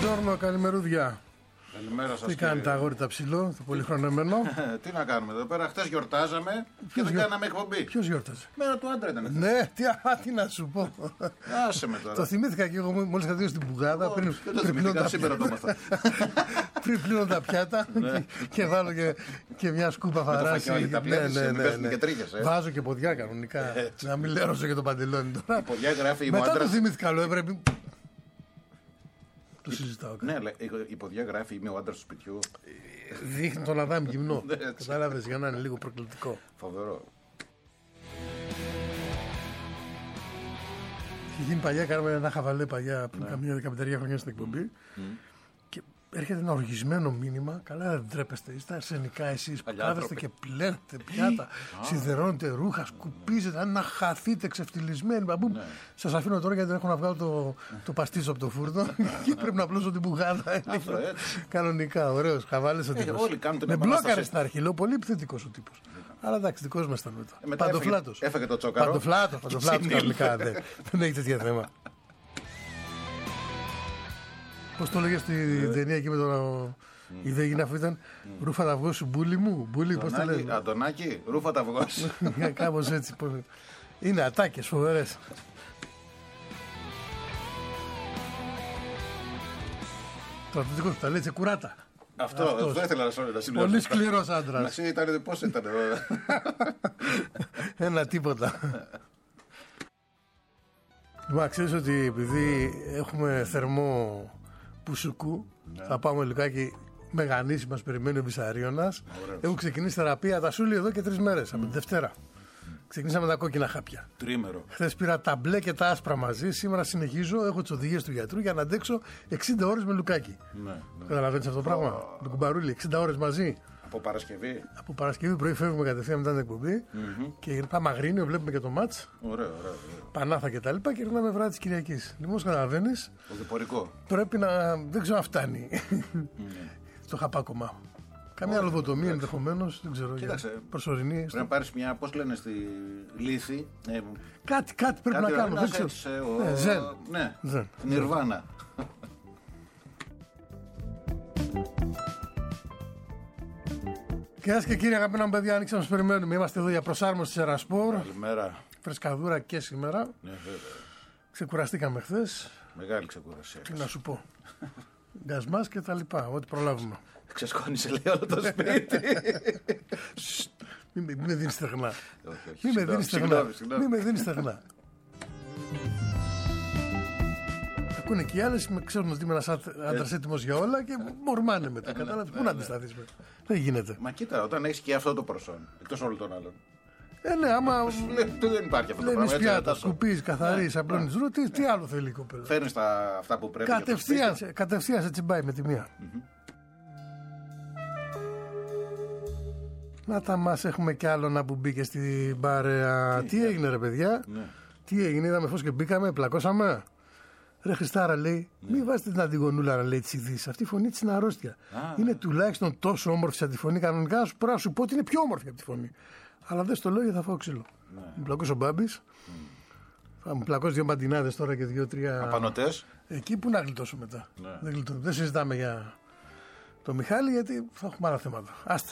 Μπουοντζόρνο, καλημερούδια. Καλημέρα σας. Τι κάνει τα αγόρι τα ψηλό, το πολυχρονεμένο. Τι να κάνουμε εδώ πέρα, χτες γιορτάζαμε και δεν κάναμε εκπομπή. Ποιος γιόρταζε? Μέρα του άντρα ήταν. Ναι, τι να σου πω. Άσε με τώρα. Το θυμήθηκα και εγώ μόλις είχα δει στην Μπουγάδα. Δεν το θυμήθηκα, σήμερα το έμαθα. Πριν πλύνω τα πιάτα και βάλω και μια σκούπα φαράση. Βάζω και ποδιά κανονικά. Να μην λέρωσω και το παντελόνι τώρα. Μετά το θυμήθηκα, λέω έπρεπε. Το συζητάω. Ναι, αλλά η ποδιά γράφει είμαι ο άντρας του σπιτιού. Δείχνει τον Αδάμ γυμνό. Κατάλαβες, για να είναι λίγο προκλητικό. Φοβερό. Είχε γίνει παλιά, κάναμε ένα χαβαλέ παλιά πριν καμιά 15 χρόνια στην εκπομπή. Και έρχεται ένα οργισμένο μήνυμα. Καλά, δεν τρέπεστε. Είστε αρσενικά εσείς που κάθεστε και πλένετε πιάτα, σιδερώνετε ρούχα, σκουπίζετε. Αν να χαθείτε ξεφτυλισμένοι. Σας αφήνω τώρα γιατί δεν έχω να βγάλω το παστίτσο από το φούρνο και πρέπει να πλώσω την Μπουγάδα. Κανονικά, ωραίος. Χαβάλες ο τύπος. Με μπλόκαρε στην αρχή, λέω πολύ επιθετικός ο τύπος. Αλλά εντάξει, δικός μας ήταν μετά. Παντοφλάτος. Έφαγε το τσόκαρο. Παντοφλάτος κανονικά. Δεν έχει τέτοια θέμα. Πώς το λέγες στη ταινία εκεί με τον. Η Δεγίνα αφού ήταν ρούφα τα αυγό σου, μπούλι μου. Μπούλι, πώς το λέγες? Αντωνάκη, ρούφα τα αυγό σου. Κάπως έτσι. Είναι ατάκες φοβερές. Το αυτοτικό τα λέει τσεκουράτα. Αυτό δεν ήθελα να συμπληρώσω. Πολύ σκληρός άντρας. Εσύ ήταν, πώς ήταν εδώ? Ένα τίποτα. Μα ξέρεις ότι επειδή έχουμε θερμό πουσουκού, θα πάμε λιγάκι μεγανήσει, μας περιμένει ο Βυσαρίωνας. Έχουν ξεκινήσει θεραπεία τα σούλη εδώ και 3 μέρες, από τη Δευτέρα. Ξεκινήσαμε τα κόκκινα χάπια. Τρίμερο. Χθες πήρα τα μπλε και τα άσπρα μαζί. Σήμερα συνεχίζω, έχω τις οδηγίες του γιατρού για να αντέξω 60 ώρες με λουκάκι. Καταλαβαίνεις αυτό το πράγμα? Το κουμπαρούλι, 60 ώρες μαζί. Από Παρασκευή. Από Παρασκευή πρωί φεύγουμε κατευθείαν μετά την εκπομπή και πάμε Αγρίνιο, βλέπουμε και το μάτς. Ωραία. Πανάθα και τα λοιπά και γυρνάμε βράδυ της Κυριακής. Λοιπόν, καταλαβαίνεις. Το διπορικό. Πρέπει να. Δεν ξέρω αν φτάνει. Το χαπάκωμα. Καμιά λοδοτομία ενδεχομένως, δεν ξέρω. Κοίταξε. Προσωρινή. Πρέπει να πάρεις μια, πώς λένε στη λύθη. Κάτι πρέπει να κάνω. Δεν ξέρω. Ναι. Νιρβάνα. Κυρίες και κύριοι, αγαπημένα παιδιά, ανοίξτε να μας περιμένουμε. Είμαστε εδώ για προσάρμοση της Ερασπόρ. Καλημέρα. Φρεσκαδούρα και σήμερα. Ναι, βέβαια. Ξεκουραστήκαμε χθες. Μεγάλη ξεκούραση. Τι να σου πω. Γκασμάς και τα λοιπά, ό,τι προλάβουμε. Ξεσκόνησε, λέει, όλο το σπίτι. Μην με δίνεις στεγνά. Μην με δίνεις στεγνά. Ακούνε και οι άλλες, ξέρουν ότι είμαι ένας άντρας έτοιμος για όλα και μορμάνε μετά. Κατάλαβες, πού να αντισταθείς με? Δεν γίνεται. Μα κοίτα, όταν έχεις και αυτό το προσόν, εκτός όλων των άλλων. Ναι, άμα. Δεν υπάρχει αυτό το πράγμα. Λένε πιάτα, σκουπίζεις, καθαρίζεις, απλώνεις ρου, τι άλλο θέλει η κοπέλα? Φέρνεις αυτά που πρέπει. Κατευθείαν σε τσιμπάει με τη μία. Να τα μας έχουμε κι άλλο να που μπήκε στην παρέα. Τι έγινε, ρε παιδιά? Τι έγινε, είδαμε φως και μπήκαμε, πλακώσαμε. Ρε Χριστάρα, λέει, μην βάζετε την Αντιγονούλα να λέει τις ειδήσεις. Αυτή η φωνή της είναι αρρώστια. Είναι τουλάχιστον τόσο όμορφη σαν τη φωνή. Κανονικά σου πρέπει να σου πω ότι είναι πιο όμορφη από τη φωνή. Αλλά δεν στο λέω γιατί θα φάω ξύλο. Μου πλακώσει ο Μπάμπης. Θα μου πλακώσει 2 μπαντινάδες τώρα και 2-3. Απανωτές. Εκεί που να γλιτώσω μετά. Δεν συζητάμε για το Μιχάλη γιατί θα έχουμε άλλα θέματα. Άστα.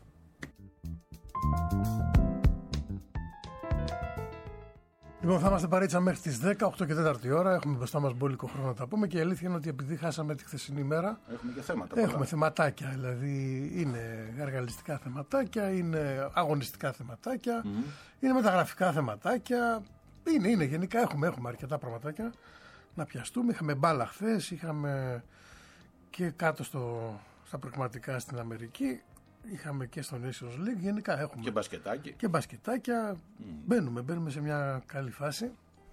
Λοιπόν, θα είμαστε παρέτσα μέχρι τις 10, 8 και 4 ώρα. Έχουμε μπροστά μας μπόλικο χρόνο να τα πούμε και η αλήθεια είναι ότι επειδή χάσαμε τη χθεσινή μέρα. Έχουμε και θέματα. Έχουμε θεματάκια. Δηλαδή είναι εργαλιστικά θεματάκια, είναι αγωνιστικά θεματάκια, είναι μεταγραφικά θεματάκια. Είναι γενικά έχουμε αρκετά πραγματάκια να πιαστούμε. Είχαμε μπάλα χθες, είχαμε και κάτω στα προκριματικά στην Αμερική. Είχαμε και στο Nations League, γενικά έχουμε. Και μπασκετάκια. Μπαίνουμε σε μια καλή φάση.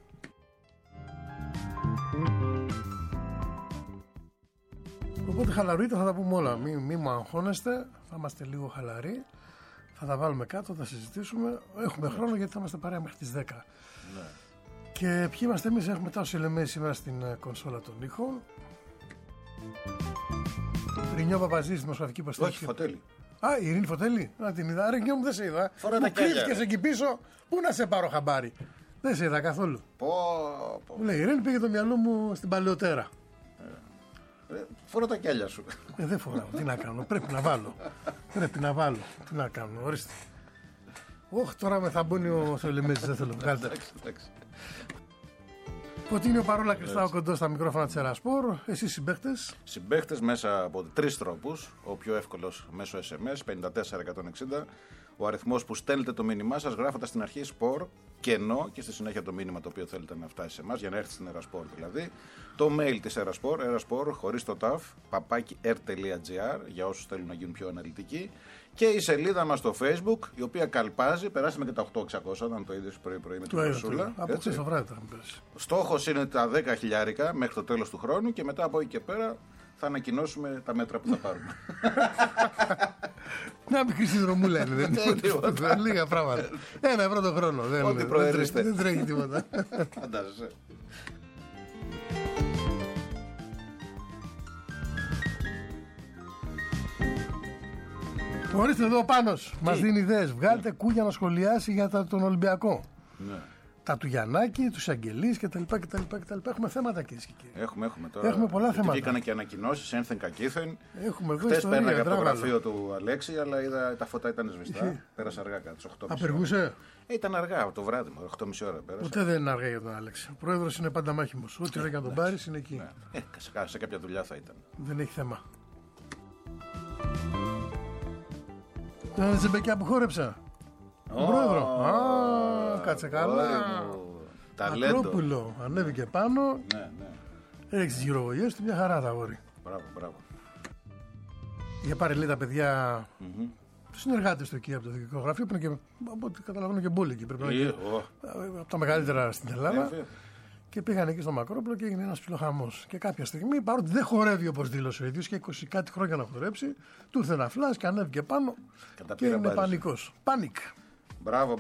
Οπότε χαλαρείτε, θα τα πούμε όλα. Μην μου αγχώνεστε, θα είμαστε λίγο χαλαροί. Θα τα βάλουμε κάτω, θα συζητήσουμε. Έχουμε χρόνο γιατί θα είμαστε παρέα μέχρι τις 10. Ναι. Και ποιοι είμαστε εμείς? Έχουμε τάσο ελεμένοι σήμερα στην κονσόλα των ήχων. Ρινιό Παπαζής, δημοσιογραφική υποστήριξη. Όχι, Φωτέλη. Η Ειρήνη Φωτέλη. Να την είδα. Ρε Νιό μου, δεν σε είδα. Μου κρύφτηκες εκεί πίσω. Πού να σε πάρω χαμπάρι? Δεν σε είδα καθόλου. Μου λέει, η Ειρήνη πήγε το μυαλό μου στην παλαιότερα. Φορά τα κιάλια σου. Δεν φοράω. Τι να κάνω. Πρέπει να βάλω. Τι να κάνω. Ορίστε. Όχι, τώρα με θα μπουν ο Σολεμέζης. Δεν θέλω. Βγάλτε. Φωτίνιο Παρόλα Κριστάου κοντό στα μικρόφωνα της Ερασπορ. Εσείς συμπαίχτες. Συμπαίχτες μέσα από 3 τρόπους. Ο πιο εύκολος μέσω SMS 54160. Ο αριθμός που στέλνετε το μήνυμά σας γράφοντας στην αρχή σπορ κενό και στη συνέχεια το μήνυμα το οποίο θέλετε να φτάσει σε εμάς για να έρθει στην Ερασπορ δηλαδή. Το mail της Ερασπορ, Ερασπορ χωρίς το ταφ, @r.gr για όσους θέλουν να γίνουν πιο αναλυτικοί. Και η σελίδα μας στο Facebook, η οποία καλπάζει, περάσαμε και τα 8.600, ήταν το ίδιο πρωί με την Ρωσούλα. Από χθες το βράδυ ήταν πέρασε. Στόχος είναι τα 10.000 μέχρι το τέλος του χρόνου και μετά από εκεί και πέρα θα ανακοινώσουμε τα μέτρα που θα πάρουμε. Μια μικρή συνδρομούλα είναι, δεν είναι τίποτα. Λίγα πράγματα. 1 ευρώ το χρόνο. Ό,τι προεδρείστε. Δεν τρέχει τίποτα. Φαντάζεσαι. Ορίστε εδώ ο Πάνος. Μας δίνει ιδέες. Βγάλτε Κούγια να σχολιάσει για τον Ολυμπιακό. Ναι. Τα του Γιαννάκη, του Αγγελείς κτλ. Έχουμε θέματα, κυρίες και κύριοι. Έχουμε τώρα. Έχουμε πολλά θέματα. Βγήκανε και ανακοινώσεις ένθεν κακήθεν. Έχουμε εδώ. Χθες πέρναγα από το γραφείο του Αλέξη, αλλά είδα τα φώτα ήταν σβηστά. Πέρασε αργά κατά τις 8.30. Απεργούσε. Ήταν αργά το βράδυ μου, 8.30 ώρα πέρασε. Ποτέ δεν είναι αργά για τον Αλέξη. Ο πρόεδρος είναι πάντα μάχημος. Ό,τι ώρα και να τον πάρει είναι εκεί. Ναι. Σε κάποια δουλειά θα ήταν. Δεν έχει θέμα. Ήταν Ζεμπεκιά που χόρεψα. Τον πρόεδρο. Κάτσε καλά. Ακρόπουλο. Ανέβηκε πάνω. Ναι. Έριξε τις γυροβολιές του, μια χαρά τα αγόρι. Μπράβο. Για πάρει λέει τα παιδιά τους συνεργάτες του εκεί από το δικηγορικό γραφείο που είναι και από ό,τι καταλαβαίνω και μπόλικοι. Πρέπει να είναι από τα μεγαλύτερα στην Ελλάδα. Και πήγαν εκεί στο Μακρόπουλο και έγινε ένας ψιλοχαμός. Και κάποια στιγμή, παρότι δεν χορεύει όπως δήλωσε ο ίδιος και 20 κάτι χρόνια να χορέψει, του ήρθε ένα φλας και ανέβηκε πάνω και είναι πανικός. Πάνικ. Μπράβο.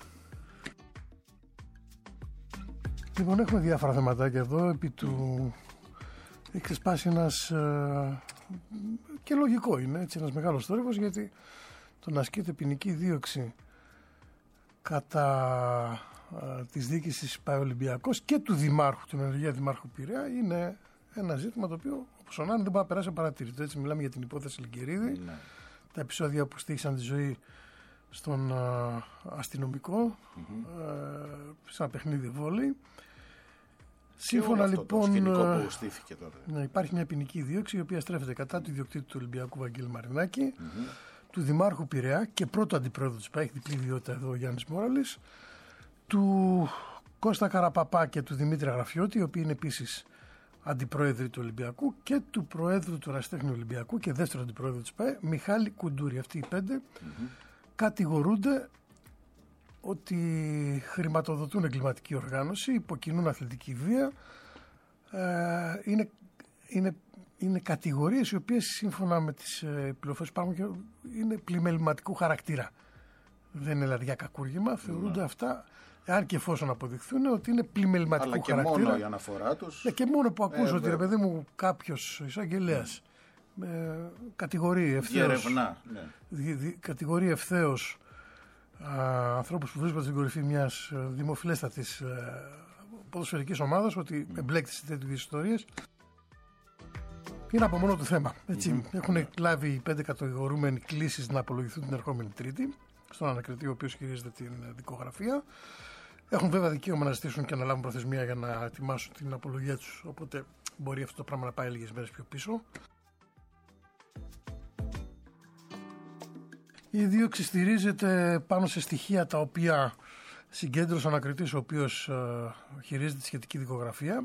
Λοιπόν, έχουμε διάφορα θεματάκια εδώ. Επί του έχει ξεσπάσει ένας και λογικό είναι έτσι, ένας μεγάλος θόρυβος, γιατί το να ασκείται ποινική δίωξη κατά της διοίκησης Ολυμπιακός και του Δημάρχου, του ενεργεία Δημάρχου Πειραιά, είναι ένα ζήτημα το οποίο, όπως ο Νάνη, δεν μπορεί να περάσει απαρατήρητο. Έτσι, μιλάμε για την υπόθεση Λυγκερίδη, τα επεισόδια που στήχησαν τη ζωή στον αστυνομικό, σε ένα παιχνίδι βόλεϊ. Σύμφωνα λοιπόν. Το σκηνικό που στήθηκε τότε. Υπάρχει μια ποινική δίωξη η οποία στρέφεται κατά του ιδιοκτήτη του Ολυμπιακού Βαγγέλη Μαρινάκη, του Δημάρχου Πειραιά και πρώτου αντιπρόεδρου της ΠΑΕ, έχει διπλή ιδιότητα εδώ ο Γιάννης Μόραλης, του Κώστα Καραπαπά και του Δημήτρη Αγραφιώτη, οι οποίοι είναι επίσης αντιπρόεδροι του Ολυμπιακού, και του Προέδρου του Ερασιτέχνιου Ολυμπιακού και δεύτερο αντιπρόεδρου της ΠΑΕ, Μιχάλη Κουντούρη. Αυτοί οι 5 κατηγορούνται ότι χρηματοδοτούν εγκληματική οργάνωση, υποκινούν αθλητική βία. Είναι κατηγορίες οι οποίες, σύμφωνα με τις πληροφορίες που υπάρχουν, είναι πλημεληματικού χαρακτήρα. Δεν είναι δηλαδή για κακούργημα. Θεωρούνται αυτά, αν και εφόσον αποδειχθούν, ότι είναι πλημεληματικού χαρακτήρα. Αλλά και μόνο η αναφορά τους. Και μόνο που ακούσω ότι, ρε παιδί μου, κάποιος εισαγγελέας κατηγορεί ευθέως. Κατηγορεί ευθέως ανθρώπους που βρίσκονται στην κορυφή μιας δημοφιλέστατης ποδοσφαιρικής ομάδας, ότι εμπλέκεται σε τέτοιες ιστορίες. Είναι από μόνο το θέμα. Έχουν λάβει οι 5 κατηγορούμενοι κλήσεις να απολογηθούν την ερχόμενη Τρίτη στον ανακριτή, ο οποίος χειρίζεται την δικογραφία. Έχουν βέβαια δικαίωμα να ζητήσουν και να λάβουν προθεσμία για να ετοιμάσουν την απολογία τους. Οπότε μπορεί αυτό το πράγμα να πάει λίγες μέρες πιο πίσω. Η δίωξη στηρίζεται πάνω σε στοιχεία τα οποία συγκέντρωσε ο ανακριτής, ο οποίος χειρίζεται τη σχετική δικογραφία.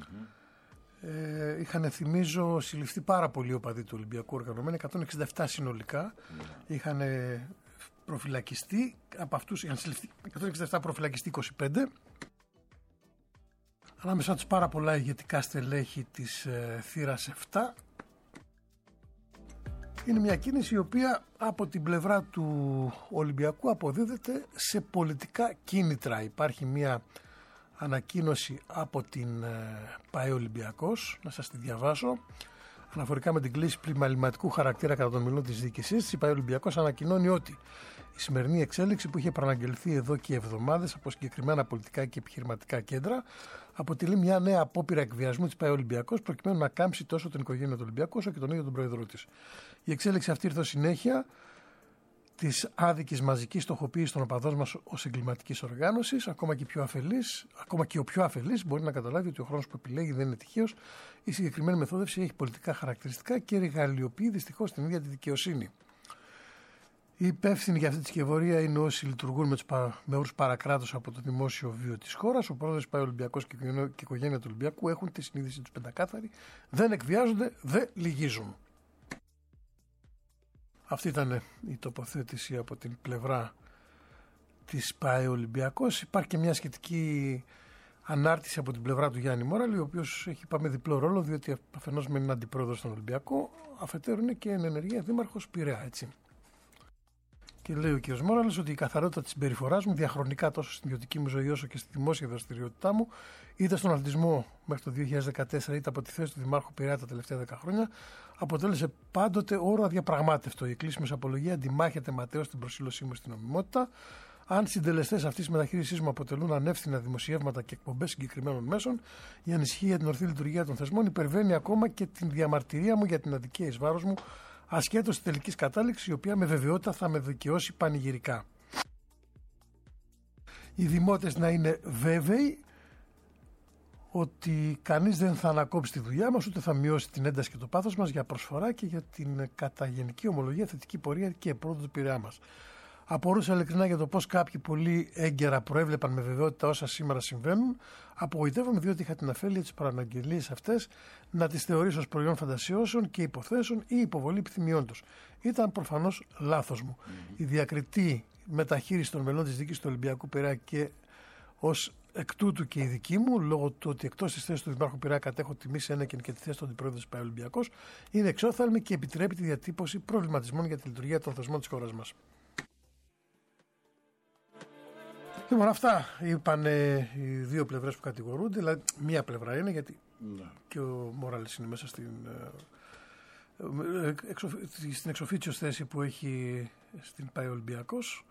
Είχαν, θυμίζω, συλληφθεί πάρα πολλοί οπαδοί του Ολυμπιακού οργανωμένοι, 167 συνολικά. Είχαν προφυλακιστεί, από αυτούς είχαν συλληφθεί 167, προφυλακιστεί 25. Ανάμεσά τους πάρα πολλά ηγετικά στελέχη της θύρας 7. Είναι μια κίνηση η οποία από την πλευρά του Ολυμπιακού αποδίδεται σε πολιτικά κίνητρα. Υπάρχει μια ανακοίνωση από την ΠΑΕ Ολυμπιακός, να σας τη διαβάσω. Αναφορικά με την κλίση πλημεληματικού χαρακτήρα κατά των μιλών της διοίκησης, η ΠΑΕ Ολυμπιακός ανακοινώνει ότι Η σημερινή εξέλιξη που είχε προαναγγελθεί εδώ και εβδομάδες από συγκεκριμένα πολιτικά και επιχειρηματικά κέντρα αποτελεί μια νέα απόπειρα εκβιασμού της ΠΑΕ Ολυμπιακός προκειμένου να κάμψει τόσο την οικογένεια του Ολυμπιακού όσο και τον ίδιο τον πρόεδρό της. Η εξέλιξη αυτή ήρθε συνέχεια της άδικης μαζικής στοχοποίησης των οπαδών μας ως εγκληματικής οργάνωσης. Ακόμα και ο πιο αφελής μπορεί να καταλάβει ότι ο χρόνος που επιλέγει δεν είναι τυχαίος. Η συγκεκριμένη μεθόδευση έχει πολιτικά χαρακτηριστικά και εργαλειοποιεί δυστυχώς την ίδια τη δικαιοσύνη. Οι υπεύθυνοι για αυτή τη σκευωρία είναι όσοι λειτουργούν με όρους παρακράτους από το δημόσιο βίο της χώρας. Ο πρόεδρος ΠΑΕ Ολυμπιακός και η οικογένεια του Ολυμπιακού έχουν τη συνείδηση τους πεντακάθαρη. Δεν εκβιάζονται, δεν λυγίζουν. Αυτή ήταν η τοποθέτηση από την πλευρά της ΠΑΕ Ολυμπιακός. Υπάρχει και μια σχετική ανάρτηση από την πλευρά του Γιάννη Μόραλη, ο οποίος έχει πάμε διπλό ρόλο, διότι αφενός με είναι αντιπρόεδρος στον Ολυμπιακό, αφετέρου είναι και εν ενεργεία δήμαρχος Πειραιά, έτσι. Και λέει ο κ. Μόραλης ότι η καθαρότητα της συμπεριφοράς μου διαχρονικά τόσο στην ιδιωτική μου ζωή όσο και στη δημόσια δραστηριότητά μου, είτε στον αθλητισμό μέχρι το 2014 είτε από τη θέση του Δημάρχου Πειραιά τα τελευταία 10 χρόνια, αποτέλεσε πάντοτε όρο αδιαπραγμάτευτο. Η εκκλήσιμη απολογία αντιμάχεται ματέως την προσήλωσή μου στην νομιμότητα. Αν συντελεστές αυτής της μεταχείρισής μου αποτελούν ανεύθυνα δημοσιεύματα και εκπομπές συγκεκριμένων μέσων, η ανησυχία για την ορθή λειτουργία των θεσμών υπερβαίνει ακόμα και την διαμαρτυρία μου για την αδικία εις βάρος μου, ασχέτως της τελικής κατάληξης, η οποία με βεβαιότητα θα με δικαιώσει πανηγυρικά. Οι δημότες να είναι βέβαιοι ότι κανείς δεν θα ανακόψει τη δουλειά μας, ούτε θα μειώσει την ένταση και το πάθος μας για προσφορά και για την κατά γενική ομολογία θετική πορεία και πρόοδο του Πειραιά μας. Απορούσα ειλικρινά για το πώς κάποιοι πολύ έγκαιρα προέβλεπαν με βεβαιότητα όσα σήμερα συμβαίνουν. Απογοητεύομαι διότι είχα την αφέλεια τις παραναγγελίες αυτές να τις θεωρήσω ως προϊόν φαντασιώσεων και υποθέσεων ή υποβολή επιθυμιών τους. Ήταν προφανώς λάθος μου. Η διακριτή μεταχείριση των μελών της δίκης του Ολυμπιακού Πειραιά και ως εκ τούτου και η δική μου, λόγω του ότι εκτός της θέσης του Δημάρχου Πειραιά κατέχω τη μίση ένεκεν και τη θέση του αντιπρόεδρου της ΠΑΕ Ολυμπιακός, είναι εξόθαλμη και επιτρέπει τη διατύπωση προβληματισμών για τη λειτουργία των θεσμών της χώρας μας. Λοιπόν, αυτά είπαν οι δύο πλευρές που κατηγορούνται. Δηλαδή, μία πλευρά είναι γιατί και ο Μόραλης είναι μέσα στην εξοφίτσιος θέση που έχει στην ΠΑΕ Ολυμπιακός.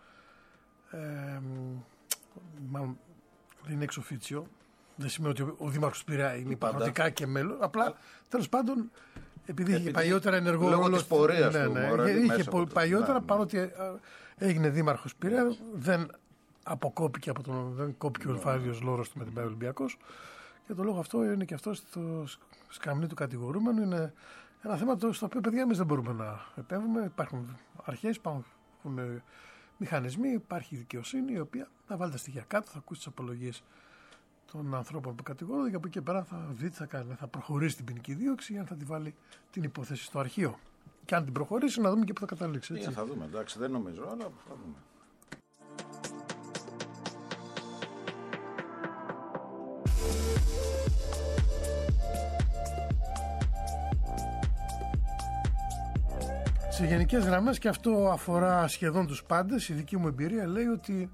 Μάλλον δεν είναι εξοφίτσιο. Δεν σημαίνει ότι ο Δήμαρχος Πειραιά είναι υποχρεωτικά και μέλος. Απλά, τέλος πάντων, επειδή είχε παλιότερα ενεργό λόγω ρόλο. Της πορείας του Μόραλη, είχε παλιότερα, παρότι έγινε Δήμαρχος Πειραιά, δεν αποκόπηκε δεν κόπηκε ο Ελφάριος Λόρος του με την ΠΑΕ Ολυμπιακός, και το λόγο αυτό είναι και αυτό στο σκαμνί του κατηγορούμενου. Είναι ένα θέμα στο οποίο, παιδιά, εμείς δεν μπορούμε να επέμβουμε. Υπάρχουν αρχές, υπάρχουν μηχανισμοί, υπάρχει δικαιοσύνη η οποία θα βάλει τα στοιχεία κάτω, θα ακούσει τις απολογίες των ανθρώπων που κατηγορούνται και από εκεί και πέρα θα δει τι θα κάνει. Θα προχωρήσει την ποινική δίωξη ή αν θα τη βάλει την υπόθεση στο αρχείο. Και αν την προχωρήσει, να δούμε και πού θα καταλήξει. Έτσι. Θα δούμε, εντάξει, δεν νομίζω, αλλά θα δούμε. Σε γενικές γραμμές, και αυτό αφορά σχεδόν τους πάντες, η δική μου εμπειρία λέει ότι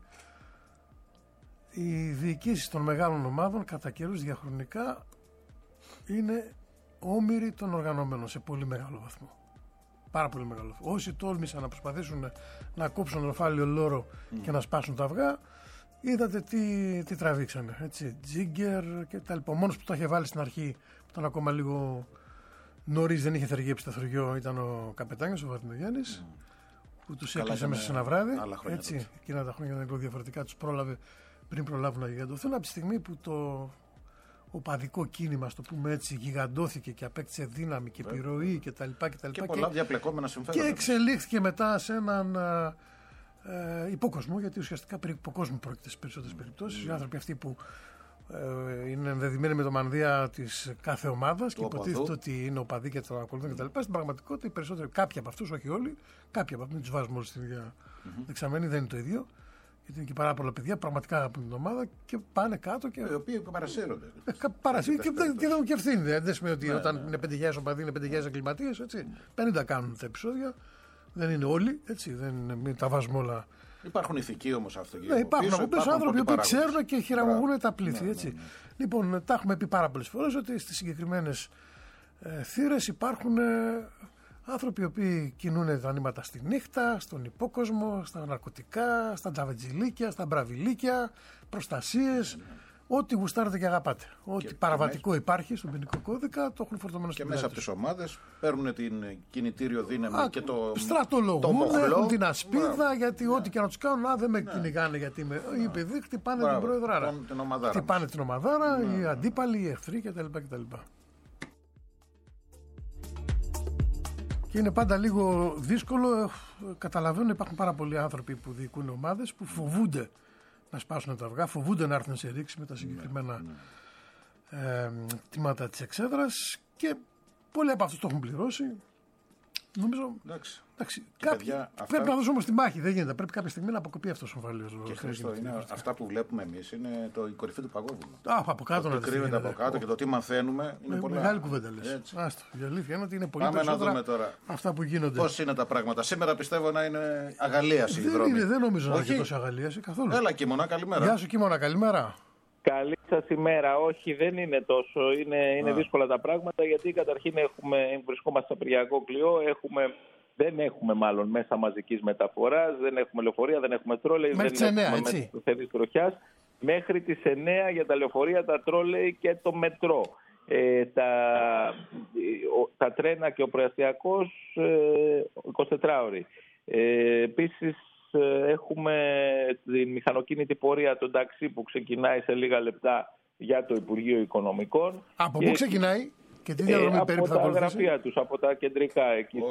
οι διοικήσεις των μεγάλων ομάδων κατά καιρούς διαχρονικά είναι όμοιροι των οργανωμένων σε πολύ μεγάλο βαθμό. Πάρα πολύ μεγάλο βαθμό. Όσοι τόλμησαν να προσπαθήσουν να κόψουν ροφάλιο λόρο και να σπάσουν τα αυγά, είδατε τι τραβήξανε. Έτσι, Τζίγκερ και τα λοιπά. Ο μόνος που το είχε βάλει στην αρχή, που ήταν ακόμα λίγο νωρίς, δεν είχε θεργέψει το θωριό, ήταν ο καπετάνιος, ο Βαρτινογιάννης, που τους έκλεισε μέσα σε ένα βράδυ. Έτσι, εκείνα τα χρόνια ήταν λίγο διαφορετικά, τους πρόλαβε πριν προλάβουν να γιγαντωθούν. Από τη στιγμή που το οπαδικό κίνημα, στο πούμε έτσι, γιγαντώθηκε και απέκτησε δύναμη και επιρροή κτλ. Και πολλά διαπλεκόμενα συμφέροντα. Και εξελίχθηκε μετά σε έναν υπόκοσμο, γιατί ουσιαστικά περί υποκόσμου πρόκειται στις περισσότερες περιπτώσεις. Οι άνθρωποι αυτοί που είναι ενδεδειμένοι με το μανδύα της κάθε ομάδας και υποτίθεται ότι είναι οπαδοί και τα ακολουθούν κτλ. Στην πραγματικότητα οι περισσότεροι, κάποιοι από αυτούς, όχι όλοι, κάποιοι από αυτούς, μην τους βάζουμε όλους στην ίδια δεξαμενή, δεν είναι το ίδιο. Γιατί είναι και πάρα πολλά παιδιά πραγματικά αγαπούν την ομάδα και πάνε κάτω. Και οι οποίοι παρασύρονται. Παρασύρονται και δεν έχουν και ευθύνη. Δεν σημαίνει ότι όταν είναι 5.000 οπαδοί είναι 5.000 εγκληματίες. 50 κάνουν τα επεισόδια. Δεν είναι όλοι. Έτσι, μην τα βάζουμε όλα. Υπάρχουν ηθικοί όμως αυτό. Ναι, υπάρχουν από πίσω άνθρωποι που ξέρουν και χειραγωγούν τα πλήθη. Ναι. Λοιπόν, τα έχουμε πει πάρα πολλές φορές ότι στις συγκεκριμένες θύρες υπάρχουν Άνθρωποι οι οποίοι κινούν τα νήματα στη νύχτα, στον υπόκοσμο, στα ναρκωτικά, στα τζαβετζιλίκια, στα μπραβιλίκια, προστασίες. Ό,τι γουστάρετε και αγαπάτε. Ό,τι παραβατικό υπάρχει στον ποινικό κώδικα το έχουν φορτωμένο στην Και μέσα από τις ομάδες παίρνουν την κινητήριο δύναμη και το στρατολογούν, έχουν την ασπίδα, γιατί ό,τι και να τους κάνουν, δεν με κυνηγάνε γιατί είμαι. Οι παιδί χτυπάνε την προεδράρα. Χτυπάνε την ομαδάρα, οι αντίπαλοι, οι εχθροί κτλ. Και είναι πάντα λίγο δύσκολο. Καταλαβαίνω, υπάρχουν πάρα πολλοί άνθρωποι που διοικούν ομάδες που φοβούνται να σπάσουν τα αυγά, φοβούνται να έρθουν σε ρήξη με τα συγκεκριμένα κτήματα της εξέδρας και πολλοί από αυτούς το έχουν πληρώσει. Νομίζω. Εντάξει. Πρέπει να δώσουμε όμως τη μάχη. Δεν γίνεται. Πρέπει κάποια στιγμή να αποκοπεί αυτός ο εμφαλίος. Και Χρήστο, αυτά που βλέπουμε εμείς είναι η κορυφή του παγόβουνου. Από κάτω να κρύβεται από κάτω και το τι μαθαίνουμε είναι πολλά. Μεγάλη κουβέντα λες. Η αλήθεια είναι ότι είναι πολύ περισσότερα αυτά που γίνονται. Πώς είναι τα πράγματα. Σήμερα πιστεύω να είναι αγαλίαση η δρόμη. Δεν νομίζω να είναι τόσο αγαλίαση καθόλου. Έλα Κίμωνα, καλημέρα. Γεια σου Κίμωνα, καλημέρα. Καλή σας ημέρα. Όχι, δεν είναι τόσο. Είναι δύσκολα τα πράγματα γιατί καταρχήν βρισκόμαστε στο απεργιακό κλειό. Δεν έχουμε μάλλον μέσα μαζικής μεταφοράς, δεν έχουμε λεωφορεία, δεν έχουμε τρόλεϊ, δεν έχουμε μέσα τροχιάς. Μέχρι τις 9 για τα λεωφορεία, τα τρόλεϊ και το μετρό. Τα τρένα και ο προαστιακός 24 ώρες. Επίσης έχουμε τη μηχανοκίνητη πορεία, τον ταξί που ξεκινάει σε λίγα λεπτά για το Υπουργείο Οικονομικών. Από πού ξεκινάει? Και τι διαδρομή περίπου θα ακολουθήσει? Από τα γραφεία τους, από τα κεντρικά, εκεί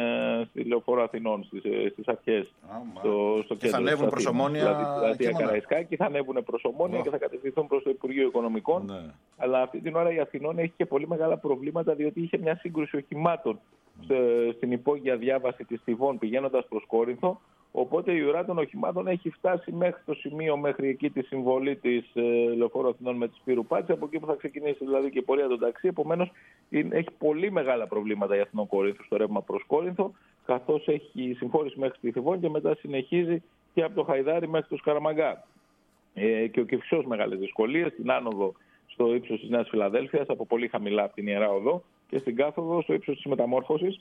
στη Λεωφόρο Αθηνών, στις αρχές. Στο και θα ανέβουν προς Ομόνια και θα ανέβουν προς Ομόνια και θα κατευθυνθούν προς το Υπουργείο Οικονομικών. Ναι. Αλλά αυτή την ώρα η Αθηνών έχει και πολύ μεγάλα προβλήματα, διότι είχε μια σύγκρουση οχημάτων στην υπόγεια διάβαση της Θηβών πηγαίνοντας προς Κόρινθο. Οπότε η ουρά των οχημάτων έχει φτάσει μέχρι το σημείο, μέχρι εκεί τη συμβολή της Λεωφόρου Αθηνών με τη Σπύρου Πάτση, από εκεί που θα ξεκινήσει δηλαδή και η πορεία των ταξί. Επομένως έχει πολύ μεγάλα προβλήματα η Αθηνών Κόρινθο στο ρεύμα προς Κόρινθο, καθώς έχει συμφόρηση μέχρι τη Θηβών και μετά συνεχίζει και από το Χαϊδάρι μέχρι το Σκαραμαγκά. Και ο Κηφισός μεγάλες δυσκολίες, στην άνοδο στο ύψος της Νέας Φιλαδέλφειας, από πολύ χαμηλά από την Ιερά Οδό, και στην κάθοδο στο ύψος της Μεταμόρφωσης,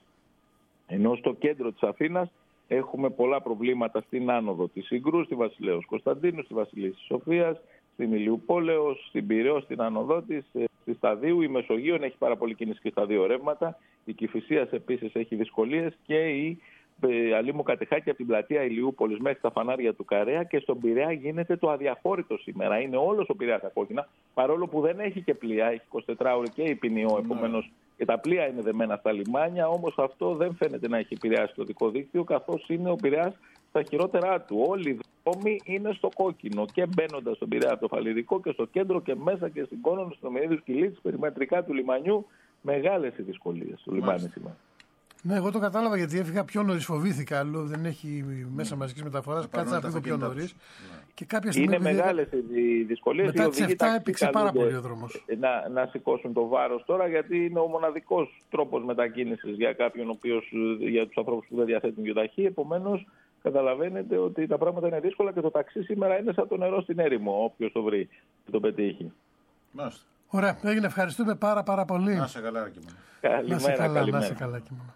ενώ στο κέντρο της Αθήνας έχουμε πολλά προβλήματα στην άνοδο της Συγκρού, στη Βασιλέως Κωνσταντίνου, στη Βασιλής της Σοφίας, στην Ηλιουπόλεως, στην Πειραιώς, στην άνοδό της, στη Σταδίου. Η Μεσογείων έχει πάρα πολύ κίνηση και στα δύο ρεύματα. Η Κηφισίας επίσης έχει δυσκολίες και η Αλήμου Κατεχάκη από την πλατεία Ηλιούπολης μέχρι τα φανάρια του Καρέα, και στον Πειραιά γίνεται το αδιαφόρητο σήμερα. Είναι όλος ο Πειραιάς στα κόκκινα, παρόλο που δεν έχει και πλοία, έχει 24 ώρες και Ηπινιό, επομένως και τα πλοία είναι δεμένα στα λιμάνια, όμως αυτό δεν φαίνεται να έχει επηρεάσει το δικό δίκτυο, καθώς είναι ο Πειραιάς στα χειρότερά του. Όλοι οι δρόμοι είναι στο κόκκινο και μπαίνοντας στον Πειραιά από το Φαλιρικό και στο κέντρο και μέσα και στην Κόνονο, στο Μερίδιο Κιλίτης, περιμετρικά του λιμανιού, μεγάλες οι δυσκολίες στο λιμάνι σήμερα. Ναι, εγώ το κατάλαβα γιατί έφυγα πιο νωρίς, φοβήθηκα. Λέω δεν έχει μέσα μαζικής μεταφοράς. Κάτσε να φύγω πιο νωρίς. Και κάποια στιγμή. Είναι μεγάλες οι δυσκολίες. Μετά τις 7 έπαιξε πάρα πολύ ο δρόμος. Να σηκώσουν το βάρος τώρα, γιατί είναι ο μοναδικός τρόπος μετακίνησης για κάποιον, για τους ανθρώπους που δεν διαθέτουν γιοταχή. Επομένως, καταλαβαίνετε ότι τα πράγματα είναι δύσκολα και το ταξί σήμερα είναι σαν το νερό στην έρημο. Όποιος το βρει και το πετύχει. Μάλιστα. Ωραία, έγινε. Ευχαριστούμε πάρα πολύ. Να σε καλά, Κίμωνα. Καλημέρα. Να σε καλά, Κίμωνα.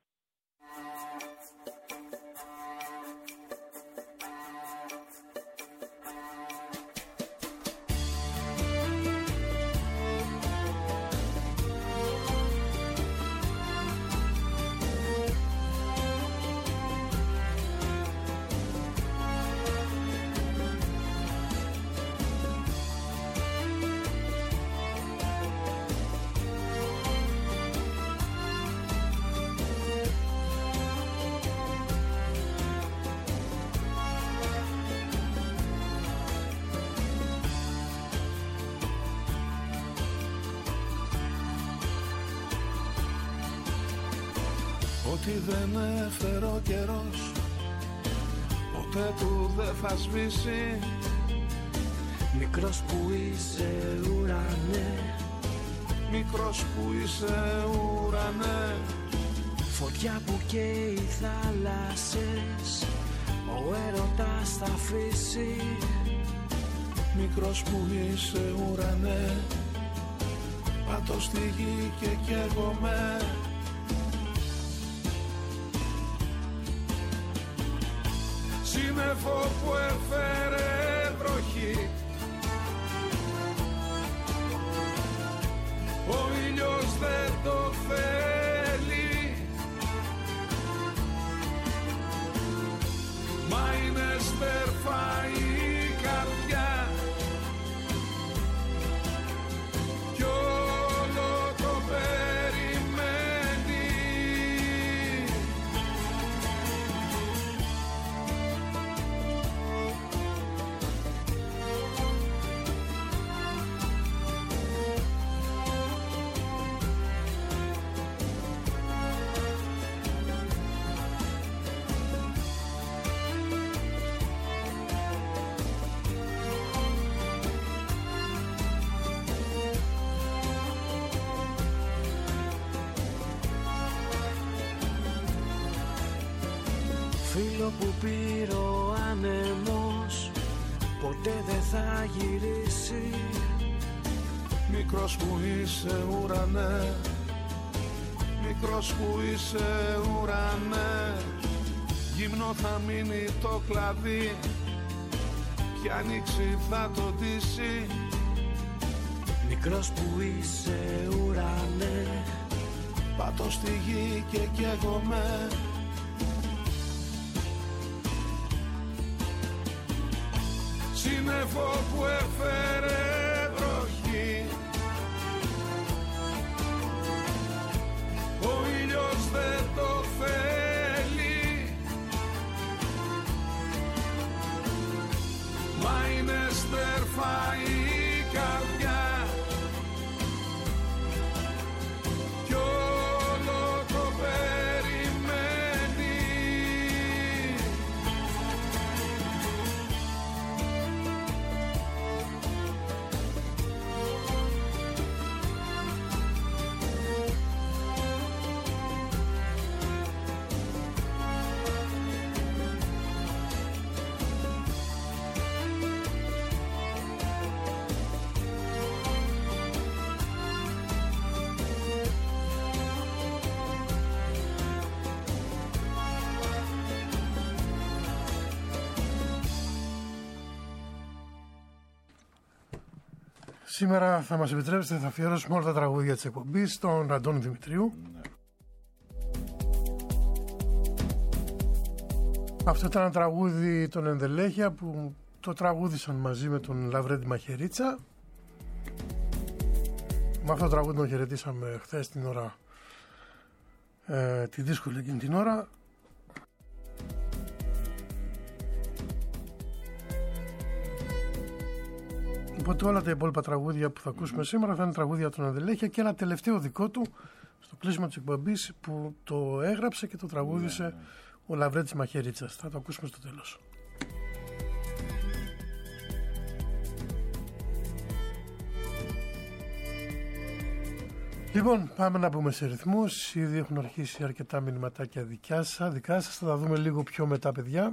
Ό,τι δεν έφερε ο καιρός ποτέ του δεν θα σβήσει. Μικρός που είσαι ουρανέ, μικρός που είσαι ουρανέ, φωτιά που καίει θάλασσες, ο έρωτας θα αφήσει. Μικρός που είσαι ουρανέ, πατώ στη γη και καίγομαι. σύννεφο που έφερε βροχή. Ο ήλιος δεν το θέλει, μα είναι στερφά η καρδιά κι όλο το περιμένει. Φίλο που πήρε ο άνεμος ποτέ δεν θα γυρίσει. Μικρός που είσαι ουρανέ, μικρός που είσαι ουρανέ, γυμνό θα μείνει το κλαδί, κι ανοίξει θα το ντύσει. Μικρός που είσαι ουρανέ, πατώ στη γη και καίγομαι. Σύννεφο που έφερε βροχή, ο ήλιος δεν το θέλει, μα είναι στερφά η καρδιά κι όλο το περιμένει. Σήμερα θα μας επιτρέψετε, θα αφιερώσουμε όλα τα τραγούδια της εκπομπής στον Αντώνη Δημητρίου. Ναι. Αυτό ήταν ένα τραγούδι των Ενδελέχεια που το τραγούδισαν μαζί με τον Λαβρέντη Μαχαιρίτσα. Με αυτό το τραγούδι τον χαιρετήσαμε χθες την ώρα, τη δύσκολη εκείνη την ώρα. Οπότε όλα τα υπόλοιπα τραγούδια που θα ακούσουμε σήμερα θα είναι τραγούδια των Ενδελέχεια και ένα τελευταίο δικό του στο κλείσιμο της εκπομπής που το έγραψε και το τραγούδισε ο Λαβρέντης Μαχαιρίτσας. Θα το ακούσουμε στο τέλος. Λοιπόν, πάμε να πούμε σε ρυθμούς. Ήδη έχουν αρχίσει αρκετά μηνυματάκια δικά σας. Θα τα δούμε λίγο πιο μετά, παιδιά.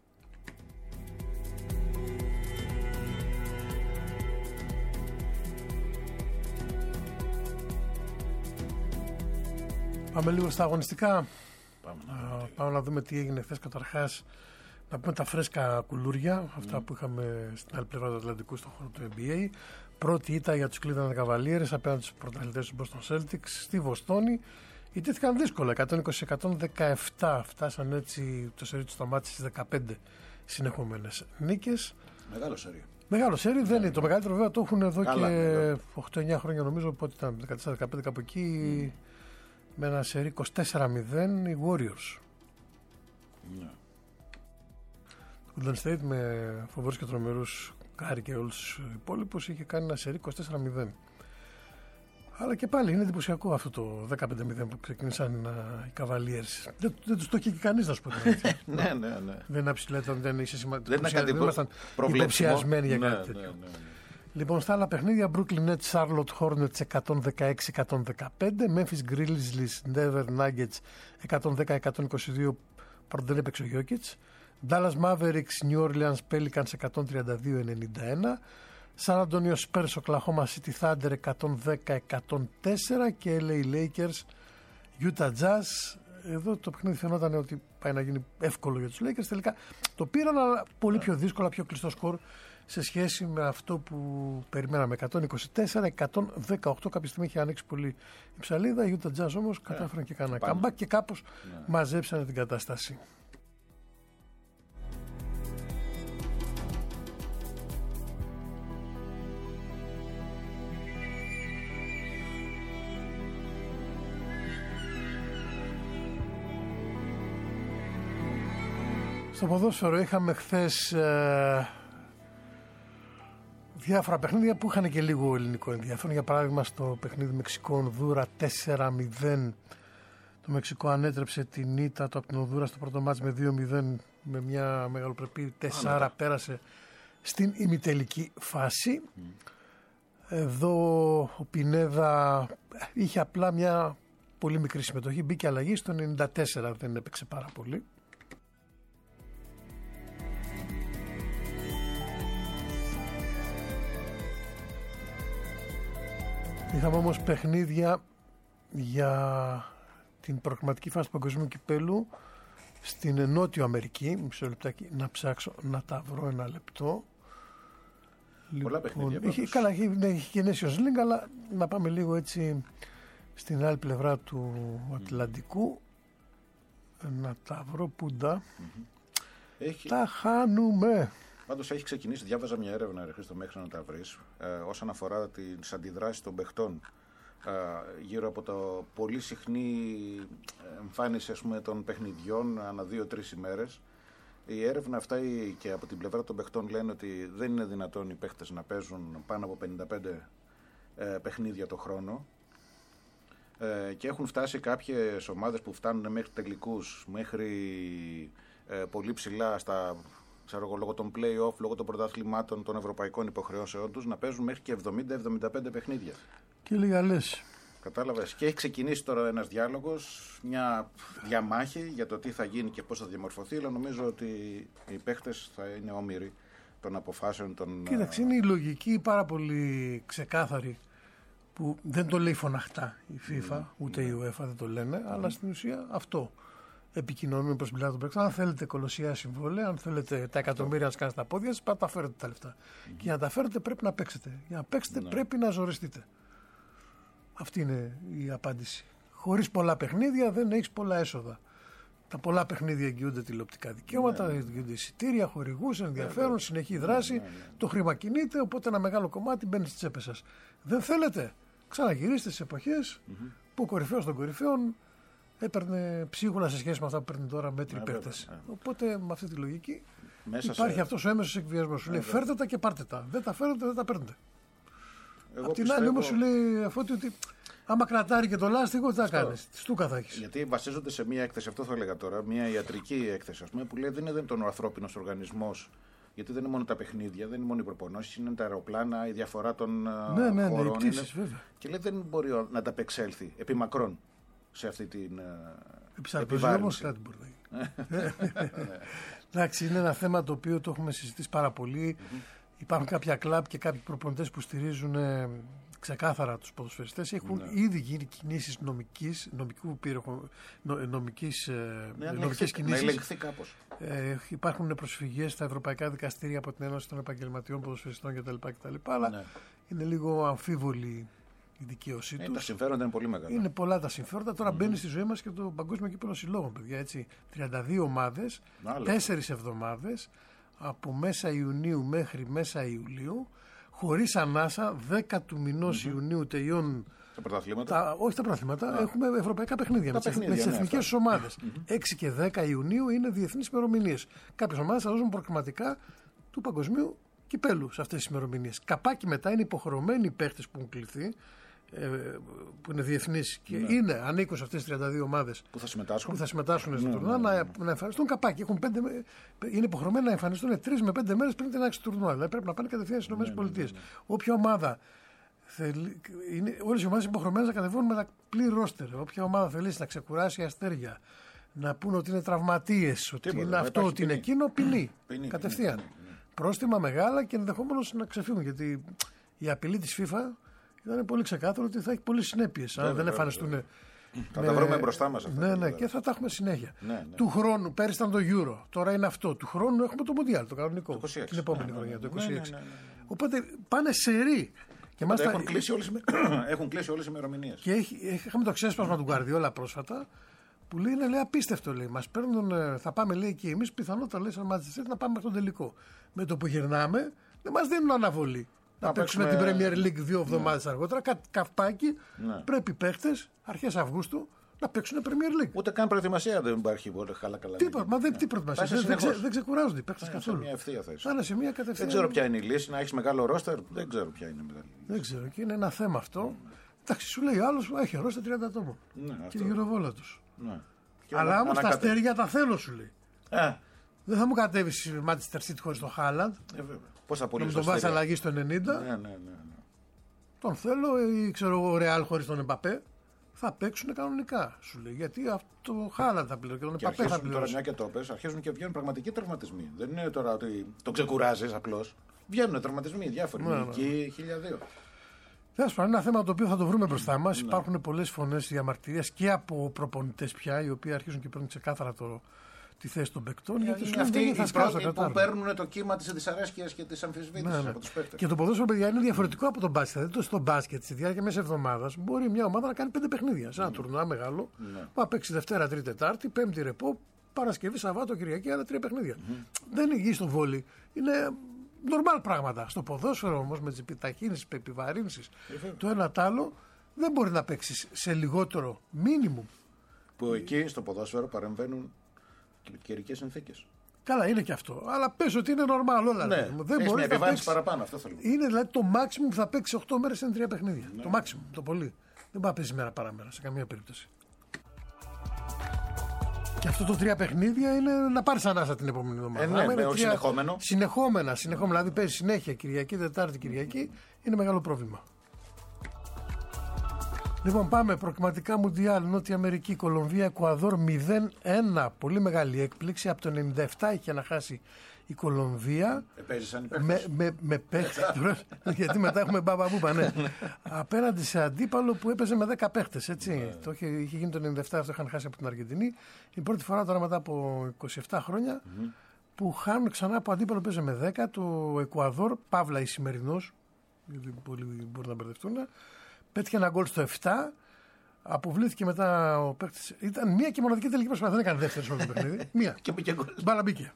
Πάμε λίγο στα αγωνιστικά. Πάμε να δούμε τι έγινε χθες καταρχάς. Να πούμε τα φρέσκα κουλούρια, αυτά που είχαμε στην άλλη πλευρά του Ατλαντικού στον χώρο του NBA. Πρώτη ήττα για τους Cleveland Cavaliers απέναντι στους πρωταθλητές του Boston Celtics στη Βοστόνη. Ιτήθηκαν δύσκολα, 120-117. Φτάσαν έτσι, το σερί του σταμάτησε στις 15 συνεχόμενες νίκες. Μεγάλο σερί. Μεγάλο σερί δεν είναι. Το μεγαλύτερο βέβαια το έχουν εδώ και 8-9 χρόνια νομίζω. Πότε ήταν, 14-15 κάπου εκεί. Με ένα σερί 24-0 οι Warriors. Το Golden State με φοβερούς και τρομερούς Κάρι και όλους τους υπόλοιπους είχε κάνει ένα σερί 24-0. Αλλά και πάλι είναι εντυπωσιακό αυτό το 15-0 που ξεκίνησαν οι Cavaliers. Δεν τους το είχε και κανείς, να σου πω. Ναι. Δεν αψηλέταν, δεν είχε σημασία. Δεν ήμασταν υποψιασμένοι για κάτι τέτοιο. Λοιπόν, στα άλλα παιχνίδια, Brooklyn Nets, Charlotte Hornets 116-115, Memphis Grizzlies, Denver Nuggets 110-122, πρώτον δεν έπαιξε ο Jokic, Dallas Mavericks, New Orleans Pelicans 132-91, San Antonio Spurs, Oklahoma City Thunder 110-104 και LA Lakers, Utah Jazz εδώ το παιχνίδι φαινόταν ότι πάει να γίνει εύκολο για τους Lakers. Τελικά το πήραν, αλλά πολύ πιο δύσκολα, πιο κλειστό σκορ σε σχέση με αυτό που περιμέναμε. 124-118, κάποια στιγμή είχε ανοίξει πολύ η ψαλίδα. Οι Utah Jazz όμως κατάφεραν και κάναν comeback και κάπως μαζέψανε την κατάσταση. Στο ποδόσφαιρο είχαμε χθες διάφορα παιχνίδια που είχαν και λίγο ελληνικό ενδιαφέρον. Για παράδειγμα, στο παιχνίδι Μεξικό-Ονδούρα 4-0 το Μεξικό ανέτρεψε την ήττα του από την Ονδούρα στο πρώτο μάτς με 2-0 με μια μεγαλοπρεπή 4 πέρασε στην ημιτελική φάση. Εδώ ο Πινέδα είχε απλά μια πολύ μικρή συμμετοχή, μπήκε αλλαγή στο 94, δεν έπαιξε πάρα πολύ. Είχαμε όμως παιχνίδια για την προκριματική φάση του παγκοσμίου κυπέλου στην Νότιο Αμερική. Μισό λεπτάκι να ψάξω να τα βρω ένα λεπτό. Πολλά παιχνίδια. Καλά, έχει και Nations League, αλλά να πάμε λίγο έτσι στην άλλη πλευρά του Ατλαντικού. Να τα βρω πούντα. Τα χάνουμε. Πάντως έχει ξεκινήσει, διάβαζα μια έρευνα Χρήστο, μέχρι να τα βρεις, όσον αφορά τις αντιδράσεις των παιχτών γύρω από το πολύ συχνή εμφάνιση, ας πούμε, των παιχνιδιών ανά 2-3 ημέρες. Η έρευνα αυτά και από την πλευρά των παιχτών λένε ότι δεν είναι δυνατόν οι παίχτες να παίζουν πάνω από 55 παιχνίδια το χρόνο και έχουν φτάσει κάποιες ομάδες που φτάνουν μέχρι τελικούς, μέχρι πολύ ψηλά στα... ξέρω, λόγω των play-off, λόγω των πρωταθλημάτων, των ευρωπαϊκών υποχρεώσεών τους, να παίζουν μέχρι και 70-75 παιχνίδια. Και λίγα λες. Κατάλαβες. Και έχει ξεκινήσει τώρα ένας διάλογος, μια διαμάχη για το τι θα γίνει και πώς θα διαμορφωθεί, αλλά νομίζω ότι οι παίχτες θα είναι όμοιροι των αποφάσεων των... Κοίταξε, είναι η λογική πάρα πολύ ξεκάθαρη, που δεν το λέει φωναχτά η FIFA, ούτε η UEFA δεν το λένε, αλλά στην ουσία αυτό. Επικοινωνούμε προς πλευρά των παίκτων. Αν θέλετε κολοσσιαία συμβόλαια, αν θέλετε τα εκατομμύρια να σκάσετε τα πόδια σας, πάτε τα φέρετε τα λεφτά. Και για να τα φέρετε πρέπει να παίξετε. Για να παίξετε πρέπει να ζοριστείτε. Αυτή είναι η απάντηση. Χωρίς πολλά παιχνίδια δεν έχεις πολλά έσοδα. Τα πολλά παιχνίδια εγγυούνται τηλεοπτικά δικαιώματα, εγγυούνται εισιτήρια, χορηγούς, ενδιαφέρον, συνεχή δράση. Το χρήμα κινείται, οπότε ένα μεγάλο κομμάτι μπαίνει στις τσέπες σας. Δεν θέλετε, ξαναγυρίστε στις εποχές που ο κορυφαίος των κορυφαίων έπαιρνε ψίχουλα σε σχέση με αυτά που παίρνει τώρα μέτροι παίκτες. Οπότε με αυτή τη λογική υπάρχει αυτός ο έμεσος εκβιασμός. Σου λέει φέρτε τα και πάρτε τα. Δεν τα φέρετε, δεν τα παίρνετε. Απ' την άλλη όμως σου λέει Φώτη ότι άμα κρατάρει και το λάστιχο, τι θα κάνεις. Στούκα θα έχεις. Γιατί βασίζονται σε μια έκθεση, αυτό θα έλεγα τώρα, μια ιατρική έκθεση, ας πούμε, που λέει δεν είναι τον ανθρώπινος οργανισμός. Γιατί δεν είναι μόνο τα παιχνίδια, δεν είναι μόνο οι προπονώσεις, είναι τα αεροπλάνα, η διαφορά των χωρών. Οι πτήσεις, βέβαια. Και λέει δεν μπορεί να ανταπεξέλθει επί μακρόν σε αυτή την επιβάρυνση. Όμως κάτι μπορεί να γίνει. Εντάξει, είναι ένα θέμα το οποίο το έχουμε συζητήσει πάρα πολύ. Υπάρχουν κάποια κλαμπ και κάποιοι προπονητές που στηρίζουν ξεκάθαρα τους ποδοσφαιριστές. Έχουν ήδη γίνει κινήσεις νομικές κινήσεις. Να ελεγχθεί κάπως. Υπάρχουν προσφυγές στα ευρωπαϊκά δικαστήρια από την Ένωση των Επαγγελματιών Ποδοσφαιριστών κτλ. Αλλά είναι λίγο αμφίβολη η δικαίωσή τους. Τα συμφέροντα είναι πολύ μεγάλα. Είναι πολλά τα συμφέροντα. Τώρα μπαίνει στη ζωή μας και το Παγκόσμιο Κύπελλο Συλλόγων, παιδιά. Έτσι. 32 ομάδες, 4 εβδομάδες, από μέσα Ιουνίου μέχρι μέσα Ιουλίου, χωρίς ανάσα, 10 του μηνός Ιουνίου τελειώνουν. Τα πρωταθλήματα. Όχι τα πρωταθλήματα, έχουμε ευρωπαϊκά παιχνίδια με τις εθνικές ομάδες. 6 και 10 Ιουνίου είναι διεθνείς ημερομηνίες. Κάποιες ομάδες θα δώσουν προκριματικά του Παγκοσμίου Κυπέλλου σε αυτές τις ημερομηνίες. Καπάκι μετά είναι υποχρεωμένοι οι παίχτες που έχουν κληθεί, που είναι διεθνείς και ανήκουν σε αυτές τις 32 ομάδες που θα συμμετάσχουν στο τουρνουά να εμφανιστούν καπάκι. Είναι υποχρεωμένοι να εμφανιστούν 3 με 5 μέρες πριν την άξιση του τουρνουά. Δηλαδή πρέπει να πάνε κατευθείαν στις ΗΠΑ. Όποια ομάδα όλες οι ομάδες είναι υποχρεωμένες να κατεβαίνουν με τα πλήρη ρόστερ. Όποια ομάδα θελήσει να ξεκουράσει αστέρια, να πούνε ότι είναι τραυματίες, ότι είναι αυτό, ότι είναι εκείνο, ποινή. Κατευθείαν. Πρόστιμα μεγάλα και ενδεχόμενος να ξεφύγουν. Γιατί η απειλή της FIFA ήταν πολύ ξεκάθαρο ότι θα έχει πολλές συνέπειες. Αν δεν εμφανιστούν Θα τα βρούμε μπροστά μας. Ναι, και θα τα έχουμε συνέχεια. Ναι. Του χρόνου, πέρυσι ήταν το Euro, τώρα είναι αυτό. Του χρόνου έχουμε το Μουντιάλ, το κανονικό. Το 26. Την επόμενη χρονιά, το 26. Ναι. Οπότε πάνε σερί. Και έχουν κλείσει όλες οι ημερομηνίες. Και είχαμε το ξέσπασμα του Γκουαρδιόλα πρόσφατα που λέει απίστευτο. Λέει. Μας παίρνουν, θα πάμε λέει και εμείς πιθανότατα λέει, σαν Manchester να πάμε μέχρι τον τελικό. Με το που γυρνάμε δεν μας δίνουν αναβολή. Να παίξουμε την Premier League 2 εβδομάδες αργότερα. Καυτάκι, πρέπει οι παίχτες αρχές Αυγούστου να παίξουν Premier League. Ούτε καν προετοιμασία δεν υπάρχει πολύ καλά. Τίποτα, μα τι προετοιμασία. Δεν ξεκουράζονται οι παίχτες καθόλου. Θα είναι σε μια κατευθείαν. Δεν ξέρω ποια είναι η λύση, να έχει μεγάλο ρόστερ. Δεν ξέρω ποια είναι η μεγάλη λύση. Δεν ξέρω, και είναι ένα θέμα αυτό. Εντάξει, σου λέει ο άλλος έχει ρόστερ 30 ατόμων. Και η γυροβόλα τους. Αλλά όμως τα αστέρια τα θέλω, σου λέει. Δεν θα μου κατέβει η Manchester City χωρίς τον Χάλαντ. Πώς θα τον βάζει αλλαγή στο 90. Ναι. Τον θέλω, ή ξέρω εγώ, Ρεάλ χωρίς τον Εμπαπέ. Θα παίξουν κανονικά, σου λέει. Γιατί αυτό Χάλαντ θα πληρώσει και τον Εμπαπέ θα πληρώσει. Τώρα μια και το πες, αρχίζουν και βγαίνουν πραγματικοί τραυματισμοί. Δεν είναι τώρα ότι το ξεκουράζεις απλώς. Βγαίνουν τραυματισμοί διάφοροι. Εκεί 1002. Τέλος πάντων, είναι ένα θέμα το οποίο θα το βρούμε μπροστά μας. Υπάρχουν πολλές φωνές διαμαρτυρίας και από προπονητές πια, οι οποίοι αρχίζουν και παίρνουν ξεκάθαρα τη θέση των παικτών. Γιατί είναι αυτοί οι πρώτοι που παίρνουν το κύμα της δυσαρέσκειας και της αμφισβήτησης από τους παίκτες. Και το ποδόσφαιρο, παιδιά, είναι διαφορετικό από τον μπάσκετ. Δηλαδή, στο μπάσκετ, στη διάρκεια μέσα εβδομάδας, μπορεί μια ομάδα να κάνει 5 παιχνίδια. Σε ένα τουρνουά μεγάλο, που θα παίξει Δευτέρα, Τρίτη, Τετάρτη, Πέμπτη ρεπό, Παρασκευή, Σαββάτο, Κυριακή, άλλα 3 παιχνίδια. Δεν είναι υγιή στο βόλι. Είναι νορμάλ πράγματα. Στο ποδόσφαιρο όμως, με τις επιταχύνσεις, τις επιβαρύνσεις, το ένα τ' άλλο, δεν μπορεί να παίξει σε λιγότερο μίνιμουμ. Που εκεί στο ποδόσφαιρο παρεμβαίνουν καιρικές συνθήκες. Καλά, είναι και αυτό. Αλλά πες ότι είναι νορμάλ όλα. Ναι, δεν μπορεί να παίξει παραπάνω. Αυτό θέλω. Είναι δηλαδή το maximum που θα παίξει 8 μέρες είναι 3 παιχνίδια. Το maximum, το πολύ. Δεν πάει να παίζει μέρα παραμέρα σε καμία περίπτωση. Και αυτό το 3 παιχνίδια είναι να πάρει ανάσα την επόμενη εβδομάδα. Ναι, όχι συνεχόμενο. Συνεχόμενα. Δηλαδή παίζει συνέχεια Κυριακή, Τετάρτη, Κυριακή. Είναι μεγάλο πρόβλημα. Λοιπόν, πάμε προκριματικά Μουντιάλ, Νότια Αμερική, Κολομβία, Εκουαδόρ 0-1. Πολύ μεγάλη έκπληξη. Από το 97 είχε να χάσει η Κολομβία. Με παίχτες. Γιατί μετά έχουμε μπαμπαμπούμπα, ναι. Απέναντι σε αντίπαλο που έπαιζε με 10 παίχτες. Το είχε γίνει το 97, αυτό είχαν χάσει από την Αργεντινή. Η πρώτη φορά τώρα μετά από 27 χρόνια που χάνουν ξανά από αντίπαλο που παίζει με 10. Το Εκουαδόρ, Παύλα Ισημερινός, γιατί πολλοί μπορεί να μπερδευτούν. Πέτυχε ένα γκολ στο 7. Αποβλήθηκε μετά ο παίκτης. Ήταν μία και μοναδική τελική προσπάθεια. Δεν έκανε δεύτερη σε όλο το παιχνίδι. Μία. Και μπήκε γκολ. Μπάλα μπήκε.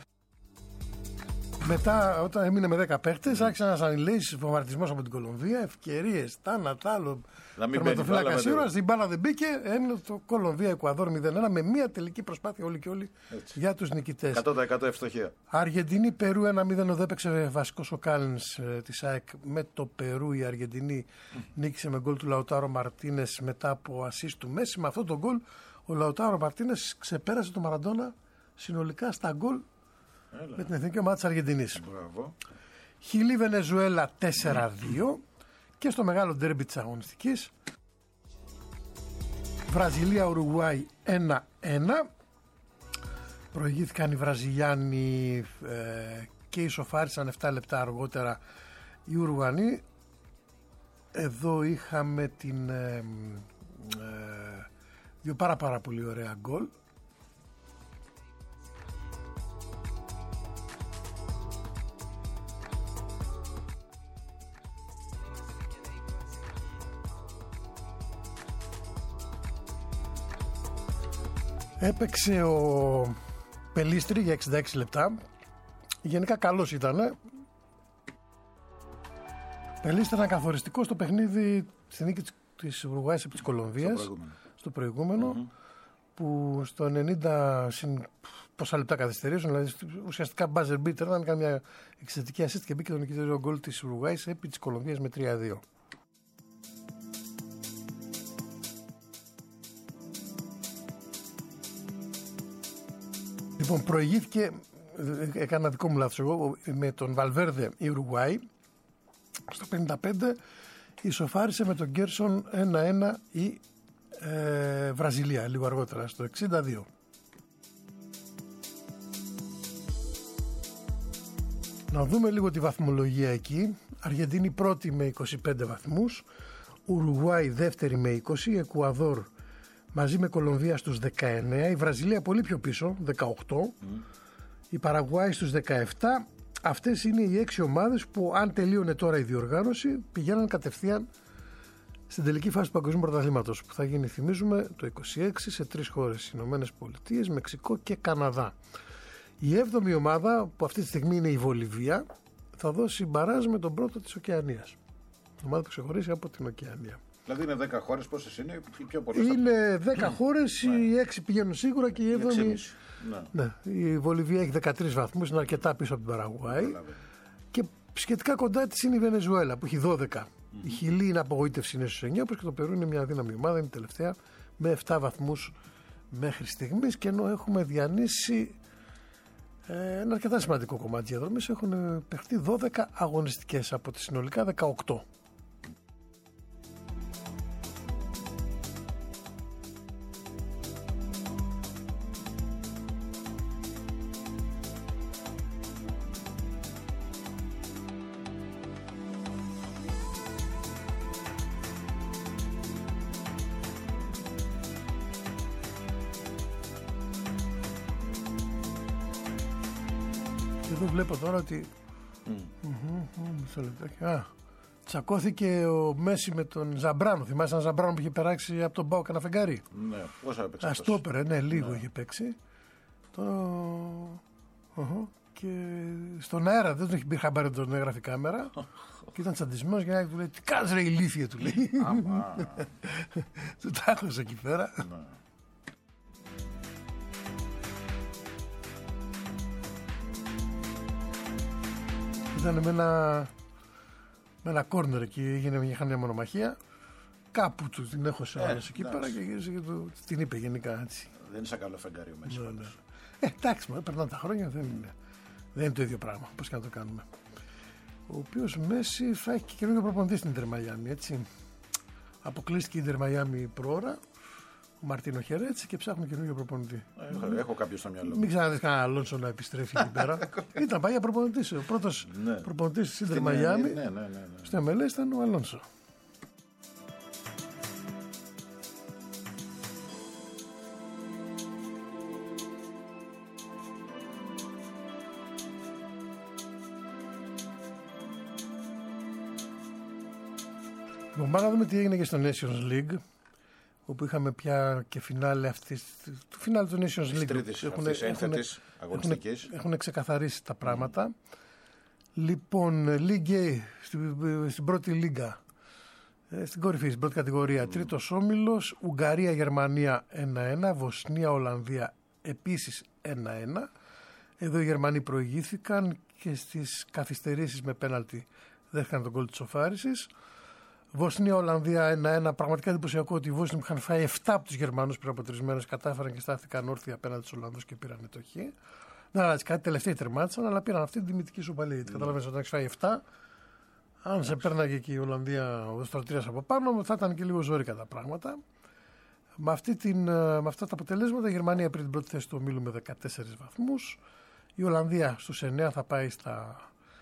Μετά, όταν έμεινε με 10 παίκτες, άρχισε ένας ανηλέης βομβαρδισμός από την Κολομβία. Ευκαιρίες, τάνα, άλλο. Τερματοφύλακα σίγουρα. Στην μπάλα δεν μπήκε. Έμεινε το Κολομβία-Εκουαδόρ 0-1 με μία τελική προσπάθεια όλοι και όλοι για τους νικητές. 100% ευστοχία. Αργεντινή-Περού 1-0. Εδώ έπαιξε βασικός ο Κάλινς της ΑΕΚ με το Περού. Η Αργεντινή νίκησε με γκολ του Λαουτάρο Μαρτίνες μετά από ασίστ του Μέση. Με αυτό το γκολ ο Λαουτάρο Μαρτίνες ξεπέρασε τον Μαραντόνα συνολικά στα γκολ. Με την εθνική ομάδα της Αργεντινής. Χιλή-Βενεζουέλα 4-2 και στο μεγάλο ντέρμπι της αγωνιστικής Βραζιλία-Ουρουγουάη 1-1. Προηγήθηκαν οι Βραζιλιάνοι και ισοφάρισαν 7 λεπτά αργότερα οι Ουρουγουανοί. Εδώ είχαμε δύο πάρα πολύ ωραία γκολ. Έπαιξε ο Πελίστρη για 66 λεπτά. Γενικά καλός ήταν. Πελίστρη ήταν καθοριστικό στο παιχνίδι στη νίκη της Ουρουγουάης επί της Κολομβίας. Στο προηγούμενο. Που στο 90 πόσα λεπτά καθυστερήσουν. Δηλαδή ουσιαστικά buzzer beater ήταν μια εξαιρετική assist και μπήκε το νικητήριο γκολ της Ουρουγουάης επί της Κολομβίας με 3-2. Λοιπόν, προηγήθηκε, έκανα δικό μου λάθος εγώ, με τον Βαλβέρδε η Ουρουγουάη. Στο 55 ισοφάρισε με τον Γκέρσον 1-1 η Βραζιλία, λίγο αργότερα, στο 62. Να δούμε λίγο τη βαθμολογία εκεί. Αργεντινή πρώτη με 25 βαθμούς, Ουρουγουάη δεύτερη με 20, Εκουαδόρ μαζί με Κολομβία στους 19, η Βραζιλία πολύ πιο πίσω, 18, η Παραγουάη στους 17. Αυτές είναι οι 6 ομάδες που, αν τελείωνε τώρα η διοργάνωση, πηγαίναν κατευθείαν στην τελική φάση του Παγκοσμίου Πρωταθλήματος, που θα γίνει, θυμίζουμε, το 26 σε 3 χώρες, Ηνωμένες Πολιτείες, Μεξικό και Καναδά. Η 7η ομάδα, που αυτή τη στιγμή είναι η Βολιβία, θα δώσει μπαράζ με τον πρώτο της Οκεανίας. Η ομάδα που ξεχωρίσει από την Οκεανία. Δηλαδή είναι 10 χώρες, πόσες είναι, οι πιο πολλές? Είναι 10 χώρες, οι 6 πηγαίνουν σίγουρα και η 7η. Ναι. Η Βολιβία έχει 13 βαθμούς, είναι αρκετά πίσω από την Παραγουάη. Και σχετικά κοντά της είναι η Βενεζουέλα που έχει 12. Η Χιλή είναι απογοήτευση, είναι στους 9, όπως και το Περού είναι μια αδύναμη ομάδα, είναι τελευταία με 7 βαθμούς μέχρι στιγμής. Και ενώ έχουμε διανύσει ένα αρκετά σημαντικό κομμάτι της διαδρομής, έχουν παιχτεί 12 αγωνιστικές από τις συνολικά 18. Εδώ βλέπω τώρα ότι τσακώθηκε ο Μέση με τον Ζαμπράνο. Θυμάσαι έναν Ζαμπράνο που είχε περάξει από τον Πάο κανένα φεγγάρι? Ναι, πόσα έπαιξε? Αστόπερε, ναι, λίγο είχε παίξει. Και στον αέρα δεν τον είχε μπει χαμπάρι, τον έγραφε η κάμερα. Και ήταν τσαντισμένος και του λέει: τι κάνεις ρε ηλίθιε, του λέει. Του τάχωσε εκεί πέρα. Ήταν με ένα κόρνερ εκεί, είχαν μια μονομαχία. Κάπου του την έχωσε ο άλλος εκεί πέρα και γύρισε και την είπε γενικά έτσι. Δεν είναι σαν καλό φεγγάρι ο Μέση. Εντάξει, περνάνε τα χρόνια, δεν είναι το ίδιο πράγμα, πώς και να το κάνουμε. Ο οποίος Μέση θα έχει και καινούργιο προπονητή στην Ιντερ Μαϊάμι, έτσι. Αποκλείστηκε η Ιντερ Μαϊάμι προώρα, ο Μαρτίνο Χερέτση, και ψάχνουμε καινούργιο προπονητή. Έχω κάποιο στο μυαλό μου. Μην ξαναδείς κανένα Αλόνσο να επιστρέφει εκεί πέρα. Ήταν παλιά προπονητής. Ο πρώτος προπονητής της Ιντερ Μαϊάμι στο MLS ήταν ο Αλόνσο. Λοιπόν, πάμε να δούμε τι έγινε και στο Nations League, όπου είχαμε πια και φινάλε του φινάλε του Nations League. Έχουν ξεκαθαρίσει τα πράγματα. Λοιπόν, League A, στην πρώτη λίγα, στην κορυφή, στην πρώτη κατηγορία, τρίτος όμιλος, Ουγγαρία-Γερμανία 1-1, Βοσνία-Ολλανδία επίσης 1-1. Εδώ οι Γερμανοί προηγήθηκαν και στις καθυστερήσεις με πέναλτι δέχτηκαν τον γκολ της σοφάρισης. Βοσνία-Ολλανδία 1-1. Πραγματικά εντυπωσιακό ότι οι Βόσνοι είχαν φάει 7 από τους Γερμανούς πριν από 3 μέρες, κατάφεραν και στάθηκαν όρθια απέναντι στους Ολλανδούς και πήραν το χ. Δεν αλλάζει κάτι, τελευταίοι τερμάτισαν, αλλά πήραν αυτή την τιμητική σοπαλία. Γιατί καταλαβαίνεις όταν έχεις φάει 7, αν σε πέρναγε και η Ολλανδία ο στρατήρας από πάνω, θα ήταν και λίγο ζόρικα τα πράγματα. Με αυτά τα αποτελέσματα, η Γερμανία πήρε την πρώτη θέση του ομίλου με 14 βαθμούς. Η Ολλανδία στους 9 θα πάει στα.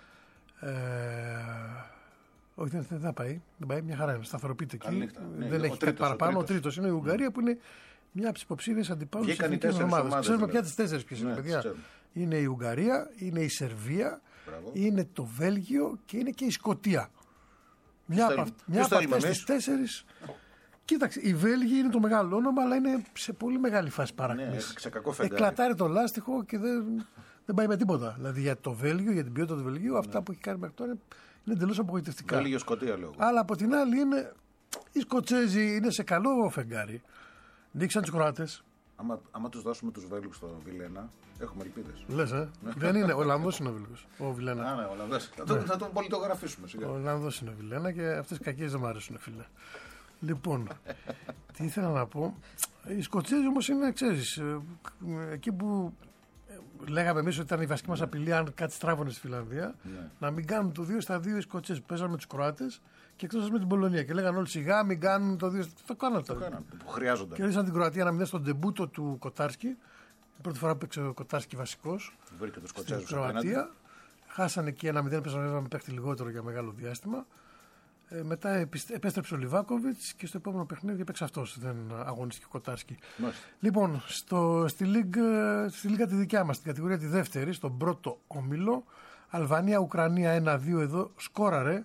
Όχι, δεν θα πάει. Δεν πάει, μια χαρά είναι. Σταθεροποιείται εκεί. Δεν έχει κάτι παραπάνω. Ο τρίτος είναι η Ουγγαρία, που είναι μια από τις υποψήφιες αντιπάλους της εθνικής ομάδας. Ξέρουμε πια τις 4 ποιες είναι, παιδιά. Είναι η Ουγγαρία, είναι η Σερβία, είναι το Βέλγιο και είναι και η Σκωτία. Μια από αυτές τις 4. Κοίταξε, η Βέλγια είναι το μεγάλο όνομα, αλλά είναι σε πολύ μεγάλη φάση παράκμησης. Εκλατάρει το λάστιχο και δεν πάει με τίποτα. Δηλαδή για το Βέλγιο, για την ποιότητα του Βελγίου, αυτά που έχει κάνει μέχρι τώρα είναι εντελώς απογοητευτικά. Βέλγιο-Σκωτία λόγω. Αλλά από την άλλη οι Σκοτσέζοι είναι σε καλό φεγγάρι. Νίξαν τους Κροάτες. Άμα τους δώσουμε τους Βέλγους στο Βιλένα, έχουμε ελπίδες. Λες, δεν είναι. Ο Ολλανδός είναι ο Βέλγος. Ο Βιλένα. Ναι, ο Ολλανδός. Θα τον πολιτογραφήσουμε σιγά. Ο Ολλανδός είναι ο Βιλένα και αυτές οι κακίες δεν μου αρέσουν, φίλε. Λοιπόν, τι ήθελα να πω. Οι Σκοτσέζοι όμως είναι, ξέρεις, εκεί που λέγαμε εμείς ότι ήταν η βασική μας απειλή, αν κάτι στράβωνε στη Φιλανδία, να μην κάνουν το 2-2 οι Σκοτσέζοι που παίζανε με τους Κροάτες και εκτός με την Πολωνία. Και λέγανε όλοι σιγά, μην κάνουν το 2-2. Το κάνανε τώρα. Χρειάζονταν. Κέρδισαν την Κροατία 1-0 στον ντεμπούτο του Κοτάρσκι. Η πρώτη φορά που παίξε ο Κοτάρσκι βασικός. Στην Κροατία. Χάσανε εκεί 1-0, παίζανε με παίχτη λιγότερο για μεγάλο διάστημα. Μετά επέστρεψε ο Λιβάκοβιτς και στο επόμενο παιχνίδι έπαιξε αυτός. Δεν αγωνίστηκε ο Κοτάρσκι. Λοιπόν, στη Λίγκα τη δικιά μας, στην κατηγορία τη δεύτερη, στον πρώτο όμιλο, Αλβανία-Ουκρανία 1-2 εδώ, σκόραρε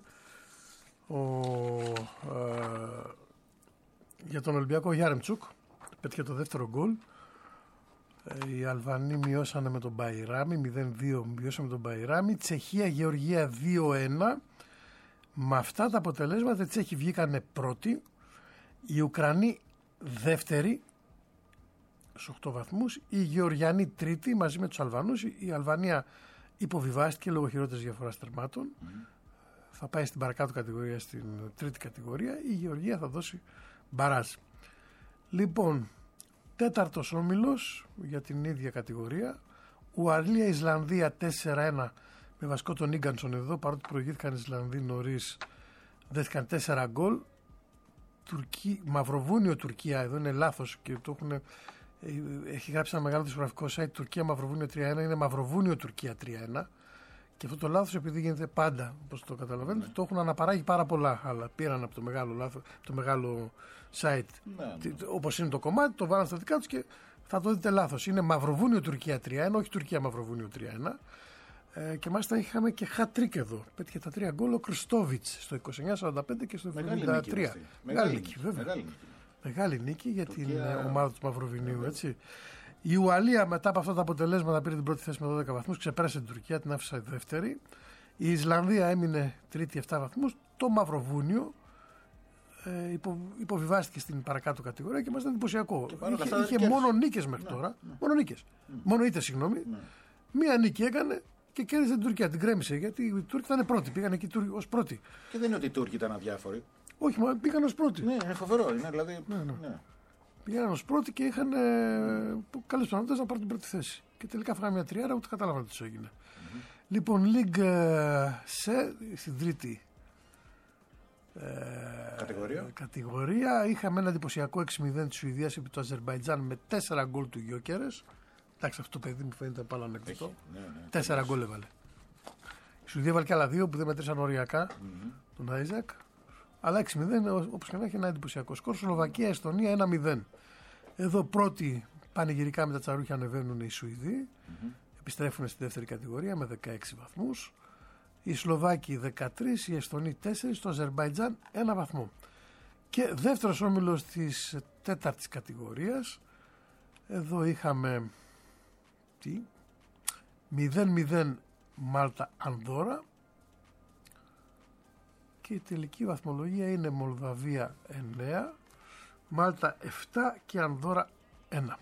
για τον Ολυμπιακό Γιάρεμτσουκ. Πέτυχε το δεύτερο γκολ. Οι Αλβανοί μειώσανε με τον Μπαϊράμι, 0-2 μειώσανε με τον Μπαϊράμι. Τσεχία-Γεωργία 2-1. Με αυτά τα αποτελέσματα οι Τσέχοι βγήκανε πρώτοι, οι Ουκρανοί δεύτεροι στους 8 βαθμούς, οι Γεωργιανοί τρίτοι μαζί με τους Αλβανούς. Η Αλβανία υποβιβάστηκε λόγω χειρότερης διαφοράς τερμάτων. Θα πάει στην παρακάτω κατηγορία, στην τρίτη κατηγορία. Η Γεωργία θα δώσει μπαράζ. Λοιπόν, τέταρτος όμιλος για την ίδια κατηγορία. Ουαλία-Ισλανδία 4-1 με βασικό τον Ίγκανσον εδώ, παρότι προηγήθηκαν οι Ισλανδοί νωρίς, δέθηκαν 4 γκολ. Μαυροβούνιο-Τουρκία, εδώ είναι λάθος και το έχουν, έχει γράψει ένα μεγάλο δισκογραφικό site. Τουρκία-Μαυροβούνιο 3-1, είναι Μαυροβούνιο-Τουρκία 3-1. Και αυτό το λάθος, επειδή γίνεται πάντα, όπως το καταλαβαίνετε, το έχουν αναπαράγει πάρα πολλά άλλα. Πήραν από το μεγάλο λάθος, το μεγάλο site, όπως είναι το κομμάτι, το βάλαν στα δικά τους και θα το δείτε λάθος. Είναι Μαυροβούνιο-Τουρκία 3-1, όχι Τουρκία-Μαυροβούνιο 3-1. Και μάλιστα είχαμε και hat-trick εδώ. Πέτυχε τα 3 γκολ ο Κριστόβιτς στο 29-45 και στο 73. Μεγάλη νίκη, βέβαια. Μεγάλη νίκη για την ομάδα του Μαυροβουνίου, έτσι. Η Ουαλία μετά από αυτά τα αποτελέσματα πήρε την πρώτη θέση με 12 βαθμούς, ξεπέρασε την Τουρκία, την άφησε δεύτερη. Η Ισλανδία έμεινε τρίτη 7 βαθμούς. Το Μαυροβούνιο υποβιβάστηκε στην παρακάτω κατηγορία και μας ήταν εντυπωσιακό. Είχε μόνο νίκες μέχρι τώρα. Μόνο νίκες. Μόνο ήττες, συγγνώμη. Μία νίκη έκανε και κέρδισε την Τουρκία. Την κρέμισε γιατί οι Τούρκοι ήταν πρώτοι. Πήγαν εκεί ως πρώτοι. Και δεν είναι ότι οι Τούρκοι ήταν αδιάφοροι. Όχι, μα πήγαν ως πρώτοι. Ναι, είναι φοβερό. Είναι, δηλαδή, ναι. Πήγαν ως πρώτοι και είχαν καλές πιθανότητες να πάρουν την πρώτη θέση. Και τελικά φάγανε μια τριάρα, ούτε κατάλαβαν τι τους έγινε. Λοιπόν, League σε στην τρίτη κατηγορία. Είχαμε ένα εντυπωσιακό 6-0 της Σουηδίας επί του Αζερμπαϊτζάν με 4 γκολ του Γιόκερες. Εντάξει, αυτό το παιδί μου φαίνεται πάλι ανεκδοτό. 4 γκολ έβαλε. Η Σουηδία έβαλε και άλλα 2 που δεν μετρήσαν οριακά. Τον Άιζακ. Αλλά 6-0, όπως και να έχει, ένα εντυπωσιακό σκορ. Σλοβακία, Εστονία 1-0. Εδώ πρώτοι πανηγυρικά με τα τσαρούχια ανεβαίνουν οι Σουηδοί. Επιστρέφουν στη δεύτερη κατηγορία με 16 βαθμούς. Οι Σλοβάκοι 13, οι Εστονοί 4, το Αζερμπαϊτζάν 1 βαθμό. Και δεύτερος όμιλος της τέταρτης κατηγορίας. Εδώ είχαμε 0-0 Μάλτα Ανδόρα. Και η τελική βαθμολογία είναι Μολδαβία 9, Μάλτα 7 και Ανδόρα 1.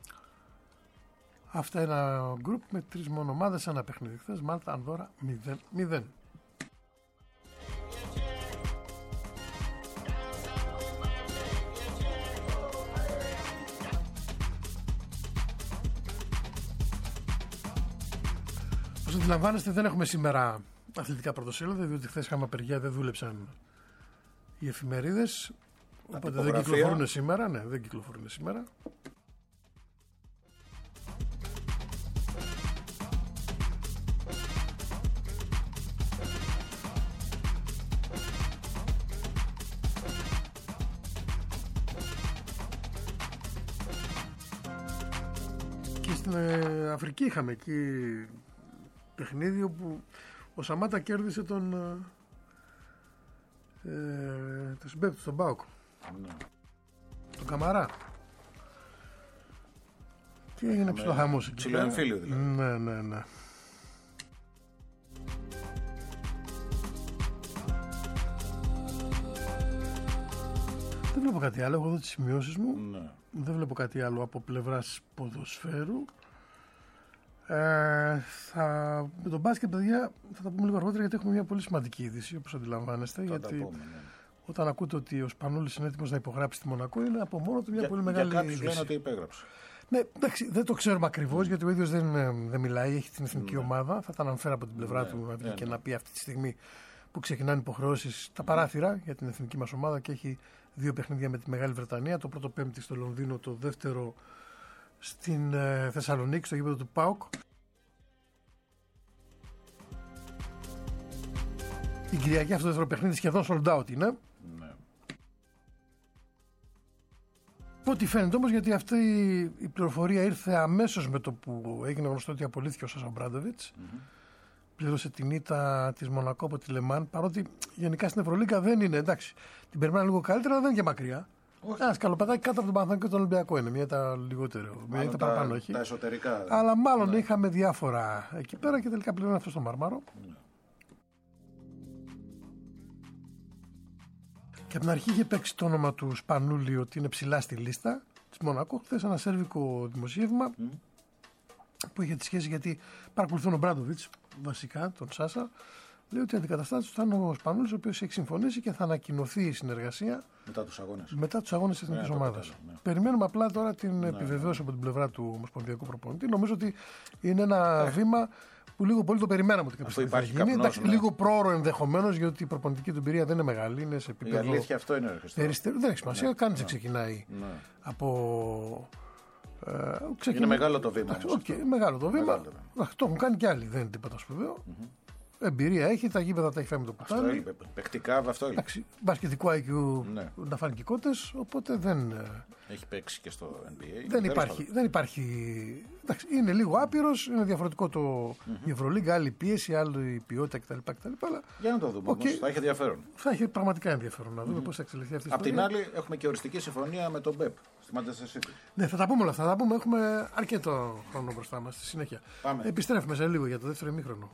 Αυτά είναι ένα γκρουπ με 3 μόνο ομάδες, ένα παιχνίδι. Χθες Μάλτα Ανδόρα 0-0. Όσο αντιλαμβάνεστε, δεν έχουμε σήμερα αθλητικά πρωτοσέλιδα, διότι χθες είχαμε απεργία, δεν δούλεψαν οι εφημερίδες. Οπότε δεν κυκλοφορούν σήμερα. Ναι, δεν κυκλοφορούν σήμερα. Και στην Αφρική είχαμε εκεί παιχνίδι όπου ο Σαμάτα κέρδισε τον συμπέπτη του, τον Μπάουκ. Τον Καμαρά. Και έγινε ψιλοχαμός εκεί. Ψιλοεμφύλιο δηλαδή. Ναι. Δεν βλέπω κάτι άλλο. Έχω εδώ τις σημειώσεις μου. Ναι. Δεν βλέπω κάτι άλλο από πλευράς ποδοσφαίρου. Με τον μπάσκετ, παιδιά, θα τα πούμε λίγο αργότερα γιατί έχουμε μια πολύ σημαντική είδηση, όπως αντιλαμβάνεστε. Γιατί όταν ακούτε ότι ο Σπανούλης είναι έτοιμος να υπογράψει τη Μονακό, είναι από μόνο του μια πολύ μεγάλη είδηση. Κάποιους λένε ότι υπέγραψε. Ναι, εντάξει, δεν το ξέρουμε ακριβώς γιατί ο ίδιος δεν μιλάει, έχει την εθνική ομάδα. Θα τα αναφέρει από την πλευρά του και να πει αυτή τη στιγμή που ξεκινάνε υποχρεώσεις τα παράθυρα για την εθνική μας ομάδα και έχει 2 παιχνίδια με τη Μεγάλη Βρετανία. Το πρώτο Πέμπτη στο Λονδίνο, το δεύτερο στην Θεσσαλονίκη, στο γήπεδο του ΠΑΟΚ. την Κυριακή αυτό το δεύτερο παιχνίδι σχεδόν sold out είναι. Ναι. Ό,τι φαίνεται όμως, γιατί αυτή η πληροφορία ήρθε αμέσως με το που έγινε γνωστό ότι απολύθηκε ο Σάσα Ομπράντοβιτς. Πλήρωσε την ήττα της Μονακό από τη Λεμάν, παρότι γενικά στην Ευρωλίγκα δεν είναι, εντάξει. Την περιμένω λίγο καλύτερα, αλλά δεν είναι και μακριά. Ένα σκαλοπατάκι κάτω από τον Παναθηναϊκό και τον Ολυμπιακό είναι. Μία ήταν λιγότερο. Μία ήταν παραπάνω, όχι. Τα εσωτερικά. Αλλά μάλλον είχαμε διάφορα εκεί πέρα και τελικά πλέον αυτό στο Μαρμάρο. Και από την αρχή είχε παίξει το όνομα του Σπανούλη ότι είναι ψηλά στη λίστα της Μονακό. Χθες ένα σέρβικο δημοσίευμα που είχε τη σχέση, γιατί παρακολουθούν ο Μπράντοβιτς βασικά, τον Σάσα. Λέει ότι αντικαταστάτης θα είναι ο Σπανούλης, ο οποίος έχει συμφωνήσει και θα ανακοινωθεί η συνεργασία μετά τους αγώνες της εθνικής ομάδας. Ναι. Περιμένουμε απλά τώρα την επιβεβαίωση από την πλευρά του ομοσπονδιακού προπονητή. Νομίζω ότι είναι ένα βήμα που λίγο πολύ το περιμέναμε ότι κάποιος θα γίνει. Εντάξει, λίγο πρόωρο ενδεχομένως, γιατί η προπονητική του εμπειρία δεν είναι μεγάλη. Είναι σε επίπεδο. Η αλήθεια αυτό είναι. Δεν έχει σημασία. Κανείς δεν ξεκινάει από. Είναι μεγάλο το βήμα. Μεγάλο το βήμα. Το έχουν κάνει κι άλλοι. Δεν είναι τίποτα σπουδαίο. Εμπειρία έχει, τα γήπεδα τα έχει φέρει με το κουτάλι. Αυτό παικτικά αυτό έλειπε. Μπασκετικό IQ να φάνε και κότες, οπότε δεν. Έχει παίξει και στο NBA. Δεν υπάρχει. Εντάξει, είναι λίγο άπειρος, είναι διαφορετικό η Ευρωλίγκα, άλλη πίεση, άλλη ποιότητα κτλ. Για να το δούμε. Όμως, θα έχει ενδιαφέρον. Θα έχει πραγματικά ενδιαφέρον να δούμε πώς θα εξελιχθεί αυτή η ιστορία. Απ' την άλλη, έχουμε και οριστική συμφωνία με τον Μπεπ στη Manchester City. Ναι, θα τα πούμε όλα αυτά. Θα τα πούμε. Έχουμε αρκετό χρόνο μπροστά μας στη συνέχεια. Επιστρέφουμε σε λίγο για το δεύτερο ημίχρονο.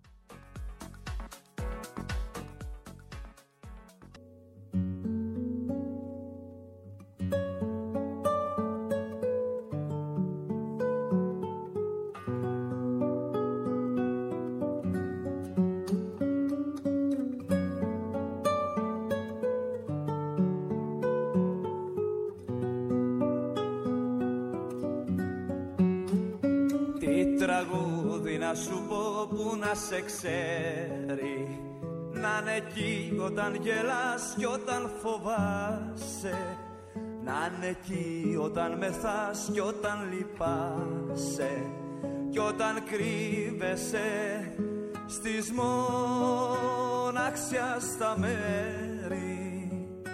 Τραγούδι να σου πω που να σε ξέρει, να είναι εκεί όταν γελάς κι όταν φοβάσαι, να είναι εκεί όταν μεθάς κι όταν λυπάσαι, κι όταν κρύβεσαι στις μοναξιά στα μέρη.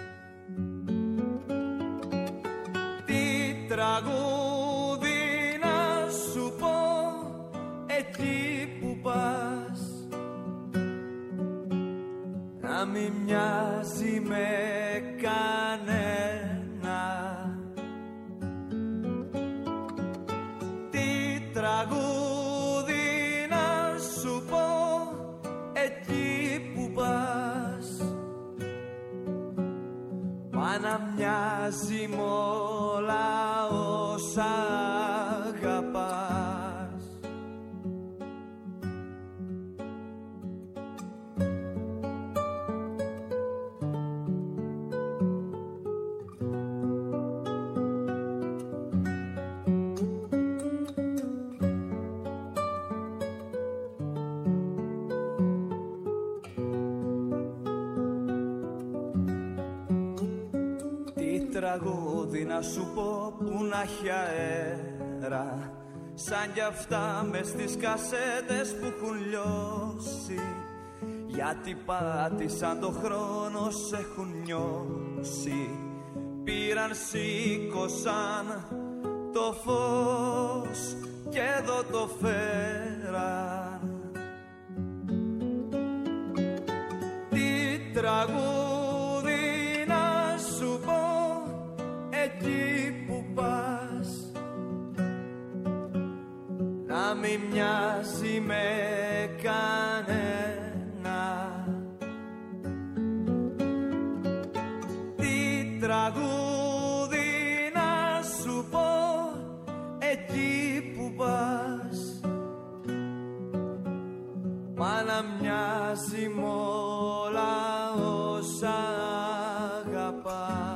Τι τραγούδι να σου πω εκεί που πας, να μην μοιάζει με κανένα. Τι τραγούδι να σου πω εκεί που πας, μα να μοιάζει μ' όλα όσα αγαπάς. Τραγούδι να σου πω που να έχει αέρα, σαν κι αυτά μες στις κασέτες που έχουν λιώσει, γιατί πάτησαν το χρόνο, σε έχουν νιώσει. Πήραν, σήκωσαν το φως και εδώ το φέραν. Τι τραγούδι να σου πω εκεί που πας, να μην μοιάζει με κανένα. Τι τραγούδι να σου πω εκεί που πας, μα να μοιάζει μ' όλα όσα αγαπάς.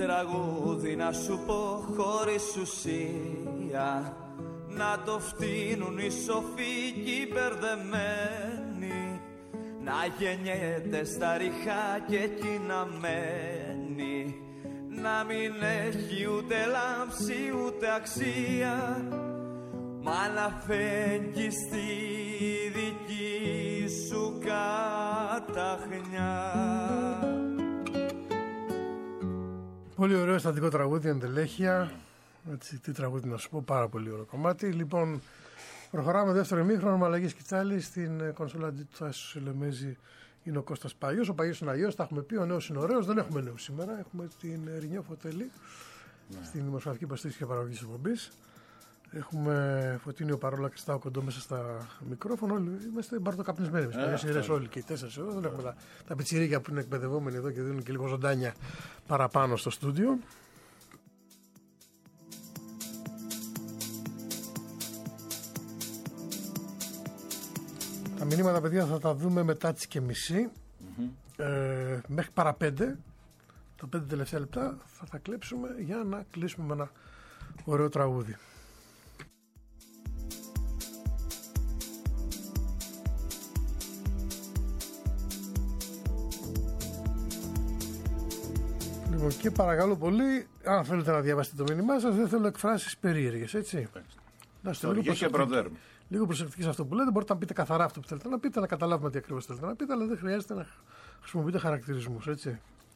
τραγούδι να σου πω χωρίς ουσία, να το φτύνουν οι σοφοί και οι μπερδεμένοι, να γεννιέται στα ριχά και εκεί να μένει, να μην έχει ούτε λάμψη ούτε αξία, μα να φέγγει στη δική σου καταχνιά. Πολύ ωραίο στατικό τραγούδι, εντελέχεια. Έτσι, τι τραγούδι να σου πω, πάρα πολύ ωραίο κομμάτι. Λοιπόν, προχωράμε δεύτερο ημίχρονο με αλλαγή σκητσάλη στην κονσόλα του Τάσου Λεμέζη. Είναι ο Κώστας Παγιός. Ο Παγιός είναι αλλιώς, τα έχουμε πει. Ο νέος είναι ωραίος. Δεν έχουμε νέους σήμερα. Έχουμε την Ρινιό Φωτέλη στην δημοσιογραφική υποστήριξη και παραγωγή της εκπομπής. Έχουμε Φωτίνιο Παρόλα Κριστάο Κοντό μέσα στα μικρόφωνα. Όλοι είμαστε μπαρτοκαπνισμένοι. Εμείς όλοι και οι 4 εδώ. Δεν έχουμε τα πιτσιρίκια που είναι εκπαιδευόμενοι εδώ και δίνουν και λίγο ζωντάνια παραπάνω στο στούντιο. Τα μηνύματα, παιδιά, θα τα δούμε μετά τις και μισή. Μέχρι παρά 5. Τα 5 τελευταία λεπτά θα τα κλέψουμε για να κλείσουμε με ένα ωραίο τραγούδι. Λοιπόν, και παρακαλώ πολύ, αν θέλετε να διαβάσετε το μήνυμά σας, δεν θέλω εκφράσεις περίεργες, έτσι. Να είστε λίγο προσεκτικοί σε αυτό που λέτε. Μπορείτε να πείτε καθαρά αυτό που θέλετε να πείτε, να καταλάβουμε τι ακριβώς θέλετε να πείτε, αλλά δεν χρειάζεται να χρησιμοποιείτε χαρακτηρισμούς, έτσι.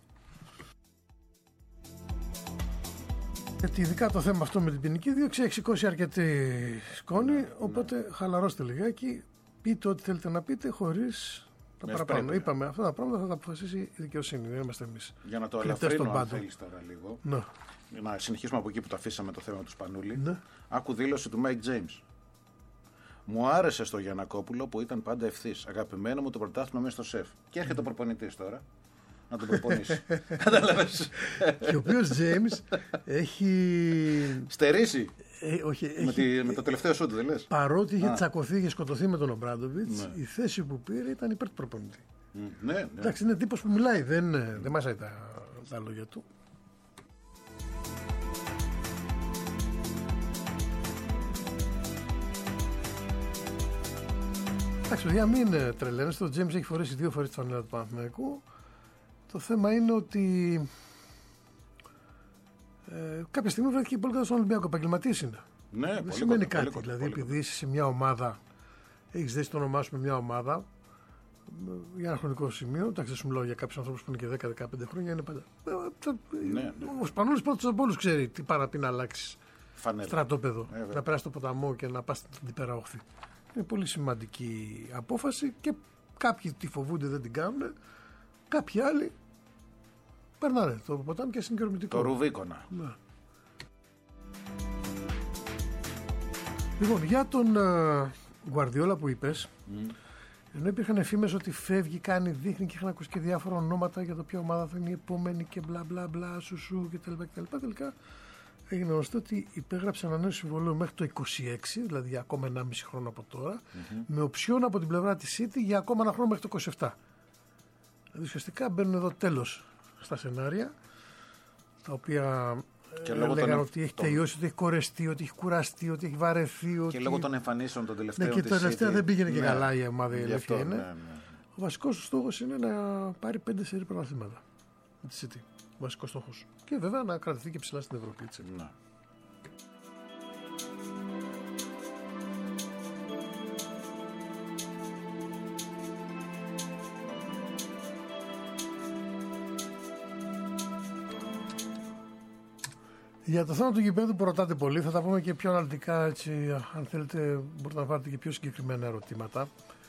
Γιατί ειδικά το θέμα αυτό με την ποινική δίωξη έχει σηκώσει αρκετή σκόνη, οπότε χαλαρώστε λιγάκι, πείτε ό,τι θέλετε να πείτε χωρίς τα παραπάνω. Είπαμε, αυτά τα πράγματα θα τα αποφασίσει η δικαιοσύνη, δεν είμαστε εμείς. Για να το ελαφρύνω, αν θέλεις τώρα λίγο, να συνεχίσουμε από εκεί που το αφήσαμε το θέμα του Σπανούλη. Άκου δήλωση του Mike James. Μου άρεσε στο Γιαννακόπουλο που ήταν πάντα ευθύς. Αγαπημένο μου το πρωτάθλημα μέσα στο σεφ. Και έρχεται ο προπονητής τώρα να τον προπονήσει. Κατάλαβες. Και ο οποίος James έχει στερήσει. Με το τελευταίο σου του, δεν λες. Παρότι είχε τσακωθεί, είχε σκοτωθεί με τον Ομπράντοβιτς, η θέση που πήρε ήταν υπέρ του προπονητή. Ναι. Εντάξει, είναι τύπος που μιλάει, δεν μασάει τα λόγια του. Εντάξει, παιδιά, μην τρελαίνεστε. Ο James έχει φορέσει 2 φορές τη φανέλα του Παναθηναϊκού. Το θέμα είναι ότι κάποια στιγμή βρέθηκε πολύ καλά στον Ολυμπιακό. Επαγγελματίας είναι. Ναι, δεν σημαίνει κάτι. Δηλαδή, επειδή είσαι σε μια ομάδα, έχεις δέσει το όνομά σου με μια ομάδα για ένα χρονικό σημείο. Εντάξει, δεν σου μιλάω για κάποιους ανθρώπους που είναι και 10-15 χρόνια. Είναι πάντα. Ο Σπανούλης πρώτος από όλους ξέρει τι πάει να αλλάξει στρατόπεδο. Να περάσει το ποταμό και να πας στην πέρα όχθη. Είναι πολύ σημαντική απόφαση και κάποιοι τη φοβούνται, δεν την κάνουν. Κάποιοι άλλοι περνάνε το ποτάμι και συγκρομητικό. Το Ρουβίκονα. Ναι. Λοιπόν, για τον Γκουαρδιόλα που είπες, ενώ υπήρχαν εφήμες ότι φεύγει, κάνει, δείχνει και είχαν ακούσει και διάφορα ονόματα για το ποια ομάδα θα είναι η επόμενη και μπλα μπλα μπλα, σουσού κτλ. Τελικά έγινε γνωστό ότι υπέγραψε ένα νέο συμβολέο μέχρι το 26, δηλαδή για ακόμα 1,5 χρόνο από τώρα, με οψιόν από την πλευρά της City για ακόμα ένα χρόνο μέχρι το 27. Δηλαδή ουσιαστικά μπαίνουν εδώ τέλος στα σενάρια, τα οποία λέγανε ότι έχει τελειώσει, ότι έχει κορεστεί, ότι έχει κουραστεί, ότι έχει βαρεθεί. Και λόγω των εμφανίσεων των τελευταίων. Ναι, και το τελευταίο δεν πήγαινε και καλά η ομάδα, η αλήθεια είναι. Ο βασικός του στόχος είναι να πάρει 5 σερί πρωταθλήματα με τη City. Ο βασικός στόχος. Και βέβαια να κρατηθεί και ψηλά στην Ευρώπη. Έτσι. Ναι. Για το θέμα του γηπέδου που ρωτάτε πολύ, θα τα πούμε και πιο αναλυτικά, έτσι, αν θέλετε μπορείτε να πάρετε και πιο συγκεκριμένα ερωτήματα.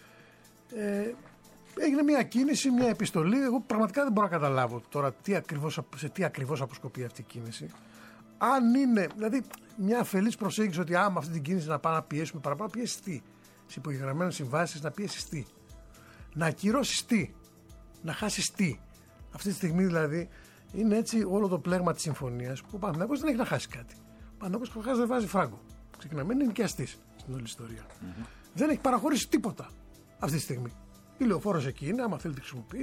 Έγινε μια κίνηση, μια επιστολή. Εγώ πραγματικά δεν μπορώ να καταλάβω τώρα σε τι ακριβώς αποσκοπεί αυτή η κίνηση. Αν είναι, δηλαδή, μια αφελής προσέγγιση ότι άμα αυτή την κίνηση να πάμε να πιέσουμε παραπάνω, πιέσεις τι. Σε υπογεγραμμένες συμβάσεις να πιέσεις τι. Να ακυρώσεις τι. Να χάσεις τι. Αυτή τη στιγμή δηλαδή είναι έτσι όλο το πλέγμα της συμφωνίας που ο Παναθηναϊκός δεν έχει να χάσει κάτι. Ο Παναθηναϊκός καταρχάς δεν βάζει φράγκο. Ξεκινάμε, είναι νοικιαστής στην όλη ιστορία. Δεν έχει παραχωρήσει τίποτα αυτή τη στιγμή. Η λεωφόρος εκεί είναι, άμα θέλει τη χρησιμοποιεί,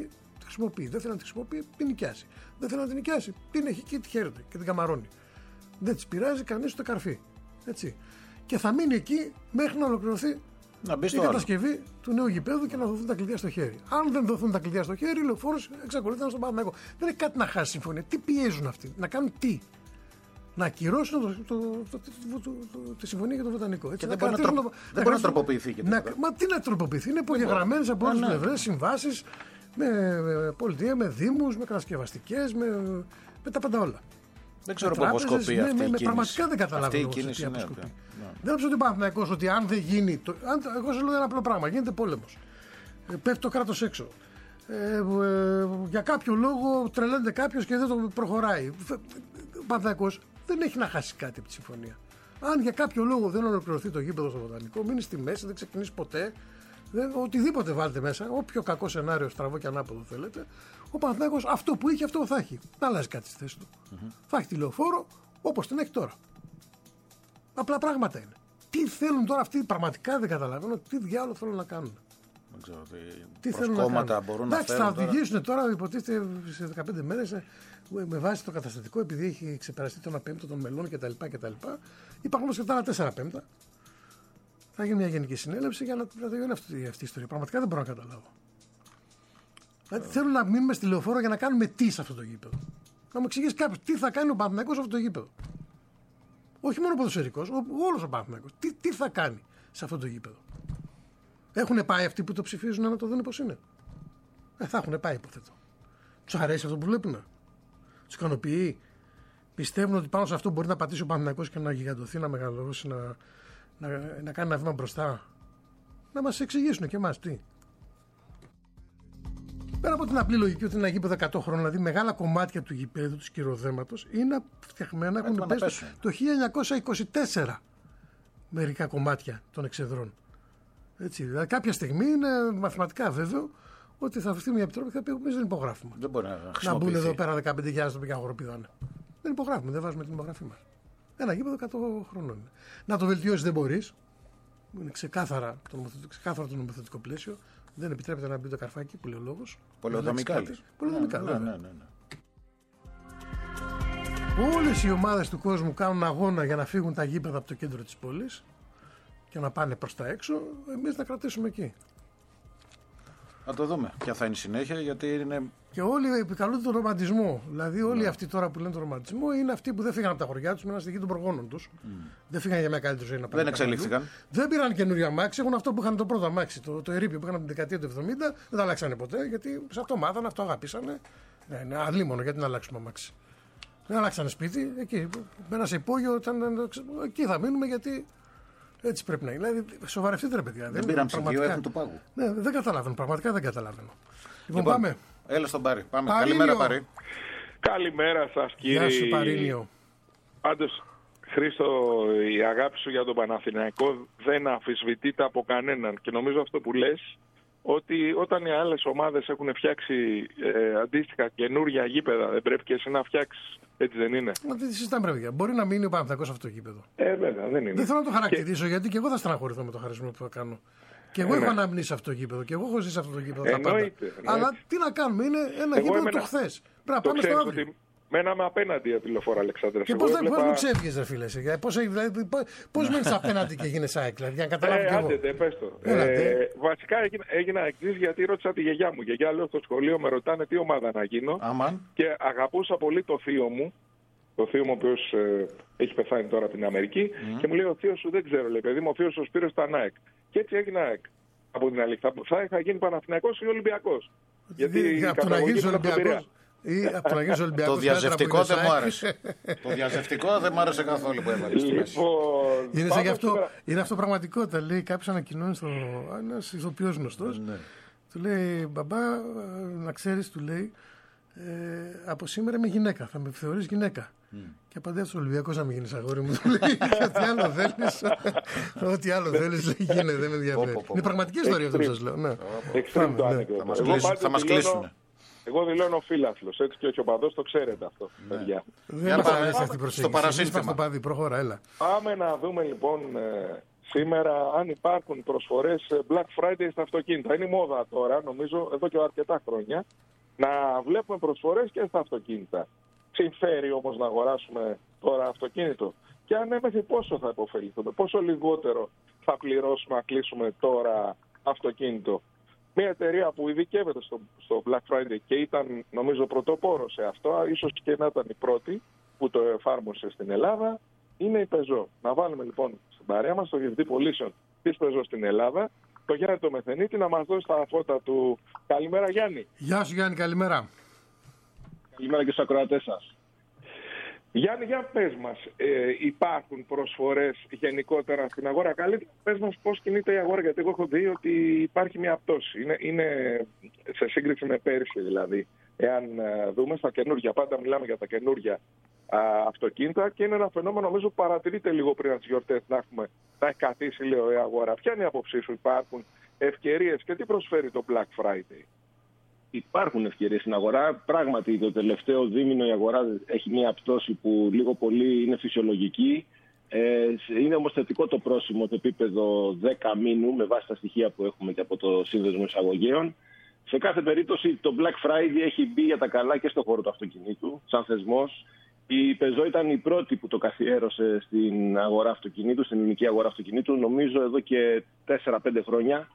τη χρησιμοποιεί. Δεν θέλει να τη χρησιμοποιεί, την νοικιάσει. Δεν θέλει να την νοικιάσει, την έχει εκεί, τη χαίρεται και την καμαρώνει. Δεν τη πειράζει κανείς το καρφί. Έτσι. Και θα μείνει εκεί μέχρι να ολοκληρωθεί η κατασκευή του νέου γηπέδου και να δοθούν τα κλειδιά στο χέρι. Αν δεν δοθούν τα κλειδιά στο χέρι, η Λεωφόρος εξακολουθεί να είναι στον Παναθηναϊκό. Δεν έχει κάτι να χάσει συμφωνία. Τι πιέζουν αυτοί, να κάνουν τι? Να ακυρώσουν τη συμφωνία για το Βοτανικό. Έτσι, δεν μπορεί να τροποποιηθεί. Μα τι να τροποποιηθεί, είναι υπογεγραμμένες από όλες τις πλευρές συμβάσεις με πολιτεία, με δήμους, με κατασκευαστικές, με τα πάντα όλα. Δεν ξέρω πού αποσκοπεί αυτή η κίνηση. Πραγματικά δεν καταλαβαίνω τι αποσκοπεί. Δεν νομίζω ότι ο Παναθηναϊκός ότι αν δεν γίνει. Εγώ σου λέω ένα απλό πράγμα. Γίνεται πόλεμος. Πέφτει το κράτος έξω. Για κάποιο λόγο τρελαίνεται κάποιος και δεν το προχωράει. Ο Παναθηναϊκός δεν έχει να χάσει κάτι από τη συμφωνία. Αν για κάποιο λόγο δεν ολοκληρωθεί το γήπεδο στο Βοτανικό, μείνει στη μέση, δεν ξεκινήσει ποτέ. Οτιδήποτε βάλτε μέσα, όποιο κακό σενάριο, στραβό και ανάποδο θέλετε, ο Παναθηναϊκός αυτό που είχε, αυτό θα έχει. Δεν αλλάζει κάτι στη θέση του. Θα έχει τη Λεωφόρο όπως την έχει τώρα. Απλά πράγματα είναι. Τι θέλουν τώρα αυτοί, πραγματικά δεν καταλαβαίνω τι διάλογο θέλουν να κάνουν. Δεν ξέρω τι θέλουν να κάνουν. Μπορούν εντάξει, θα οδηγήσουν τώρα, υποτίθεται σε 15 μέρες με βάση το καταστατικό, επειδή έχει ξεπεραστεί το 1/5 των μελών κτλ. Υπάρχουν όμως και τα άλλα 4/5. Θα γίνει μια γενική συνέλευση για να τελειώνει αυτή η ιστορία. Πραγματικά δεν μπορώ να καταλάβω. Δηλαδή θέλουν να μείνουμε στη Λεωφόρο για να κάνουμε τι σε αυτό το γήπεδο. Να μου εξηγήσει κάποιος τι θα κάνει ο Παναθηναϊκός σε αυτό το γήπεδο. Όχι μόνο ο ποδοσφαιρικός, όλος ο Παναθηναϊκός. Τι θα κάνει σε αυτό το γήπεδο. Έχουν πάει αυτοί που το ψηφίζουν να το δουν πώς είναι. Θα έχουν πάει, υποθέτω. Τους αρέσει αυτό που βλέπουν. Τους ικανοποιεί. Πιστεύουν ότι πάνω σε αυτό μπορεί να πατήσει ο Παναθηναϊκός και να γιγαντωθεί, να μεγαλώσει, να κάνει ένα βήμα μπροστά. Να μας εξηγήσουν και εμάς τι. Πέρα από την απλή λογική ότι είναι ένα γήπεδο 100 χρόνων, δηλαδή μεγάλα κομμάτια του γηπέδου, του σκυροδέματος, είναι φτιαγμένα, έχουν πέσει το 1924 μερικά κομμάτια των εξεδρών. Έτσι, δηλαδή κάποια στιγμή είναι μαθηματικά βέβαιο ότι θα βρεθεί μια επιτροπή και θα πει: εμείς δεν υπογράφουμε. Δεν μπορεί να μπουν εδώ πέρα 15.000 τοπικά χοροπηδάνε. Δεν υπογράφουμε, δεν βάζουμε την υπογραφή μας. Ένα γήπεδο 100 χρόνων. Να το βελτιώσεις δεν μπορείς. Είναι ξεκάθαρο το νομοθετικό πλαίσιο. Δεν επιτρέπεται να μπει το καρφάκι που λέει ο λόγος. Πολεοδομικά. Ναι. Όλες οι ομάδες του κόσμου κάνουν αγώνα για να φύγουν τα γήπεδα από το κέντρο της πόλης και να πάνε προς τα έξω. Εμείς να κρατήσουμε εκεί. Να το δούμε ποια θα είναι η συνέχεια, γιατί είναι. Και όλοι επικαλούνται τον ρομαντισμό. Δηλαδή, όλοι αυτοί τώρα που λένε τον ρομαντισμό είναι αυτοί που δεν φύγαν από τα χωριά τους με ένα στοιχείο των προγόνων τους. Δεν φύγαν για μια καλύτερη ζωή να πάνε. Δεν εξελίχθηκαν. Δεν πήραν καινούργια αμάξι. Έχουν αυτό που είχαν το πρώτο αμάξι, το ερείπιο που είχαν από την δεκαετία του 70. Δεν τα αλλάξανε ποτέ, γιατί σε αυτό μάθανε, αυτό αγαπήσανε. Είναι αλίμονο, γιατί να αλλάξουμε αμάξι. Δεν αλλάξανε σπίτι. Εκεί, μπαίνα σε υπόγειο, εκεί θα μείνουμε γιατί. Έτσι πρέπει να είναι. Δηλαδή, σοβαρευτείτε ρε παιδιά. Δεν πήραν ψυγείο, έχουν του πάγου. Ναι, δεν καταλαβαίνω. Πραγματικά δεν καταλαβαίνω. Λοιπόν, πάμε. Έλα στον Πάρη. Πάμε. Καλημέρα, Πάρη. Καλημέρα σας, κύριε. Γεια σου, Παρίνιο. Πάντως, Χρήστο, η αγάπη σου για τον Παναθηναϊκό δεν αμφισβητείται από κανέναν. Και νομίζω αυτό που λες, ότι όταν οι άλλες ομάδες έχουν φτιάξει αντίστοιχα καινούργια γήπεδα, δεν πρέπει και εσύ να φτιάξεις. Έτσι δεν είναι. Μα τι συζητάμε, παιδιά. Μπορεί να μείνει ο Παναθηναϊκός αυτό το γήπεδο. Βέβαια, δεν είναι. Δεν θέλω να το χαρακτηρίσω γιατί και εγώ θα στεναχωρηθώ με το χαρισμό που θα κάνω. Και εγώ έχω αναμνήσει αυτό το γήπεδο. Και εγώ έχω ζήσει αυτό το γήπεδο. Εννοείται. Αλλά τι να κάνουμε, είναι ένα γήπεδο του χθες. Πρέπει να πάμε στο αύριο. Μέναμε απέναντι από τη Λεωφόρο, Αλεξάνδρα. Και πώς μου ξέφυγες, ρε φίλε. Πώς μένεις απέναντι και γίνεσαι άικλα, για να καταλάβω κι εγώ. Άντε, πες το. Βασικά έγινα εξής γιατί ρώτησα τη γιαγιά μου. Γιαγιά, λέω στο σχολείο, με ρωτάνε τι ομάδα να γίνω. Και αγαπούσα πολύ το θείο μου. Το θείο μου, ο οποίος έχει πεθάνει τώρα από την Αμερική. Και μου λέει: ο θείος σου δεν ξέρω, λέει παιδί μου, ο θείος ο Σπύρος ήταν ΑΕΚ. Και έτσι έγινα ΑΕΚ. Από την αλήθεια. Θα είχα γίνει Παναθηναϊκός ή Ολυμπιακός. Γιατί από τον Αγγίζο Ολυμπιακός. Το διαζευτικό δεν μου άρεσε. Το διαζευτικό δεν μου άρεσε καθόλου που έβαλε στη μέση. Είναι αυτό πραγματικότητα. Λέει κάποιος ανακοινώνει ένας ηθοποιός γνωστός. Του λέει: μπαμπά, να ξέρεις, του λέει, από σήμερα είμαι γυναίκα. Θα με θεωρείς γυναίκα. Και απαντάει ο Ολυμπιακός να μην γίνεις αγόρι μου. Του λέει: ό,τι άλλο θέλεις. Ό,τι άλλο θέλεις, λέει, γίνεται, δεν με ενδιαφέρει. Είναι πραγματική ιστορία αυτό που σας λέω. Θα μας κλείσουν. Εγώ δηλώνω φίλαθλος, έτσι και ο Τσοπαδός το ξέρετε αυτό, παιδιά. Δεν μας αρέσει αυτή η προσέγγιση. Προχώρα, έλα. Πάμε να δούμε λοιπόν σήμερα αν υπάρχουν προσφορές Black Friday στα αυτοκίνητα. Είναι η μόδα τώρα, νομίζω, εδώ και αρκετά χρόνια. να βλέπουμε προσφορές και στα αυτοκίνητα. Συμφέρει όμως να αγοράσουμε τώρα αυτοκίνητο? Και αν έμεθε πόσο θα υποφεληθούμε, πόσο λιγότερο θα πληρώσουμε να κλείσουμε τώρα αυτοκίνητο? Μια εταιρεία που ειδικεύεται στο Black Friday και ήταν νομίζω πρωτοπόρο σε αυτό, ίσως και να ήταν η πρώτη που το εφάρμοσε στην Ελλάδα, είναι η Peugeot. Να βάλουμε λοιπόν στην παρέα μας το διευθυντή πωλήσεων της Peugeot στην Ελλάδα, το Γιάννη το Μεθενίτη, να μας δώσει τα φώτα του. Καλημέρα Γιάννη. Γεια σου Γιάννη, καλημέρα. Καλημέρα και στους ακροατές σας. Γιάννη, για πες μας, υπάρχουν προσφορές γενικότερα στην αγορά? Καλύτερα πες μας πώς κινείται η αγορά, γιατί εγώ έχω δει ότι υπάρχει μια πτώση. Είναι σε σύγκριση με πέρυσι δηλαδή. Εάν δούμε στα καινούργια, πάντα μιλάμε για τα καινούργια αυτοκίνητα και είναι ένα φαινόμενο νομίζω που παρατηρείται λίγο πριν από τις γιορτές να έχει καθίσει λίγο η αγορά. Ποια είναι η άποψή σου, υπάρχουν ευκαιρίες και τι προσφέρει το Black Friday? Υπάρχουν ευκαιρίες στην αγορά. Πράγματι, το τελευταίο δίμηνο η αγορά έχει μια πτώση που λίγο πολύ είναι φυσιολογική. Είναι όμως θετικό το πρόσημο το επίπεδο 10 μήνου με βάση τα στοιχεία που έχουμε και από το Σύνδεσμο Εισαγωγέων. Σε κάθε περίπτωση το Black Friday έχει μπει για τα καλά και στον χώρο του αυτοκινήτου, σαν θεσμός. Η Peugeot ήταν η πρώτη που το καθιέρωσε στην αγορά αυτοκινήτου, στην ελληνική αγορά αυτοκινήτου, νομίζω εδώ και 4-5 χρόνια.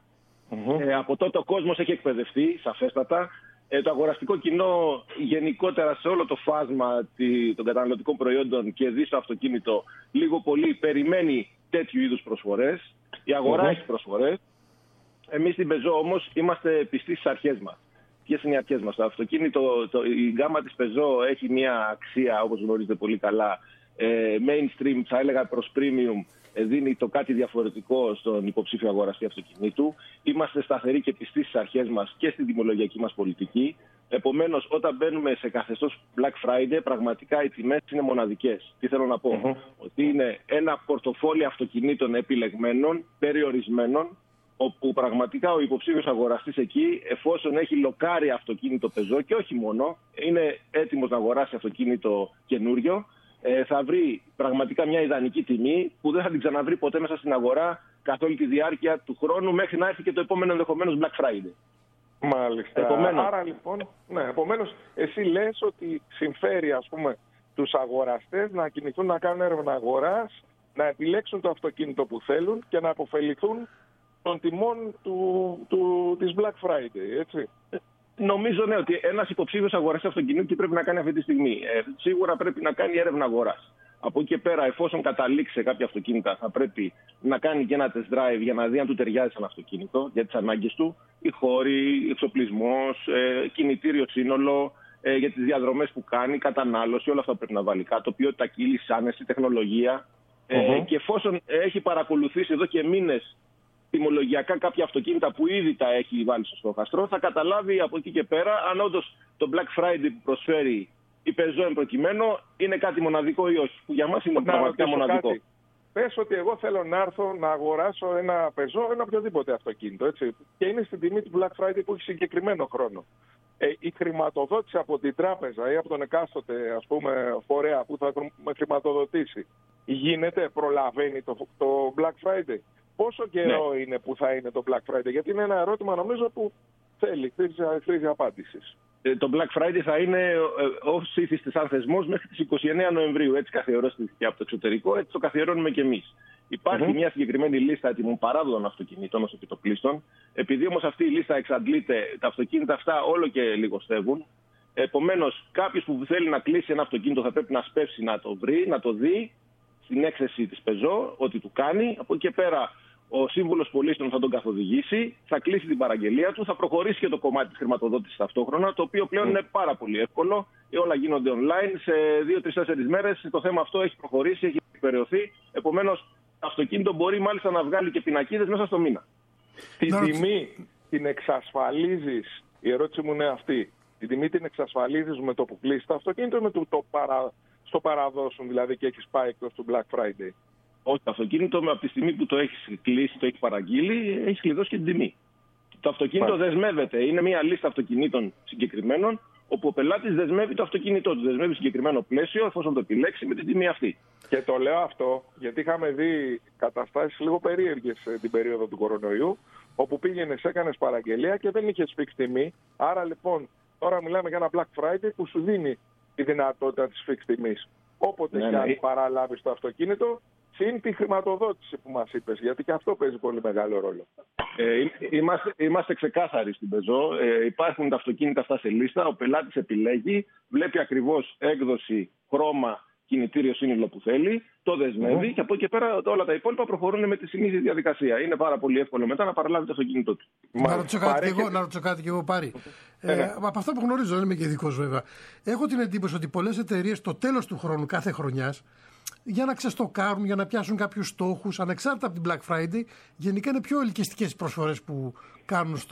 Από τότε ο κόσμος έχει εκπαιδευτεί, σαφέστατα. Το αγοραστικό κοινό γενικότερα σε όλο το φάσμα των καταναλωτικών προϊόντων και δει στο αυτοκίνητο λίγο πολύ περιμένει τέτοιου είδους προσφορές. Η αγορά έχει προσφορές. Εμείς στην Peugeot όμως είμαστε πιστοί στις αρχές μας. Ποιες είναι οι αρχές μας? Το αυτοκίνητο, η γκάμα της Peugeot έχει μια αξία, όπως γνωρίζετε πολύ καλά, mainstream, θα έλεγα προς premium, δίνει το κάτι διαφορετικό στον υποψήφιο αγοραστή αυτοκινήτου. Είμαστε σταθεροί και πιστοί στις αρχές μας και στην τιμολογιακή μας πολιτική. Επομένως, όταν μπαίνουμε σε καθεστώς Black Friday, πραγματικά οι τιμές είναι μοναδικές. Τι θέλω να πω? Ότι είναι ένα πορτοφόλι αυτοκινήτων επιλεγμένων, περιορισμένων, όπου πραγματικά ο υποψήφιος αγοραστής εκεί, εφόσον έχει λοκάρει αυτοκίνητο Peugeot και όχι μόνο, είναι έτοιμος να αγοράσει αυτοκίνητο καινούριο, θα βρει πραγματικά μια ιδανική τιμή που δεν θα την ξαναβρει ποτέ μέσα στην αγορά καθ' όλη τη διάρκεια του χρόνου μέχρι να έρθει και το επόμενο ενδεχομένως Black Friday. Μάλιστα. Άρα λοιπόν, επομένως εσύ λες ότι συμφέρει ας πούμε τους αγοραστές να κινηθούν να κάνουν έρευνα αγοράς, να επιλέξουν το αυτοκίνητο που θέλουν και να αποφεληθούν των τιμών της Black Friday, έτσι? Νομίζω ναι, ότι ένας υποψήφιος αγοραστής αυτοκινήτου τι πρέπει να κάνει αυτή τη στιγμή? Σίγουρα πρέπει να κάνει έρευνα αγοράς. Από εκεί και πέρα, εφόσον καταλήξει σε κάποια αυτοκίνητα, θα πρέπει να κάνει και ένα test drive για να δει αν του ταιριάζει ένα αυτοκίνητο για τις ανάγκες του. Οι χώροι, εξοπλισμός, κινητήριο σύνολο, για τις διαδρομές που κάνει, κατανάλωση, όλα αυτά πρέπει να βάλει κάτω. Ποιότητα κύλησης, άνεση, τεχνολογία. Και εφόσον έχει παρακολουθήσει εδώ και μήνες τιμολογιακά κάποια αυτοκίνητα που ήδη τα έχει βάλει στο στόχαστρο, θα καταλάβει από εκεί και πέρα αν όντως το Black Friday που προσφέρει η Peugeot εν προκειμένου είναι κάτι μοναδικό ή όχι. Που για μας είναι πραγματικά μοναδικό. Πες ότι εγώ θέλω να έρθω να αγοράσω ένα Peugeot, ένα οποιοδήποτε αυτοκίνητο, έτσι, και είναι στην τιμή του Black Friday που έχει συγκεκριμένο χρόνο. Η χρηματοδότηση από την τράπεζα ή από τον εκάστοτε ας πούμε φορέα που θα με χρηματοδοτήσει γίνεται, προλαβαίνει το Black Friday? Πόσο καιρό είναι που θα είναι το Black Friday? Γιατί είναι ένα ερώτημα νομίζω που χρήζει απάντησης. Το Black Friday θα είναι ως ήθιστε σαν θεσμός μέχρι τις 29 Νοεμβρίου. Έτσι καθιερώθηκε από το εξωτερικό, έτσι το καθιερώνουμε και εμείς. Υπάρχει μια συγκεκριμένη λίστα έτοιμων παράδοτων αυτοκινήτων ως επιτοπλίστων. Επειδή όμως αυτή η λίστα εξαντλείται, τα αυτοκίνητα αυτά όλο και λιγοστεύουν. Επομένως, κάποιος που θέλει να κλείσει ένα αυτοκίνητο θα πρέπει να σπεύσει να το βρει, να το δει στην έκθεση της Peugeot, ότι του κάνει. Από εκεί και πέρα, ο σύμβουλος πωλήσεων θα τον καθοδηγήσει, θα κλείσει την παραγγελία του, θα προχωρήσει και το κομμάτι της χρηματοδότησης ταυτόχρονα, το οποίο πλέον είναι πάρα πολύ εύκολο. Όλα γίνονται online. Σε 2-3-4 μέρες το θέμα αυτό έχει προχωρήσει, έχει εκπεραιωθεί. Επομένως, το αυτοκίνητο μπορεί μάλιστα να βγάλει και πινακίδες μέσα στο μήνα. Την τιμή την εξασφαλίζεις, η ερώτηση μου είναι αυτή. Την τιμή την εξασφαλίζεις με το που κλείσει το αυτοκίνητο ή με στο παραδόσουν, δηλαδή και έχεις πάει εκτός του Black Friday? Όχι, το αυτοκίνητο από τη στιγμή που το έχεις κλείσει, το έχεις παραγγείλει, έχεις κλειδώσει και την τιμή. Το αυτοκίνητο δεσμεύεται. Είναι μια λίστα αυτοκινήτων συγκεκριμένων, όπου ο πελάτης δεσμεύει το αυτοκίνητό του. Δεσμεύει συγκεκριμένο πλαίσιο, εφόσον το επιλέξει, με την τιμή αυτή. Και το λέω αυτό γιατί είχαμε δει καταστάσεις λίγο περίεργες την περίοδο του κορονοϊού, όπου πήγαινες, έκανες παραγγελία και δεν είχες φίξει τιμή. Άρα λοιπόν Τώρα μιλάμε για ένα Black Friday που σου δίνει τη δυνατότητα της fixed τιμής. Όποτε και αν παραλάβεις το αυτοκίνητο, συν τη χρηματοδότηση που μας είπες, γιατί και αυτό παίζει πολύ μεγάλο ρόλο. Είμαστε ξεκάθαροι στην Peugeot. Υπάρχουν τα αυτοκίνητα αυτά σε λίστα. Ο πελάτης επιλέγει, βλέπει ακριβώς έκδοση, χρώμα, κινητήριο σύνολο που θέλει, το δεσμεύει και από εκεί και πέρα όλα τα υπόλοιπα προχωρούν με τη συνήθη διαδικασία. Είναι πάρα πολύ εύκολο μετά να παραλάβει το αυτοκίνητό του. Να ρωτήσω κάτι και εγώ πάρει. Από αυτά που γνωρίζω, δεν είμαι και ειδικός βέβαια. Έχω την εντύπωση ότι πολλές εταιρείες το τέλος του χρόνου κάθε χρονιάς, για να ξεστοκάρουν, για να πιάσουν κάποιους στόχους, ανεξάρτητα από την Black Friday, γενικά είναι πιο ελκυστικές προσφορές που κάνουν στο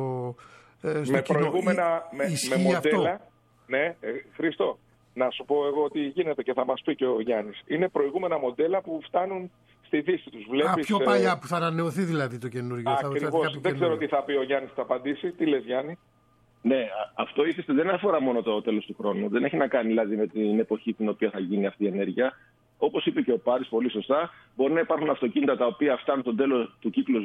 με κοινό. Προηγούμενα με μοντέλα. Αυτό? Ναι, Χρήστο, να σου πω εγώ ότι γίνεται και θα μας πει και ο Γιάννης. Είναι προηγούμενα μοντέλα που φτάνουν στη δύση τους. Βλέπεις, πιο παλιά που θα ανανεωθεί δηλαδή το καινούργιο. Ακριβώς. Δεν ξέρω τι θα πει ο Γιάννης, θα απαντήσει. Τι λες, Γιάννη? Ναι, αυτό δεν αφορά μόνο το τέλος του χρόνου. Δεν έχει να κάνει δηλαδή με την εποχή την οποία θα γίνει αυτή η ενέργεια. Όπως είπε και ο Πάρης πολύ σωστά, μπορεί να υπάρχουν αυτοκίνητα τα οποία φτάνουν το τέλος του κύκλου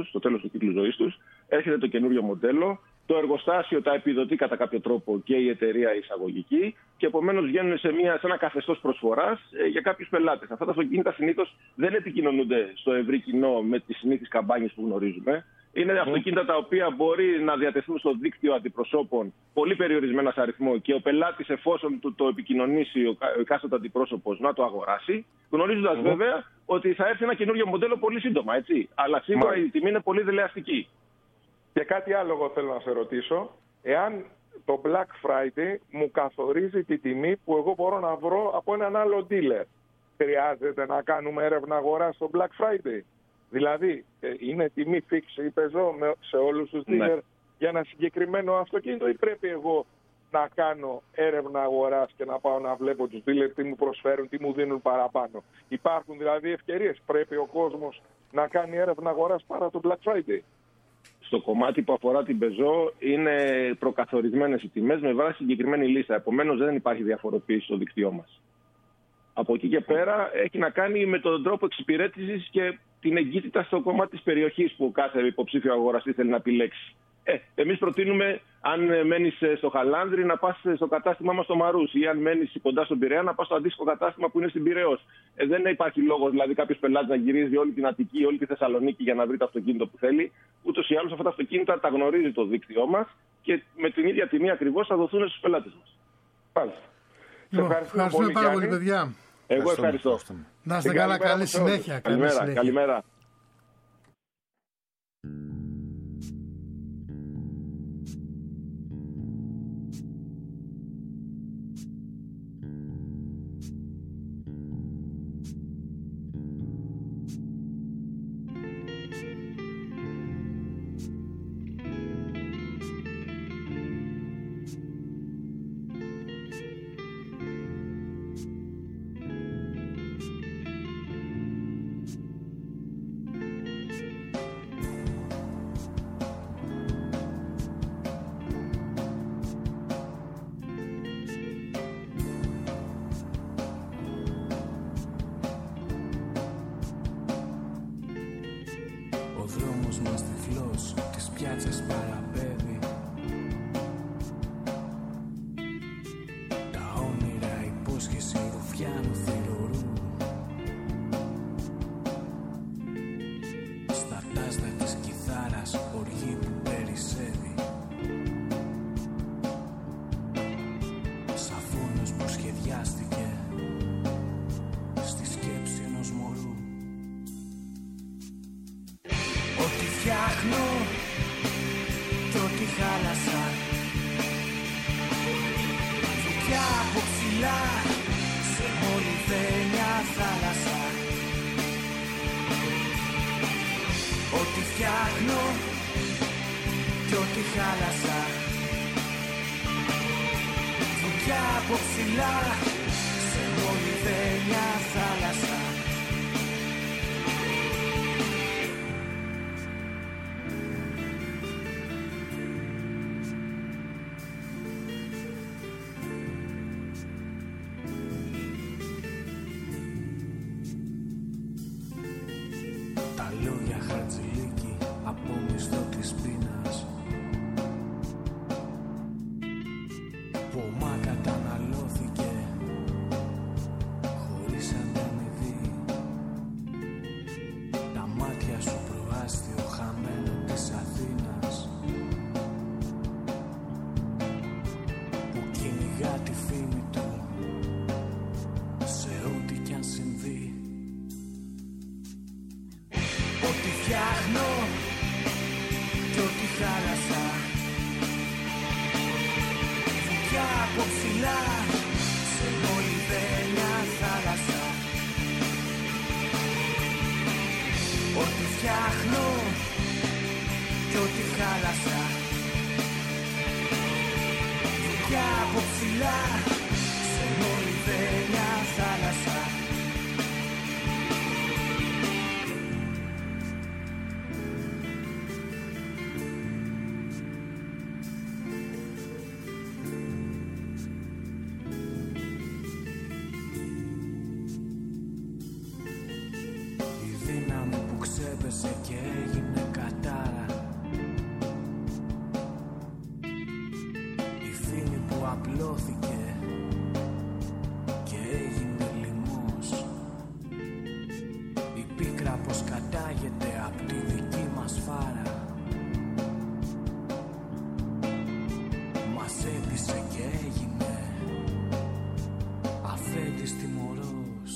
ζωής τους, έρχεται το καινούριο μοντέλο, το εργοστάσιο τα επιδοτεί κατά κάποιο τρόπο και η εταιρεία εισαγωγική και επομένως βγαίνουν σε ένα καθεστώς προσφοράς για κάποιους πελάτες. Αυτά τα αυτοκίνητα συνήθως δεν επικοινωνούνται στο ευρύ κοινό με τις συνήθεις καμπάνιες που γνωρίζουμε. Είναι αυτοκίνητα τα οποία μπορεί να διατεθούν στο δίκτυο αντιπροσώπων πολύ περιορισμένα σε αριθμό και ο πελάτης, εφόσον του το επικοινωνήσει ο εκάστοτε αντιπρόσωπος, να το αγοράσει, γνωρίζοντας βέβαια ότι θα έρθει ένα καινούριο μοντέλο πολύ σύντομα, έτσι. Αλλά σίγουρα η τιμή είναι πολύ δελεαστική. Και κάτι άλλο εγώ θέλω να σε ρωτήσω. Εάν το Black Friday μου καθορίζει τη τιμή που εγώ μπορώ να βρω από έναν άλλο dealer, χρειάζεται να κάνουμε έρευνα αγοράς στο Black Friday? Δηλαδή, είναι τιμή fix η Peugeot σε όλους τους dealer για ένα συγκεκριμένο αυτοκίνητο ή πρέπει εγώ να κάνω έρευνα αγοράς και να πάω να βλέπω τους dealer τι μου προσφέρουν, τι μου δίνουν παραπάνω? Υπάρχουν δηλαδή ευκαιρίες? Πρέπει ο κόσμος να κάνει έρευνα αγοράς παρά το Black Friday? Στο κομμάτι που αφορά την Peugeot είναι προκαθορισμένες οι τιμές με βάση συγκεκριμένη λίστα. Επομένως δεν υπάρχει διαφοροποίηση στο δίκτυό μας. Από εκεί και πέρα έχει να κάνει με τον τρόπο εξυπηρέτησης και την εγκύτητα στο κομμάτι της περιοχής που κάθε υποψήφιο αγοραστή θέλει να επιλέξει. Εμείς προτείνουμε, αν μένεις στο Χαλάνδρη, να πας στο κατάστημά μας στο Μαρούς, ή αν μένεις κοντά στον Πειραιά, να πας στο αντίστοιχο κατάστημα που είναι στην Πειραιώς. Δεν υπάρχει λόγος δηλαδή κάποιος πελάτης να γυρίζει όλη την Αττική, όλη τη Θεσσαλονίκη για να βρει το αυτοκίνητο που θέλει. Ούτως ή άλλως αυτά τα αυτοκίνητα τα γνωρίζει το δίκτυό μας και με την ίδια τιμή ακριβώς θα δοθούν στους πελάτες μας. Πάλιστα. Ευχαριστούμε πάρα πολύ, παιδιά. Εγώ ευχαριστώ. Να είστε καλά, καλή συνέχεια. Καλημέρα. τη φήμη του σε ό,τι κι αν συμβεί. Ό,τι φτιάχνω κι ό,τι χάλασα, βουτιά από ψηλά σε μολυβένια θάλασσα. Ό,τι φτιάχνω κι ό,τι χάλασα, βουτιά από ψηλά σε μολυβένια θάλασσα. Και έγινε κατάρα, η φήμη που απλώθηκε και έγινε λοιμός, η πίκρα πως κατάγεται απ' τη δική μας φάρα, μας έπεισε και έγινε αφέντης τιμωρός.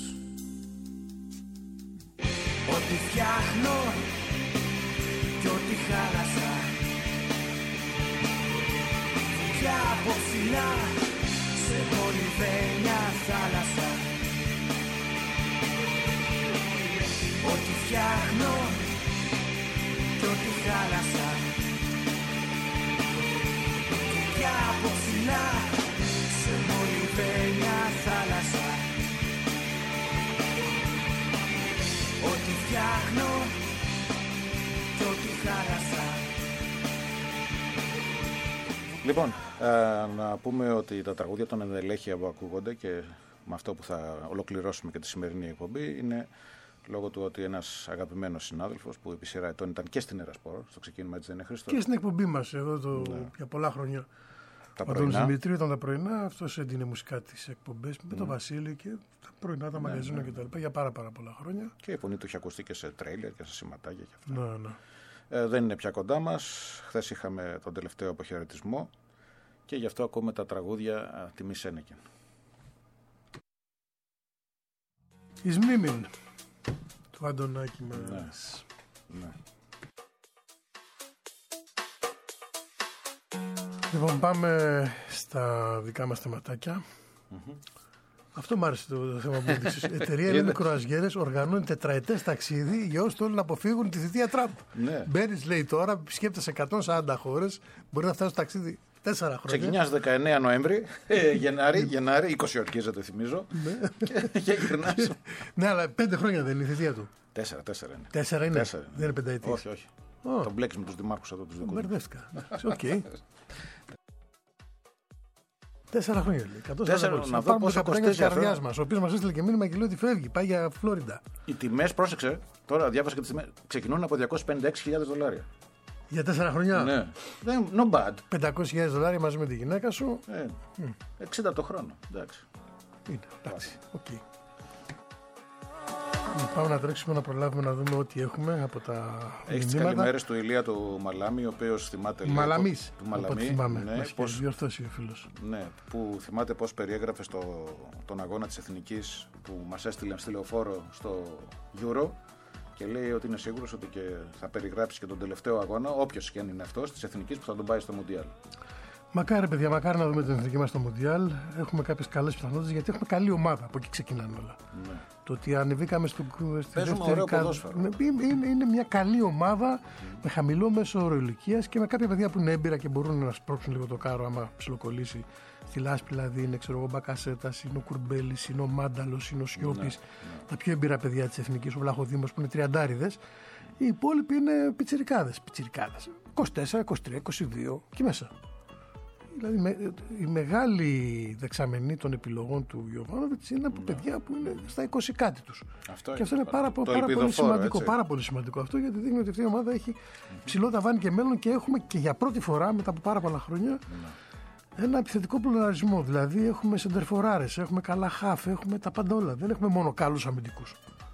Ό,τι φτιάχνω κι ό,τι χάλασα, βουτιά από ψηλά σε μολυβένια θάλασσα. Ό,τι φτιάχνω κι ό,τι χάλασα, βουτιά από ψηλά σε μολυβένια θάλασσα. Ό,τι φτιάχνω κι ό,τι χάλασα. Λοιπόν, να πούμε ότι τα τραγούδια των ενδελέχεια που ακούγονται και με αυτό που θα ολοκληρώσουμε και τη σημερινή εκπομπή είναι λόγω του ότι ένας αγαπημένος συνάδελφος που επί σειρά ετών ήταν και στην Ερασπορ, στο ξεκίνημα, έτσι δεν είναι, Χρήστο? Και στην εκπομπή μας εδώ για πολλά χρόνια. Ο Αντώνης Δημητρίου ήταν τα πρωινά, αυτός έντυνε μουσικά τις εκπομπές με τον Βασίλη και τα πρωινά, τα μαγαζίνα κτλ. Για πάρα πολλά χρόνια. Και η φωνή του είχε ακουστεί και σε τρέιλερ και σε σηματάκια και αυτά. Δεν είναι πια κοντά μας. Χθες είχαμε τον τελευταίο αποχαιρετισμό και γι' αυτό ακούμε τα τραγούδια τιμή Σένεκεν. Εις μνήμην του Αντωνάκη μας. Ναι. Λοιπόν, πάμε στα δικά μας θεματάκια. Αυτό μου άρεσε το θέμα που έδειξες. Η εταιρεία είναι Μικροαζιέρες, οργανώνει τετραετές ταξίδι για όσους θέλουν να αποφύγουν τη θητεία Τραμπ. Ναι. Μπαίνεις, λέει τώρα, επισκέπτεσαι 140 χώρες, μπορεί να φτάσει στο ταξίδι 4 χρόνια. Ξεκινάς 19 Νοέμβρη, Γενάρη, 20 ορκίζεται, θυμίζω. Και γυρνάς. Ναι, αλλά 5 χρόνια δεν είναι η θητεία του. 4 είναι. 4 είναι. Δεν είναι πενταετής. Όχι. Τον μπλέξεις με τους δημάρχους εδώ, τους δικούς. Μπερδεύτηκα. Οκ. 4 χρόνια λέει. 4 να δω πόσο κοστίζει καρδιάς μας, ο οποίος μας έστειλε και μήνυμα και λέει ότι φεύγει, πάει για Φλόριντα. Οι τιμές, πρόσεξε, τώρα διάβασα και τις τιμές, ξεκινούν από $256,000. Για 4 χρόνια. Ναι. No bad. $500,000 μαζί με τη γυναίκα σου. 60 το χρόνο. Εντάξει. Είναι, εντάξει. Okay. Πάμε να τρέξουμε να προλάβουμε να δούμε ό,τι έχουμε από τα. Έχεις τις καλημέρες του Ηλία του Μαλάμι, ο οποίος θυμάται. Μαλαμής. Του Μαλαμή. Ναι, πώς διορθώσει ο φίλος. Ναι, που θυμάται πώς περιέγραφε τον αγώνα της Εθνικής που μας έστειλε στη λεωφόρο στο Euro. Και λέει ότι είναι σίγουρος ότι και θα περιγράψει και τον τελευταίο αγώνα, όποιος και αν είναι αυτός, της Εθνικής που θα τον πάει στο Μουντιάλ. Μακάρι, παιδιά, μακάρι να δούμε την Εθνική μας στο Μουντιάλ. Έχουμε κάποιες καλές πιθανότητες γιατί έχουμε καλή ομάδα. Από εκεί ξεκινάνε όλα. Ναι. Το ότι ανεβήκαμε στη δεύτερη κάδο. Είναι μια καλή ομάδα με χαμηλό μέσο όρο ηλικίας και με κάποια παιδιά που είναι έμπειρα και μπορούν να σπρώξουν λίγο το κάρο άμα ψιλοκολλήσει. Στη Λάσπη δηλαδή είναι ο Μπακασέτας, είναι ο Κουρμπέλης, είναι ο Μάνταλος, είναι ο Σιώπης. Τα πιο έμπειρα παιδιά της Εθνικής, ο Βλαχοδήμος που είναι τριαντάριδες. Οι υπόλοιποι είναι πιτσιρικάδες. 24, 23, 22 και μέσα. Δηλαδή η μεγάλη δεξαμενή των επιλογών του Γιωβάνοβιτς είναι από παιδιά που είναι στα 20 κάτι τους. Και αυτό είναι πάρα πολύ σημαντικό. Πάρα πολύ σημαντικό αυτό, γιατί δείχνει ότι αυτή η ομάδα έχει ψηλό ταβάνι και μέλλον και έχουμε και για πρώτη φορά μετά από πάρα πολλά χρόνια ένα επιθετικό πλουραλισμό. Δηλαδή έχουμε σεντερφοράρες, έχουμε καλά χαφ, έχουμε τα πάντα όλα. Δεν έχουμε μόνο καλούς αμυντικούς.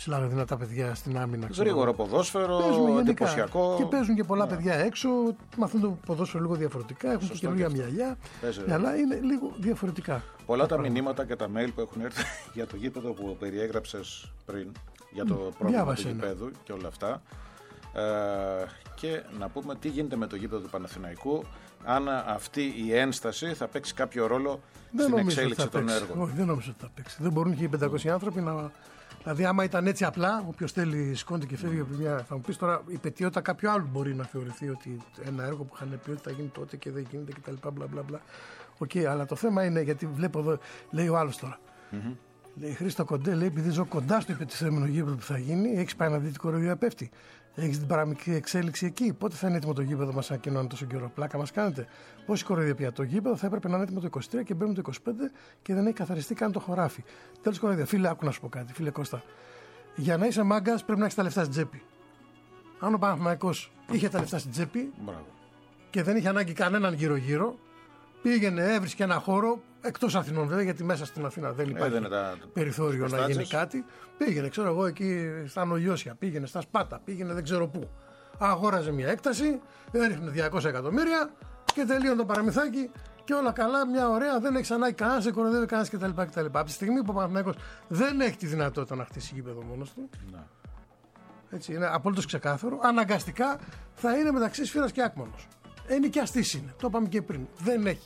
ψηλά δυνατά παιδιά στην άμυνα. Γρήγορο ποδόσφαιρο, εντυπωσιακό. Και παίζουν και πολλά παιδιά έξω. Μαθαίνουν το ποδόσφαιρο λίγο διαφορετικά. Έχουν και καινούργια μυαλιά. Αλλά είναι λίγο διαφορετικά. Πολλά τα μηνύματα και τα mail που έχουν έρθει για το γήπεδο που περιέγραψες πριν, για το πρόβλημα του γηπέδου και όλα αυτά. Και να πούμε τι γίνεται με το γήπεδο του Παναθηναϊκού, αν αυτή η ένσταση θα παίξει κάποιο ρόλο στην εξέλιξη των έργων. Όχι, δεν νομίζω ότι θα παίξει. Δεν μπορούν και οι 500 άνθρωποι να. Δηλαδή, άμα ήταν έτσι απλά, όποιος θέλει σηκώνεται και φεύγει από μια. Θα μου πει τώρα, η πετιότητα κάποιου άλλου μπορεί να θεωρηθεί ότι ένα έργο που είχαν πει ότι θα γίνει τότε και δεν γίνεται κτλ. Οκ, αλλά το θέμα είναι, γιατί βλέπω εδώ, λέει ο άλλος τώρα. Λέει Χρήστο Κοντέ, λέει, επειδή ζω κοντά στο υποτιθέμενο γήπεδο που θα γίνει, έχει πάει να δει τι κοροϊδία πέφτει. Έχει την παραμικρή εξέλιξη εκεί. Πότε θα είναι έτοιμο το γήπεδο μας, ανακοινώνει τόσο καιρό? Πλάκα μας κάνετε. Πόση κοροϊδία πια? Το γήπεδο θα έπρεπε να είναι έτοιμο το 23 και μπαίνουμε το 25 και δεν έχει καθαριστεί καν το χωράφι. Τέλος κοροϊδία. Φίλε, άκου να σου πω κάτι, φίλε Κώστα. Για να είσαι μάγκας πρέπει να έχεις τα λεφτά στην τσέπη. Αν ο Παναθηναϊκός είχε τα λεφτά στην τσέπη και δεν είχε ανάγκη κανέναν γύρω-γύρω, πήγαινε, έβρισκε ένα χώρο εκτός Αθηνών βέβαια, γιατί μέσα στην Αθήνα δεν υπάρχει περιθώριο να γίνει κάτι. Πήγαινε, ξέρω εγώ, εκεί στα Νογιώσια, πήγαινε στα Σπάτα, πήγαινε δεν ξέρω πού. Αγόραζε μια έκταση, έριχνε 200 εκατομμύρια και τελείωνε το παραμυθάκι και όλα καλά, μια ωραία, δεν έχει ανάγκη κανένα, σε κοροϊδεύει κανένα κτλ. Από τη στιγμή που ο Παναθηναϊκός δεν έχει τη δυνατότητα να χτίσει γήπεδο μόνος του. Έτσι, είναι απολύτως ξεκάθαρο. Αναγκαστικά θα είναι μεταξύ Σφύρας και Άκμανος. Ενοικιαστής είναι, το είπαμε και πριν. Δεν έχει.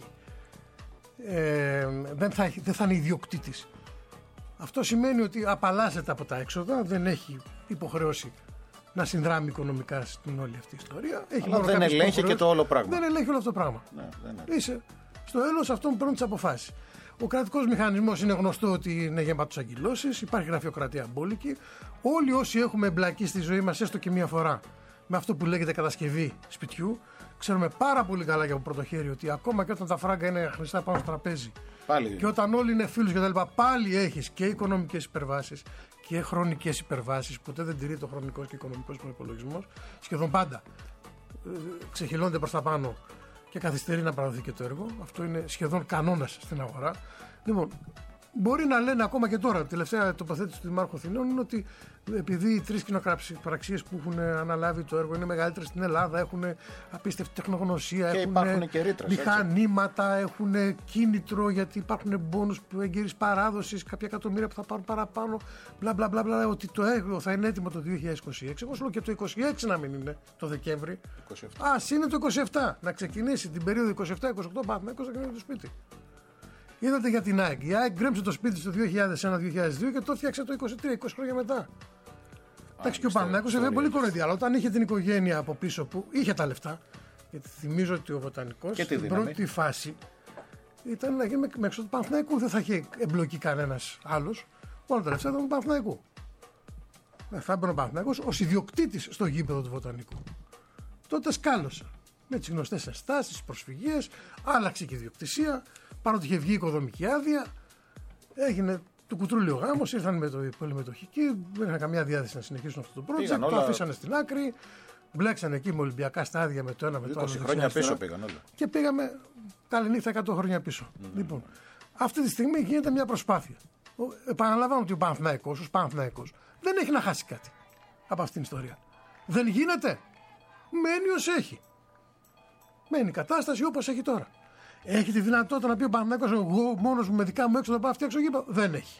Δεν θα είναι ιδιοκτήτης. Αυτό σημαίνει ότι απαλλάσσεται από τα έξοδα, δεν έχει υποχρεώσει να συνδράμει οικονομικά στην όλη αυτή η ιστορία. Έχει αλλά δεν ελέγχει και το όλο πράγμα. Δεν ελέγχει όλο αυτό το πράγμα. Είσαι στο έλος αυτών που παίρνουν τις αποφάσεις. Ο κρατικός μηχανισμός είναι γνωστό ότι είναι γεμάτος αγκυλώσεις, υπάρχει γραφειοκρατία αμπόλικη. Όλοι όσοι έχουμε εμπλακεί στη ζωή μας, έστω και μία φορά, με αυτό που λέγεται κατασκευή σπιτιού, ξέρουμε πάρα πολύ καλά και από πρώτο χέρι ότι ακόμα και όταν τα φράγκα είναι χρηστά πάνω στο τραπέζι και όταν όλοι είναι φίλους και τα λοιπά, πάλι έχεις και οικονομικές υπερβάσεις και χρονικές υπερβάσεις. Ποτέ δεν τηρεί το χρονικός και οικονομικός προϋπολογισμός. Σχεδόν πάντα ξεχυλώνεται προς τα πάνω και καθυστερεί να παραδοθεί και το έργο. Αυτό είναι σχεδόν κανόνας στην αγορά. Λοιπόν, μπορεί να λένε ακόμα και τώρα, τελευταία τοποθέτηση του Δημάρχου Αθηνών είναι ότι επειδή οι 3 κοινοπραξίες που έχουν αναλάβει το έργο είναι μεγαλύτερες στην Ελλάδα, έχουν απίστευτη τεχνογνωσία, έχουν μηχανήματα, έχουν κίνητρο γιατί υπάρχουν μπόνους έγκαιρης παράδοσης, κάποια εκατομμύρια που θα πάρουν παραπάνω, μπλα, ότι το έργο θα είναι έτοιμο το 2026. Εγώ σου λέω και το 2026 να μην είναι το Δεκέμβρη. Ας είναι το 27, να ξεκινήσει την περίοδο 27-28 Παναθηναϊκός να κάνει το σπίτι. Είδατε για την ΑΕΚ. Η ΑΕΚ γκρέμψε το σπίτι το 2001-2002 και το φτιάξε το 23, 20 χρόνια μετά. Εντάξει, και ο Παναθηναϊκός έφερε πολύ κοροϊδία. Αλλά όταν είχε την οικογένεια από πίσω που είχε τα λεφτά, γιατί θυμίζω ότι ο Βοτανικός στην πρώτη φάση ήταν να γίνει με έξω του Παναθηναϊκού. Δεν θα είχε εμπλοκή κανένας άλλος. Όλα τα λεφτά ήταν του Παναθηναϊκού. Θα έμπαινε ο Παναθηναϊκός ως ιδιοκτήτης στο γήπεδο του Βοτανικού. Τότε σκάλωσε. Με τις γνωστές ενστάσεις, προσφυγίες, άλλαξε και ιδιοκτησία. Πάνω ότι είχε βγει η οικοδομική άδεια, έγινε του κουτρούλιο γάμος, ήρθαν με το πολυμετοχική, δεν είχαν καμιά διάθεση να συνεχίσουν αυτό το project, το αφήσανε στην άκρη, μπλέξανε εκεί με ολυμπιακά στάδια με το ένα με το άλλο. 20 χρόνια πίσω πήγαν όλα. Και πήγαμε καληνύχτα 100 χρόνια πίσω. Λοιπόν, αυτή τη στιγμή γίνεται μια προσπάθεια. Επαναλαμβάνω ότι ο Παναθηναϊκός δεν έχει να χάσει κάτι από αυτήν την ιστορία. Δεν γίνεται. Μένει ως έχει. Μένει η κατάσταση όπως έχει τώρα. Έχει τη δυνατότητα να πει ο Παναθηναϊκός εγώ μόνος μου με δικά μου έξω να πάω να φτιάξω γήπεδο? Δεν έχει.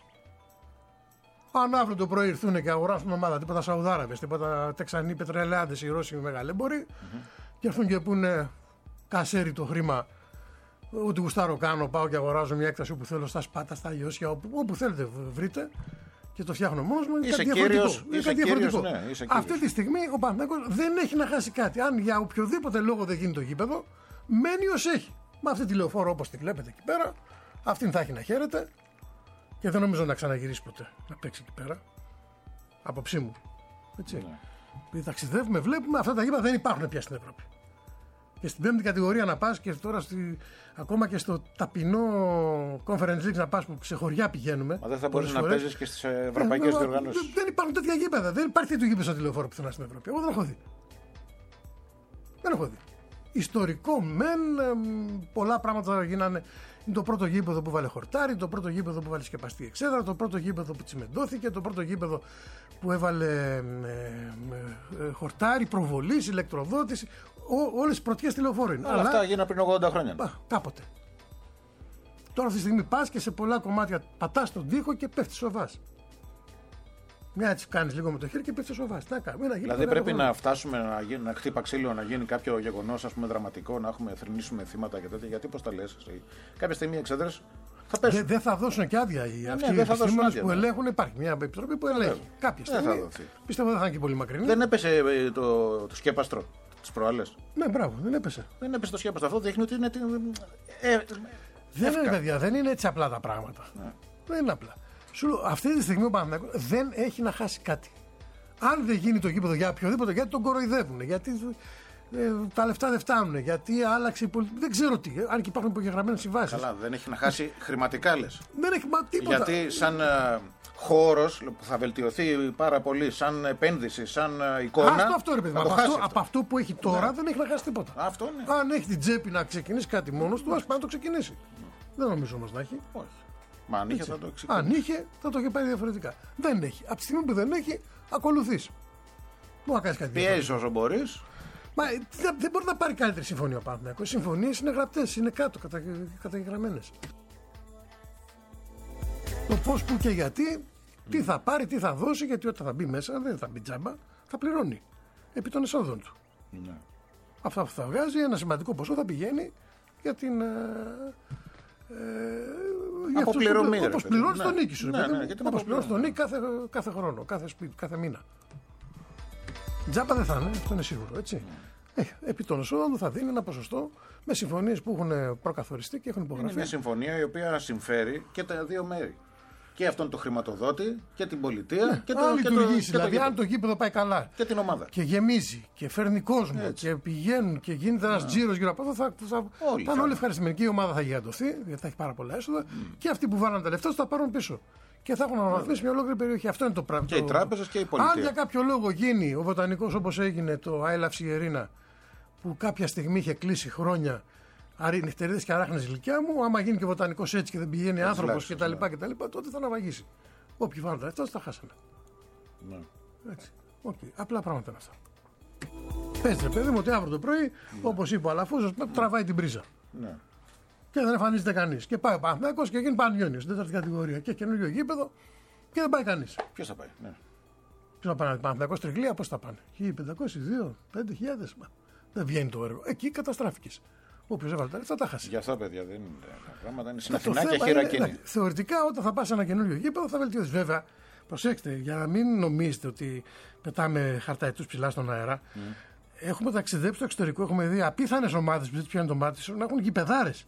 Αν αύριο το πρωί ήρθουν και αγοράσουν ομάδα, τίποτα Σαουδάραβες, τίποτα Τεξανοί, Πετρελαιάδες, οι Ρώσοι μεγαλέμποροι, και έρθουν και πούνε κασέρι το χρήμα, ό,τι γουστάρω κάνω, πάω και αγοράζω μια έκταση όπου θέλω, στα Σπάτα, στα Ιώσια, όπου θέλετε βρείτε και το φτιάχνω μόνος μου. Είναι κάτι διαφορετικό. Ναι, αυτή τη στιγμή ο Παναθηναϊκός δεν έχει να χάσει κάτι. Αν για οποιοδήποτε λόγο δεν γίνει το γήπεδο, μένει ως έχει. Με αυτή τη λεωφόρο όπως τη βλέπετε εκεί πέρα, αυτήν θα έχει να χαίρεται και δεν νομίζω να ξαναγυρίσει ποτέ να παίξει εκεί πέρα. Απόψη μου. Έτσι. Ναι. Επειδή ταξιδεύουμε, βλέπουμε αυτά τα γήπεδα δεν υπάρχουν πια στην Ευρώπη. Και στην 5η κατηγορία να πας και τώρα ακόμα και στο ταπεινό Conference League να πας που σε χωριά πηγαίνουμε. Μα δεν θα μπορείς να παίζεις και στις ευρωπαϊκές διοργανώσεις. Δεν υπάρχουν τέτοια γήπεδα. Δεν υπάρχει τέτοιο γήπεδο στο τηλεφόρο πουθενά στην Ευρώπη. Εγώ δεν έχω δει. Δεν έχω δει. Ιστορικό μεν, πολλά πράγματα γίνανε Είναι το πρώτο γήπεδο που βάλε χορτάρι, το πρώτο γήπεδο που βάλε σκεπαστή εξέδρα, το πρώτο γήπεδο που τσιμεντώθηκε, το πρώτο γήπεδο που έβαλε χορτάρι, προβολής, ηλεκτροδότηση. Όλες τις πρωτιές τηλεοφόρων. Αλλά αυτά γίνανε πριν 80 χρόνια. Κάποτε. Τώρα αυτή τη στιγμή πας και σε πολλά κομμάτια πατάς τον τοίχο και πέφτεις σοβάς. Μια έτσι κάνεις λίγο με το χέρι και πέφτεις σοβάς. Δηλαδή πρέπει να φτάσουμε να χτύπα ξύλο, να γίνει κάποιο γεγονός, ας πούμε, δραματικό, να θρηνήσουμε θύματα και τέτοια. Γιατί πώς τα λες εσύ. Κάποια στιγμή οι εξέδρες θα πέσουν. Δεν θα δώσουν και άδεια αυτοί οι επιστήμονες που ελέγχουν. Υπάρχει μια επιτροπή που ελέγχει. Κάποια στιγμή. Πιστεύω δεν θα είναι και πολύ μακρινή. Δεν έπεσε το σκέπαστρο τις προάλλες. Ναι, μπράβο, δεν έπεσε. Δεν έπεσε το σκέπαστρο. Αυτό δείχνει ότι είναι. Δεν είναι, παιδιά, δεν είναι έτσι απλά τα πράγματα. Δεν είναι απλά. Σου λέω, αυτή τη στιγμή ο Παναθηναϊκός δεν έχει να χάσει κάτι. Αν δεν γίνει το γήπεδο για οποιοδήποτε, γιατί τον κοροϊδεύουν, γιατί τα λεφτά δεν φτάνουν, γιατί άλλαξε η πολιτική. Δεν ξέρω τι, αν και υπάρχουν υπογεγραμμένες συμβάσεις. Καλά, δεν έχει να χάσει χρηματικά, λες. Δεν έχει τίποτα. Γιατί σαν χώρος που θα βελτιωθεί πάρα πολύ, σαν επένδυση, σαν εικόνα. Αυτό ρε παιδί. Από αυτό που έχει τώρα δεν έχει να χάσει τίποτα. Αυτό είναι. Αν έχει την τσέπη να ξεκινήσει κάτι μόνος του, ας πάει να το ξεκινήσει. Δεν νομίζω όμως να έχει. Όχι. Μα αν είχε θα το ξεκινήσει. Αν είχε θα το είχε πάρει διαφορετικά. Δεν έχει. Από τη στιγμή που δεν έχει, ακολουθείς. Μπορεί να κάνεις κάτι. Πιέζεις όσο μπορείς. Μα δεν μπορεί να πάρει καλύτερη συμφωνία ο Παναθηναϊκός. Οι συμφωνίες είναι γραπτές, είναι κάτω, καταγεγραμμένες. Το πώς, που και γιατί, τι θα πάρει, τι θα δώσει, γιατί όταν θα μπει μέσα δεν θα μπει τζάμπα, θα πληρώνει επί των εσόδων του. Ναι. Αυτά που θα βγάζει, ένα σημαντικό ποσό θα πηγαίνει για την. Αποπληρωμή. Όπως πληρώνεις τον νίκη σου. Όπως πληρώνεις τον νίκη κάθε χρόνο, κάθε σπίτι, κάθε μήνα. Τζάμπα δεν θα είναι, αυτό είναι σίγουρο. Έτσι. Επί των εσόδων του θα δίνει ένα ποσοστό με συμφωνίες που έχουν προκαθοριστεί και έχουν υπογραφεί. Είναι μια συμφωνία η οποία συμφέρει και τα δύο μέρη. Και αυτόν τον χρηματοδότη και την πολιτεία και αν λειτουργήσει. Δηλαδή, αν το γήπεδο πάει καλά και την ομάδα. Και γεμίζει και φέρνει κόσμο και πηγαίνουν και γίνεται ένα τζίρος γύρω από αυτό, θα είναι όλοι ευχαριστημένοι. Και η ομάδα θα γιγαντωθεί, γιατί θα έχει πάρα πολλά έσοδα. Και αυτοί που βάλαν τα λεφτά θα πάρουν πίσω. Και θα έχουν αναβαθμίσει μια ολόκληρη περιοχή. Αυτό είναι το πράγμα. Και οι τράπεζες και η πολιτεία. Αν για κάποιο λόγο γίνει ο Βοτανικός όπως έγινε το I Love Sierina, που κάποια στιγμή είχε κλείσει χρόνια νυχτερίδες και αράχνες ηλικιά μου, άμα γίνει και Βοτανικός έτσι και δεν πηγαίνει άνθρωπος κτλ., τότε θα αναβαγίσει. Όποιοι βάλουν τα λεφτά, τα χάσανε. Ναι. Έτσι. Okay. Απλά πράγματα είναι αυτά. Πες ρε παιδί μου ότι αύριο το πρωί, όπως είπε ο Αλαφούζος, τραβάει την πρίζα. Ναι. Και δεν εμφανίζεται κανείς. Και πάει ο Παναθηναϊκός και γίνει Πανιόνιος στην τέταρτη κατηγορία. Και καινούριο γήπεδο και δεν πάει κανείς. Ποιος θα πάει, ναι. Ποιος θα πάει, Παναθηναϊκός Τριγλία, πώς θα πάνε. 1.500, 2, 5.000. Δεν βγαίνει το έργο. Εκεί καταστράφηκες. Όποιος έβαλε τα λεφτά τα χάσει. Για αυτά, παιδιά, δεν είναι τα πράγματα. Είναι στην Αθηνά και χειρακίνη. Θεωρητικά, όταν θα πας σε ένα καινούριο γήπεδο, θα βελτιωθείς. Βέβαια, προσέξτε, για να μην νομίζετε ότι πετάμε χαρταετούς ψηλά στον αέρα. Έχουμε ταξιδέψει στο εξωτερικό, έχουμε δει απίθανες ομάδες που δεν πιάνουν το μάτι σου να έχουν γηπεδάρες.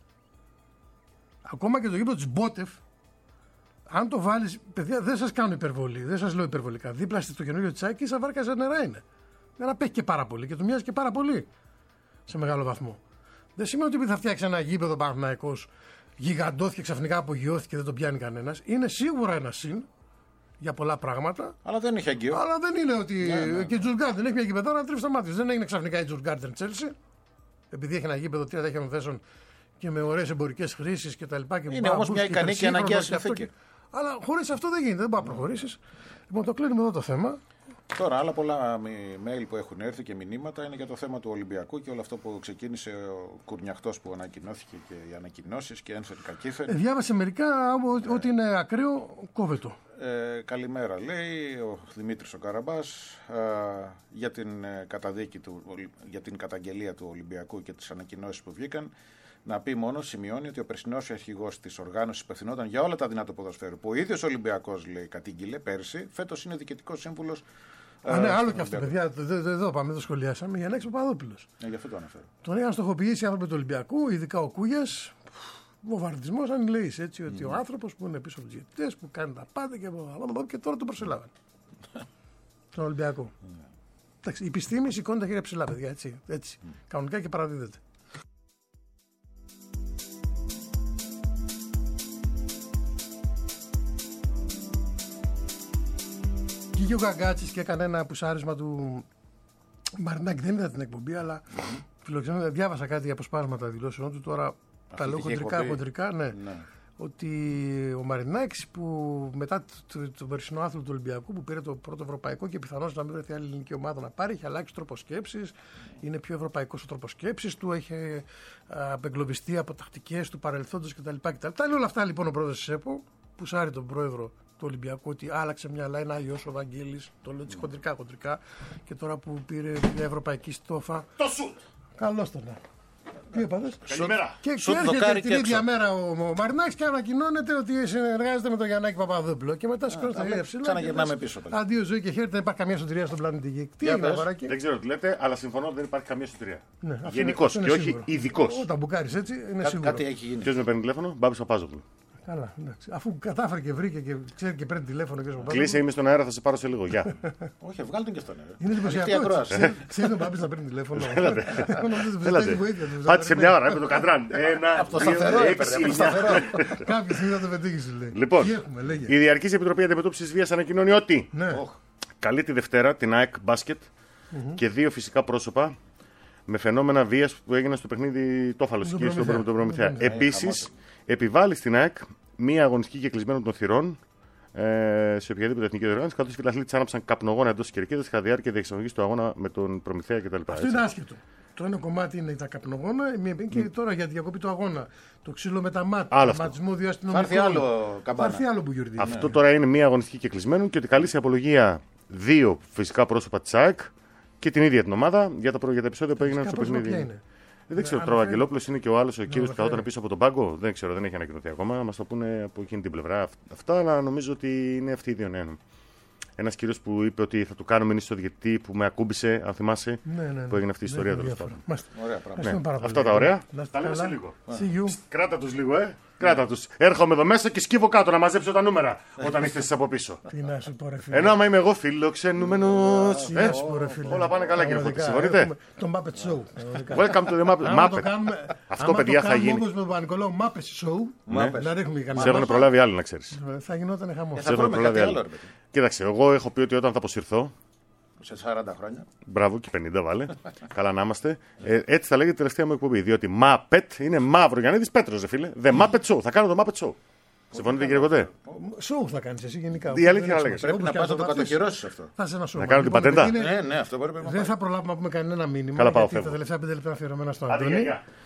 Ακόμα και το γήπεδο της Μπότεφ, αν το βάλεις, παιδιά, δεν σας κάνω υπερβολή, δεν σας λέω υπερβολικά. Δίπλα στο καινούριο τσάκι, σαν βάρκα σε νερά είναι. Δεν απέχει και πάρα πολύ και του μοιάζει και πάρα πολύ σε μεγάλο βαθμό. Δεν σημαίνει ότι θα φτιάξει ένα γήπεδο Παναθηναϊκός, γιγαντώθηκε ξαφνικά, απογειώθηκε και δεν τον πιάνει κανένας. Είναι σίγουρα ένα συν για πολλά πράγματα. Αλλά δεν έχει αγκαίο. Αλλά δεν είναι ότι. Και η Τζουργκάρντεν έχει μια γηπεδάρα να τρίβει τα μάτια. Δεν έγινε ξαφνικά η Τζουργκάρντεν Τσέλσι. Επειδή έχει ένα γήπεδο 3 θέσεων και με ωραίες εμπορικές χρήσεις κτλ. Είναι όμως μια ικανή και αναγκαία συνθήκη. Αλλά χωρίς αυτό δεν γίνεται. Δεν μπορεί να προχωρήσει. Λοιπόν, το κλείνουμε εδώ το θέμα. Τώρα, άλλα πολλά mail που έχουν έρθει και μηνύματα είναι για το θέμα του Ολυμπιακού και όλο αυτό που ξεκίνησε ο Κουρνιαχτός που ανακοινώθηκε και οι ανακοινώσεις και ένφερε κακήφερε. Διάβασε μερικά ότι είναι ακραίο, κόβετο. Καλημέρα, λέει ο Δημήτρης ο Καραμπάς για την καταδίκη για την καταγγελία του Ολυμπιακού και τις ανακοινώσεις που βγήκαν. Να πει μόνο, σημειώνει ότι ο περσινός αρχηγός της οργάνωσης υπευθυνόταν για όλα τα δυνατά ποδοσφαίρου που ο ίδιος Ολυμπιακός, λέει, κατήγγειλε πέρσι, φέτος είναι διοικητικός σύμβουλος. Ναι, άλλο και αυτό, παιδιά. Εδώ πάμε, το σχολιάσαμε. Για να έχει ο Παπαδόπουλος. Γι' αυτό το αναφέρω. Τον είχαν στοχοποιήσει οι άνθρωποι του Ολυμπιακού, ειδικά ο Κούγιας. Βομβαρδισμός αν λέει έτσι, ότι ο άνθρωπος που είναι πίσω από τους διαιτητές, που κάνει τα πάντα και τώρα τον προσελάβαν. Τον Ολυμπιακό. Εντάξει, η επιστήμη σηκώνει τα χέρια ψηλά, παιδιά. Έτσι. Κανονικά και παραδίδεται. Βγήκε ο Γκαγκάτσης και έκανε ένα πουσάρισμα του Μαρινάκη. Δεν είδα την εκπομπή, αλλά φιλοξενώ, διάβασα κάτι για αποσπάσματα δηλώσεων του. Τώρα Τα λέω χοντρικά, ναι. Ότι ο Μαρινάκης που μετά το περσινό άθλο του Ολυμπιακού που πήρε το πρώτο ευρωπαϊκό και πιθανώς να μην βρεθεί άλλη ελληνική ομάδα να πάρει, έχει αλλάξει τρόπο σκέψης, είναι πιο ευρωπαϊκός ο τρόπος σκέψης του, έχει απεγκλωβιστεί από τακτικές του παρελθόντος κτλ. Λέει όλα αυτά λοιπόν ο πρόεδρος της ΕΠΟ, που σάρει τον πρόεδρο του Ολυμπιακού ότι άλλαξε μυαλά, είναι Άγιος ο Βαγγέλης, το λέω χοντρικά, και τώρα που πήρε μια ευρωπαϊκή στόφα. Το σουτ! Καλώς τον. Τι είπατε? Καλημέρα. Και έρχεται την ίδια μέρα ο Μαρινάκης και ανακοινώνεται ότι συνεργάζεται με τον Γιαννάκη Παπαδόπουλο. Και μετά σηκώνεται τα χέρια ψηλά. Ξαναγυρνάμε πίσω. Αντίο ζωή και χαίρετε, δεν υπάρχει καμία σωτηρία στον πλανήτη Γη. Τι έγινε, Βαράκη? Δεν ξέρω τι λέτε, αλλά συμφωνώ ότι δεν υπάρχει καμία σωτηρία. Γενικός και όχι ειδικός. Όταν μπουκάρεις έτσι, είναι σίγουρο. Κάτι έχει γίνει. Ποιος με παίρνει τηλέφωνο? Μπάμπης Παπάζογλου. Καλά, εντάξει. Αφού κατάφερε και βρήκε και ξέρει και παίρνει τηλέφωνο και Παπάζογλου. Κλείσε, είμαι στον αέρα, θα σε πάρω σε λίγο. Γεια. Όχι, βγάλει τον και στον αέρα. Είναι εντυπωσιακό. Ξέρει τον Μπάμπης να παίρνει τηλέφωνο. Πάτησε μια ώρα με το Καντράν. Από το σταθερό. Κάποια στιγμή θα το πετύχει, σου λέει. Λοιπόν, η Διαρκής Επιτροπή Αντιμετώπισης Βίας ανακοινώνει ότι καλεί τη Δευτέρα την ΑΕΚ Μπάσκετ και 2 φυσικά πρόσωπα με φαινόμενα βίας που έγιναν στο παιχνίδι Τόφαλος εκεί στον Προμηθέα. Επίσης, επιβάλλει στην ΑΕΚ μία αγωνιστική και κλεισμένο των θυρών σε οποιαδήποτε εθνική διοργάνωση, καθώς οι φιλαθλήτες άναψαν καπνογόνα εντός της κερκίδας κατά διάρκεια διεξαγωγής του αγώνα με τον Προμηθέα κτλ. Αυτό είναι άσχετο. Το ένα κομμάτι είναι τα καπνογόνα και τώρα για τη διακοπή του αγώνα. Το ξύλο με τα μάτια, το ματισμό δύο αστυνομικών. Θα έρθει άλλο μπουγιουρδί. Αυτό τώρα είναι μία αγωνιστική και κλεισμένο και ότι καλεί σε απολογία 2 φυσικά πρόσωπα της ΑΕΚ και την ίδια την ομάδα για τα επεισόδια που έγιναν στο παιχνίδι. Δεν ξέρω τώρα, ο Αγγελόπουλος είναι και ο άλλος ο κύριος που καθόταν πίσω από τον πάγκο. Δεν ξέρω, δεν έχει ανακοινωθεί ακόμα. Μας το πούνε από εκείνη την πλευρά αυτά, αλλά νομίζω ότι είναι αυτοί οι δύο. Ναι. Ένας κύριος που είπε ότι θα του κάνουμε νη στο διαιτητή που με ακούμπησε, αν θυμάσαι, που έγινε αυτή η ιστορία τέλος πάντων. Ωραία πράγματα. Αυτά τα ωραία. Τα λέμε σε λίγο. Κράτα τους λίγο, Κράτα τους. Έρχομαι εδώ μέσα και σκύβω κάτω να μαζέψω τα νούμερα όταν είστε εσείς από πίσω. Τι να σου πω, ρε φίλε. Ενώ άμα είμαι εγώ φιλοξενούμενος. Όλα πάνε καλά, κύριε Φώτη. Συμφωνείτε? Το Muppet Show. Welcome to the Muppet. Αυτό, παιδιά, θα γίνει. Όπως με τον Πανικολάου Muppet Show. Να ρίχνουμε κανένα. Σε έχουν προλάβει άλλοι, να ξέρεις. Θα γινόταν χαμό. Σε έχουν προλάβει άλλοι. Κοίταξε, εγώ έχω πει ότι όταν θα αποσυρθώ. Σε 40 χρόνια. Μπράβο, και 50 βάλε. Καλά να είμαστε. Έτσι θα λέγεται η τελευταία μου εκπομπή. Διότι Muppet είναι μαύρο Γιαννίδης Πέτρος, ρε φίλε. The Muppet Show. Θα κάνω το Muppet Show. Συμφωνείτε, κύριε Κοντέ? Show θα κάνεις εσύ γενικά. Η αλήθεια να λέγεται. Πρέπει να πας να το κατοχυρώσεις αυτό. Θα σε ένα show. Να κάνω την πατέντα. Ναι, αυτό μπορεί να. Δεν θα προλάβουμε να πούμε κανένα μήνυμα. Καλά, πάω. Τα τελευταία 5 λεπτά αφιερωμένα στον Αντώνη.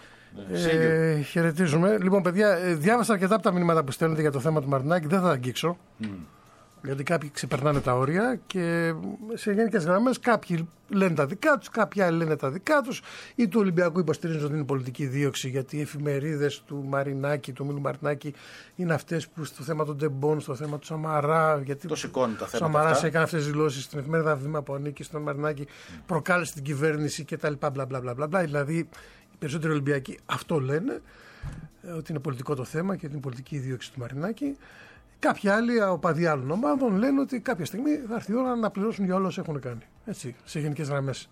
Χαιρετίζουμε. Λοιπόν, παιδιά, διάβασα αρκετά από τα μηνύματα που στέλνετε για το θέμα του Μαρινάκη. Δεν θα τα αγγίξω. Γιατί κάποιοι ξεπερνάνε τα όρια και σε γενικές γραμμές κάποιοι λένε τα δικά τους, κάποιοι άλλοι λένε τα δικά τους. Ή του Ολυμπιακού υποστηρίζουν ότι είναι πολιτική δίωξη, γιατί οι εφημερίδες του Μαρινάκη, του Μίλου Μαρινάκη, είναι αυτές που στο θέμα των Ντεμπών, στο θέμα του Σαμαρά. Γιατί το σηκώνει τα θέματα. Ο Σαμαράς έκανε αυτές τις δηλώσεις στην εφημερίδα Βήμα που ανήκει στον Μαρινάκη, προκάλεσε την κυβέρνηση κτλ. Δηλαδή οι περισσότεροι Ολυμπιακοί αυτό λένε, ότι είναι πολιτικό το θέμα και ότι είναι πολιτική δίωξη του Μαρινάκη. Κάποιοι άλλοι, οπαδοί άλλων ομάδων, λένε ότι κάποια στιγμή θα έρθει η ώρα να πληρώσουν για όλα όσα έχουν κάνει. Έτσι, σε γενικές γραμμές.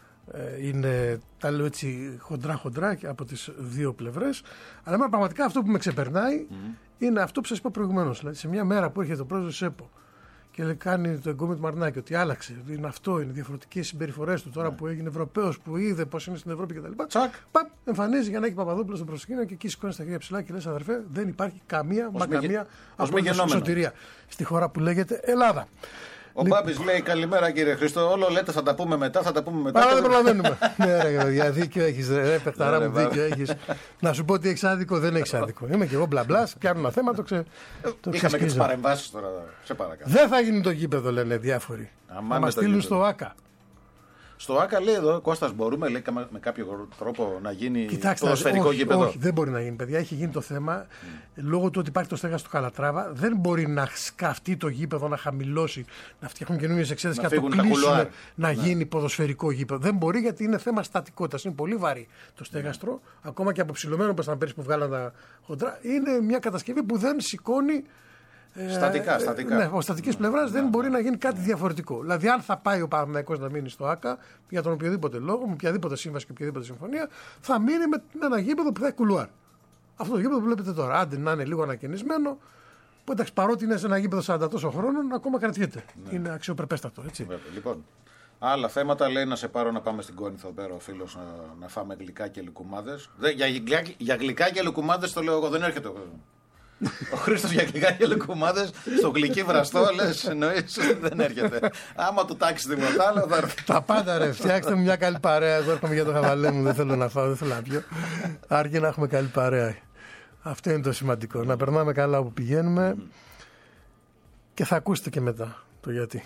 Τα λέω έτσι χοντρά από τις δύο πλευρές. Αλλά εμένα πραγματικά αυτό που με ξεπερνάει είναι αυτό που σας είπα προηγουμένως. Δηλαδή, σε μια μέρα που έρχεται ο πρόεδρος της ΕΠΟ και κάνει το εγκόμιο του Μαρινάκη ότι άλλαξε, ότι είναι αυτό, είναι διαφορετικές συμπεριφορές του τώρα που έγινε Ευρωπαίος, που είδε πώς είναι στην Ευρώπη κτλ. Τσακ, εμφανίζει Γιαννάκη Παπαδόπουλο στο προσκήνιο και εκεί σηκώνει τα χέρια ψηλά και λες, αδερφέ, δεν υπάρχει καμία απολύτως σωτηρία στη χώρα που λέγεται Ελλάδα. Ο Μπάμπης λέει καλημέρα κύριε Χριστό. Όλο λέτε θα τα πούμε μετά, θα τα πούμε μετά. Παρά δεν προλαβαίνουμε. Ναι, ρε παιδιά, δίκιο έχεις, ρε παιχταρά μου, δίκιο έχεις. Να σου πω ότι έχεις άδικο, δεν έχεις άδικο. Είμαι και εγώ μπλα, πιάνω ένα θέμα, το είχαμε και τις παρεμβάσεις τώρα, σε παρακαλώ. Δεν θα γίνει το γήπεδο, λένε διάφοροι. Να μας στείλουν στο ΆΚΑ. Στο ΆΚΑ λέει εδώ, Κώστας, μπορούμε λέει, με κάποιο τρόπο να γίνει ποδοσφαιρικό γήπεδο? Όχι, δεν μπορεί να γίνει, παιδιά. Έχει γίνει το θέμα λόγω του ότι υπάρχει το στέγαστο του Καλατράβα. Δεν μπορεί να σκαφτεί το γήπεδο, να χαμηλώσει, να φτιάχνουν καινούριες εξέδρες και να το κλείσουν να γίνει ποδοσφαιρικό γήπεδο. Δεν μπορεί γιατί είναι θέμα στατικότητας. Είναι πολύ βαρύ το στέγαστρο. Ακόμα και αποψηλωμένο όπως ήταν πέρυσι που βγάλαν τα χοντρά. Είναι μια κατασκευή που δεν σηκώνει. Στατικά. Ναι, από στατικής πλευράς δεν μπορεί να γίνει κάτι διαφορετικό. Δηλαδή, αν θα πάει ο Παναθηναϊκός να μείνει στο ΆΚΑ για τον οποιοδήποτε λόγο, με οποιαδήποτε σύμβαση και οποιαδήποτε συμφωνία, θα μείνει με ένα γήπεδο που θα έχει κουλουάρ. Αυτό το γήπεδο που βλέπετε τώρα, άντε να είναι λίγο ανακαινισμένο, που εντάξει, παρότι είναι σε ένα γήπεδο 40 τόσο χρόνων, ακόμα κρατιέται. Είναι αξιοπρεπέστατο. Έτσι. Λοιπόν, Άλλα θέματα, λέει, να σε πάρω να πάμε στην Κόνηθο πέρα ο φίλος να φάμε γλυκά και λουκουμάδες. Για γλυκά και λουκουμάδες το λέω εγώ, δεν έρχεται ο κόσμος. Ο Χρήστος για γλυκά και λουκουμάδες στο γλυκί βραστό, λες, εννοείς, δεν έρχεται. Άμα του τάξει τίποτα άλλο θα έρθει. Τα πάντα ρε, φτιάξτε μου μια καλή παρέα. Εγώ έρχομαι για το χαβαλέ μου, δεν θέλω να φάω, δεν θέλω να πιω. Αρκεί να έχουμε καλή παρέα. Αυτό είναι το σημαντικό. Να περνάμε καλά όπου πηγαίνουμε και θα ακούσετε και μετά το γιατί.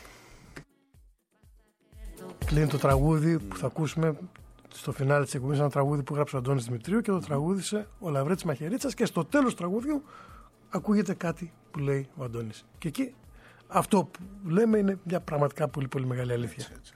Κλείνει το τραγούδι που θα ακούσουμε στο φινάλε της εκπομπής, ένα τραγούδι που γράψε ο Αντώνης Δημητρίου και το τραγούδισε ο Λαβρέτης Μαχαιρίτσας και στο τέλος του τραγούδιου ακούγεται κάτι που λέει ο Αντώνης. Και εκεί αυτό που λέμε είναι μια πραγματικά πολύ πολύ μεγάλη αλήθεια. Έτσι.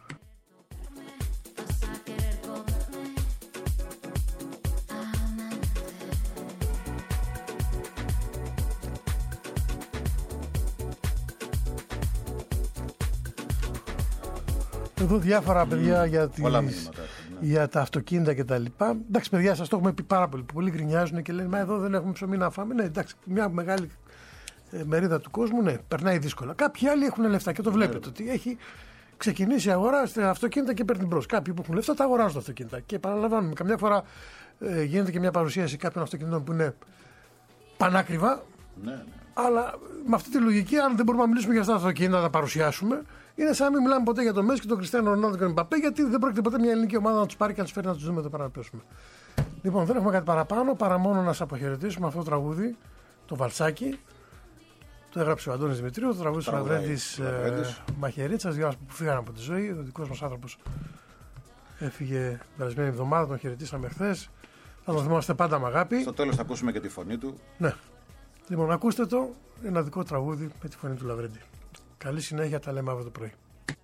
Εδώ διάφορα παιδιά για τα αυτοκίνητα και τα λοιπά. Εντάξει, παιδιά, σας το έχουμε πει πάρα πολύ. Πολλοί γκρινιάζουν και λένε μα εδώ δεν έχουμε ψωμί να φάμε. Ναι, εντάξει, μια μεγάλη μερίδα του κόσμου, ναι, περνάει δύσκολα. Κάποιοι άλλοι έχουν λεφτά και το βλέπετε ότι έχει ξεκινήσει η αγορά στα αυτοκίνητα και παίρνει μπρος. Κάποιοι που έχουν λεφτά τα αγοράζουν τα αυτοκίνητα. Και παραλαμβάνουμε, καμιά φορά γίνεται και μια παρουσίαση κάποιων αυτοκινήτων που είναι πανάκριβα. Ναι. Αλλά με αυτή τη λογική, αν δεν μπορούμε να μιλήσουμε για αυτά τα αυτοκίνητα, να τα παρουσιάσουμε, είναι σαν να μην μιλάμε ποτέ για το Μέση και τον Κριστιάνο Ρονάλντο και τον Μπαπέ, γιατί δεν πρόκειται ποτέ μια ελληνική ομάδα να του πάρει και να του φέρει να του δούμε εδώ πέρα να πέσουμε. Λοιπόν, δεν έχουμε κάτι παραπάνω παρά μόνο να σα αποχαιρετήσουμε αυτό το τραγούδι, το Βαλσάκι. Το έγραψε ο Αντώνης Δημητρίου, το τραγούδι του Λαβρέντης Μαχαιρίτσας, για που φύγανε από τη ζωή. Ο δικός μας άνθρωπος έφυγε την περασμένη εβδομάδα, τον χαιρετήσαμε χθες. Θα τον θυμόμαστε πάντα με αγάπη. Στο τέλος θα ακούσουμε και τη φωνή του. Ναι. Λοιπόν, ακούστε το, ένα δικό τραγούδι με τη φωνή του Λαβρέντη. Καλή συνέχεια, τα λέμε αύριο το πρωί.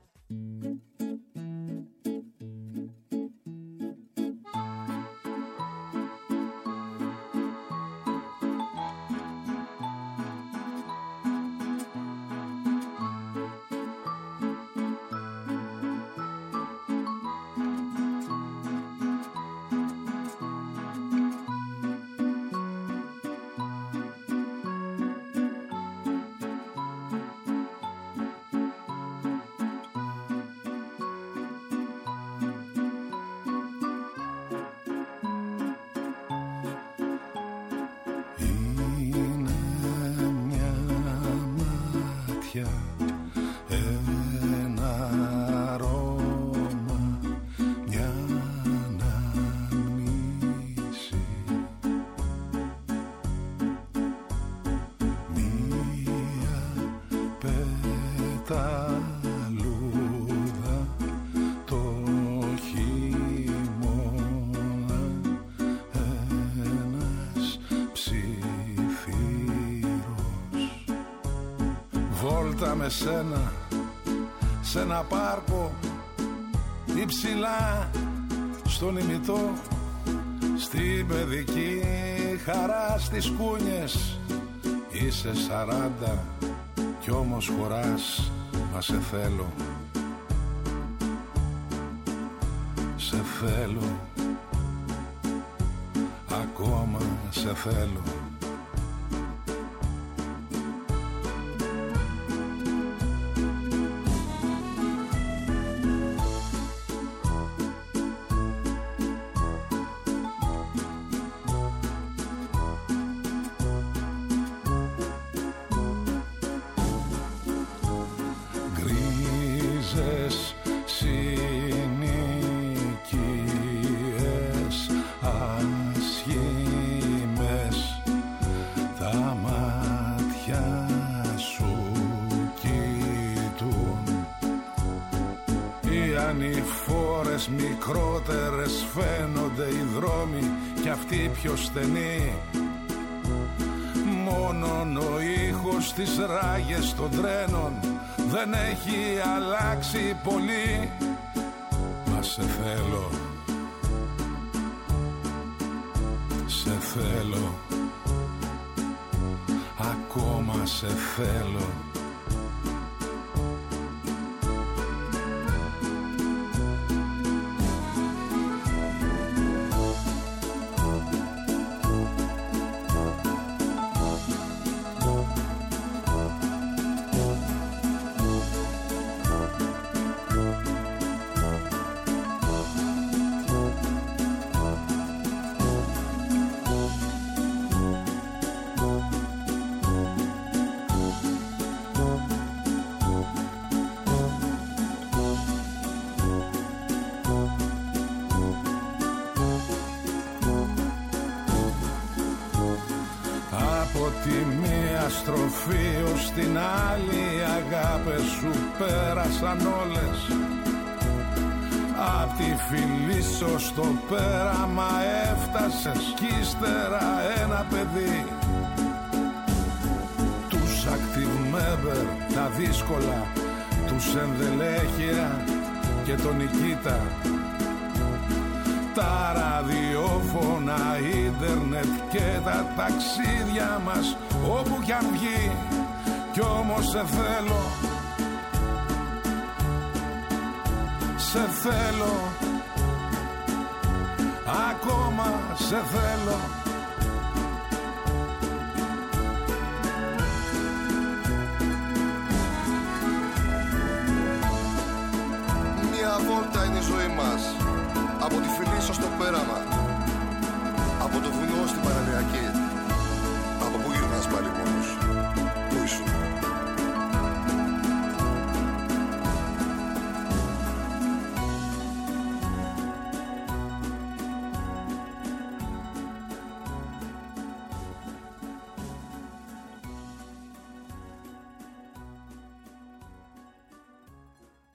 Με σένα σε ένα πάρκο υψηλά στον ημιτό, στην παιδική χαρά στις κούνιες. Είσαι 40 κι όμως χωράς, μα σε θέλω, σε θέλω, ακόμα σε θέλω. Μικρότερες φαίνονται οι δρόμοι κι αυτοί πιο στενοί. Μόνον ο ήχος στις ράγες των τρένων δεν έχει αλλάξει πολύ. Μα σε θέλω, σε θέλω, ακόμα σε θέλω. τη μία στροφή ως την άλλη οι αγάπες σου πέρασαν όλες. Απ' τη Φιλίσσο στο πέραμα έφτασες κι ύστερα ένα παιδί. Τους active member, τα δύσκολα, τους ενδελέχεια και τον Νικήτα. Τα ραδιόφωνα, ίντερνετ και τα ταξίδια μας όπου κι αν βγει. Κι όμως σε θέλω, σε θέλω, ακόμα σε θέλω. Μια βόλτα είναι η ζωή μας, από τη Φιλίσσο στο πέραμα.